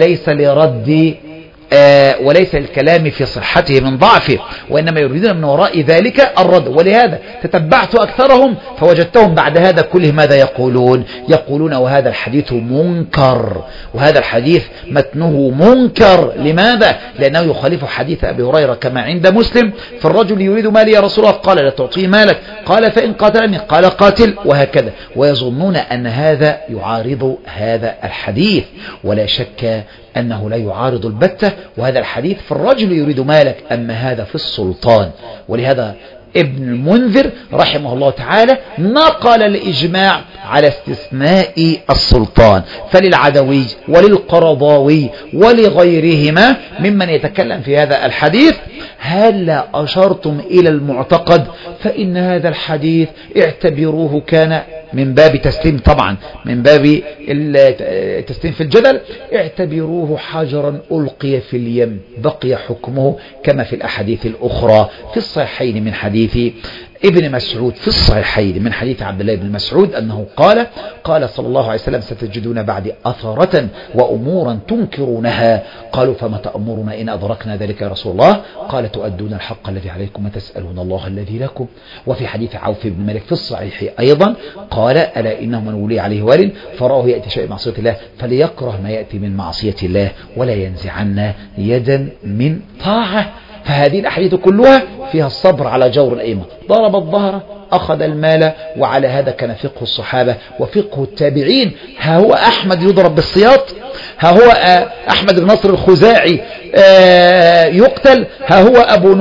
Speaker 2: وليس الكلام في صحته من ضعفه، وإنما يريدون من وراء ذلك الرد. ولهذا تتبعت أكثرهم فوجدتهم بعد هذا كله ماذا يقولون وهذا الحديث منكر، وهذا الحديث متنه منكر. لماذا؟ لأنه يخالف حديث أبي هريرة كما عند مسلم: فالرجل يريد مالي يا رسول الله، قال لا تعطيه مالك، قال فإن قاتلني، قال قاتل، وهكذا. ويظنون أن هذا يعارض هذا الحديث، ولا شك أنه لا يعارض البتة، وهذا الحديث في الرجل يريد مالك، أما هذا في السلطان. ولهذا ابن المنذر رحمه الله تعالى نقل الإجماع على استثناء السلطان، فللعدوي وللقرضاوي ولغيرهما ممن يتكلم في هذا الحديث: هل أشرتم إلى المعتقد؟ فإن هذا الحديث اعتبروه كان من باب تسليم، طبعا من باب التسليم في الجدل، اعتبروه حجرا ألقي في اليم بقي حكمه، كما في الأحاديث الأخرى في الصحيحين من حديث ابن مسعود، في الصحيحين من حديث عبد الله بن مسعود أنه قال صلى الله عليه وسلم: ستجدون بعد أثرة وأمورا تنكرونها. قالوا: فما تأمرنا إن أدركنا ذلك يا رسول الله؟ قال: تؤدون الحق الذي عليكم وتسألون الله الذي لكم. وفي حديث عوف بن مالك في الصحيح أيضا قال: ألا إنه من ولي عليه وال فراه يأتي شيء معصية الله فليكره ما يأتي من معصية الله ولا ينزعن يدا من طاعة. فهذه الأحاديث كلها فيها الصبر على جور الأئمة، ضرب الظهر، أخذ المال، وعلى هذا كان فقه الصحابة وفقه التابعين. ها هو أحمد يضرب بالسياط، ها هو أحمد بن نصر الخزاعي يقتل، ها هو أبو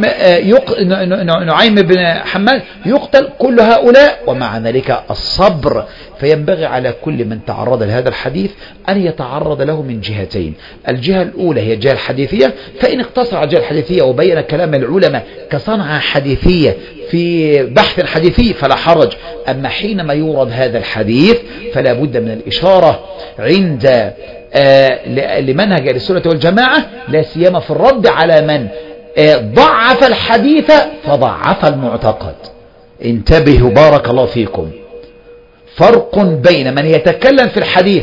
Speaker 2: نعيم بن حماد يقتل، كل هؤلاء ومع ذلك الصبر. فينبغي على كل من تعرض لهذا الحديث أن يتعرض له من جهتين: الجهة الأولى هي الجهة الحديثية، فإن اقتصر على الجهة الحديثية وبين كلام العلماء كصنعة حديثية في بحث حديثي فلا حرج. أما حينما يورد هذا الحديث فلا بد من الإشارة عند لمنهج السنة والجماعة، لا سيما في الرد على من ضعف الحديث فضعف المعتقد. انتبهوا بارك الله فيكم، فرق بين من يتكلم في الحديث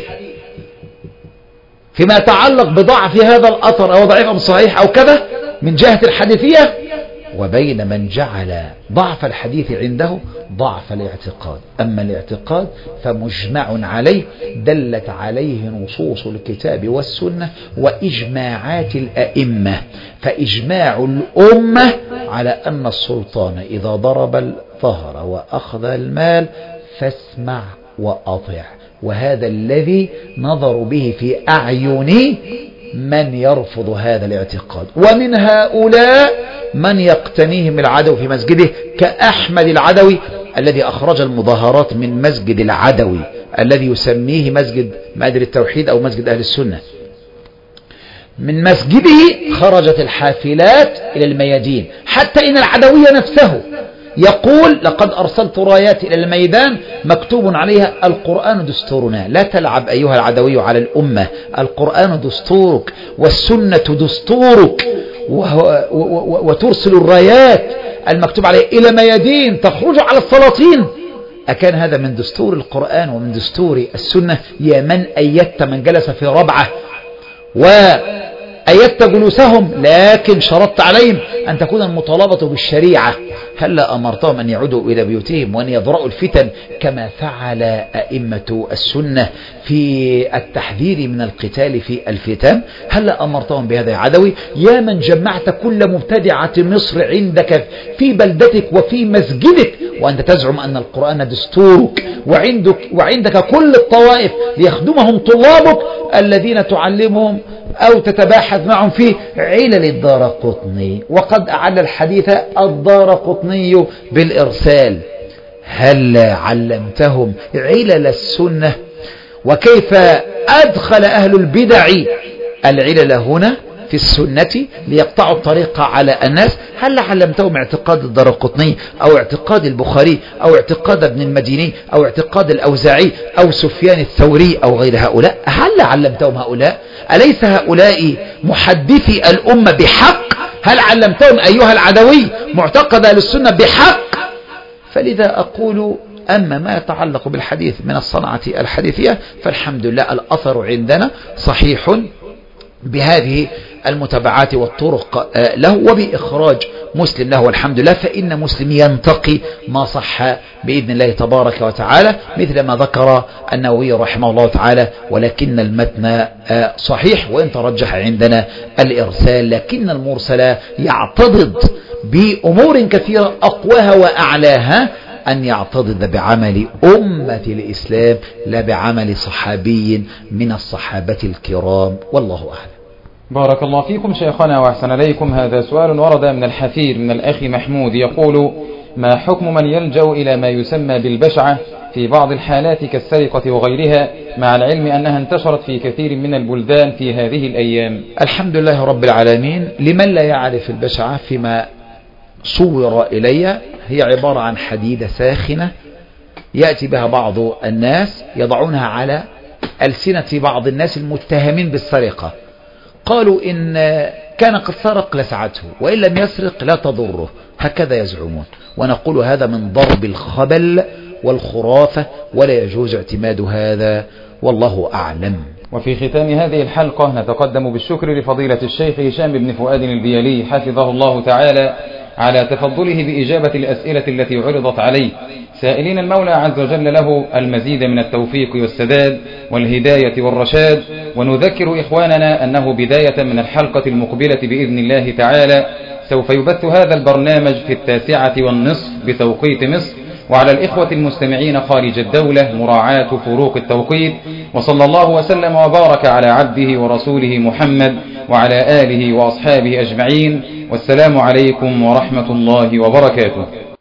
Speaker 2: فيما يتعلق بضعف هذا الأثر أو ضعيف أو صحيح أو كذا من جهة الحديثية، وبين من جعل ضعف الحديث عنده ضعف الاعتقاد. أما الاعتقاد فمجمع عليه، دلت عليه نصوص الكتاب والسنة وإجماعات الأئمة. فإجماع الأمة على أن السلطان إذا ضرب الظهر وأخذ المال فاسمع وأطع، وهذا الذي نظروا به في أعين من يرفض هذا الاعتقاد. ومن هؤلاء من يقتنيهم العدو في مسجده كأحمد العدوي الذي أخرج المظاهرات من مسجد العدوي الذي يسميه مسجد مادر التوحيد أو مسجد أهل السنة. من مسجده خرجت الحافلات إلى الميادين، حتى إن العدوي نفسه يقول لقد أرسلت رايات إلى الميدان مكتوب عليها القرآن دستورنا. لا تلعب أيها العدوي على الأمة، القرآن دستورك والسنة دستورك، وترسل الرايات المكتوب عليها إلى ميادين تخرج على السلاطين. أكان هذا من دستور القرآن ومن دستور السنة؟ يا من أيدت من جلس في ربعة وأيدت جلوسهم، لكن شرطت عليهم أن تكون المطالبة بالشريعة، هلا أمرتهم أن يعودوا إلى بيوتهم وأن يضرأوا الفتن كما فعل أئمة السنة في التحذير من القتال في الفتن؟ هلا أمرتهم بهذا يا عدوي؟ يا من جمعت كل مبتدعة مصر عندك في بلدتك وفي مسجدك وأنت تزعم أن القرآن دستورك، وعندك كل الطوائف ليخدمهم طلابك الذين تعلمهم أو تتباحث معهم في علل الدارقطني، وقد أعل الحديث الدارقطني بالإرسال. هل علمتهم علل السنة وكيف أدخل أهل البدع العلل هنا في السنة ليقطعوا الطريق على الناس؟ هل علمتهم اعتقاد الدارقطني أو اعتقاد البخاري أو اعتقاد ابن المديني أو اعتقاد الأوزاعي أو سفيان الثوري أو غير هؤلاء؟ هل علمتهم هؤلاء؟ أليس هؤلاء محدثي الأمة بحق؟ هل علمتهم أيها العدوي معتقد أهل السنة بحق؟ فلذا أقول أما ما يتعلق بالحديث من الصنعة الحديثية فالحمد لله الأثر عندنا صحيح بهذه المتابعات والطرق له وبإخراج مسلم له والحمد لله، فإن مسلم ينتقي ما صح بإذن الله تبارك وتعالى مثل ما ذكر النووي رحمه الله تعالى، ولكن المتن صحيح وإن ترجح عندنا الإرسال، لكن المرسل يعتضد بأمور كثيرة أقواها وأعلاها أن يعتضد بعمل أمة الإسلام لا بعمل صحابي من الصحابة الكرام، والله أعلم.
Speaker 1: بارك الله فيكم شيخنا وأحسن إليكم. هذا سؤال ورد من الحفير من الأخ محمود يقول: ما حكم من يلجأ إلى ما يسمى بالبشعة في بعض الحالات كالسرقة وغيرها، مع العلم أنها انتشرت في كثير من البلدان في هذه الأيام؟
Speaker 2: الحمد لله رب العالمين. لمن لا يعرف البشعة فيما صور إلي، هي عبارة عن حديدة ساخنة يأتي بها بعض الناس يضعونها على ألسنة بعض الناس المتهمين بالسرقة، قالوا إن كان قد سرق لسعته وإن لم يسرق لا تضره، هكذا يزعمون، ونقول هذا من ضرب الخبل والخرافة ولا يجوز اعتماد هذا، والله أعلم.
Speaker 1: وفي ختام هذه الحلقة نتقدم بالشكر لفضيلة الشيخ هشام بن فؤاد البيلي حفظه الله تعالى على تفضله بإجابة الأسئلة التي عرضت عليه، سائلين المولى عز وجل له المزيد من التوفيق والسداد والهداية والرشاد. ونذكر إخواننا أنه بداية من الحلقة المقبلة بإذن الله تعالى سوف يبث هذا البرنامج في 9:30 بتوقيت مصر، وعلى الإخوة المستمعين خارج الدولة مراعاة فروق التوقيت. وصلى الله وسلم وبارك على عبده ورسوله محمد وعلى آله وأصحابه أجمعين، والسلام عليكم ورحمة الله وبركاته.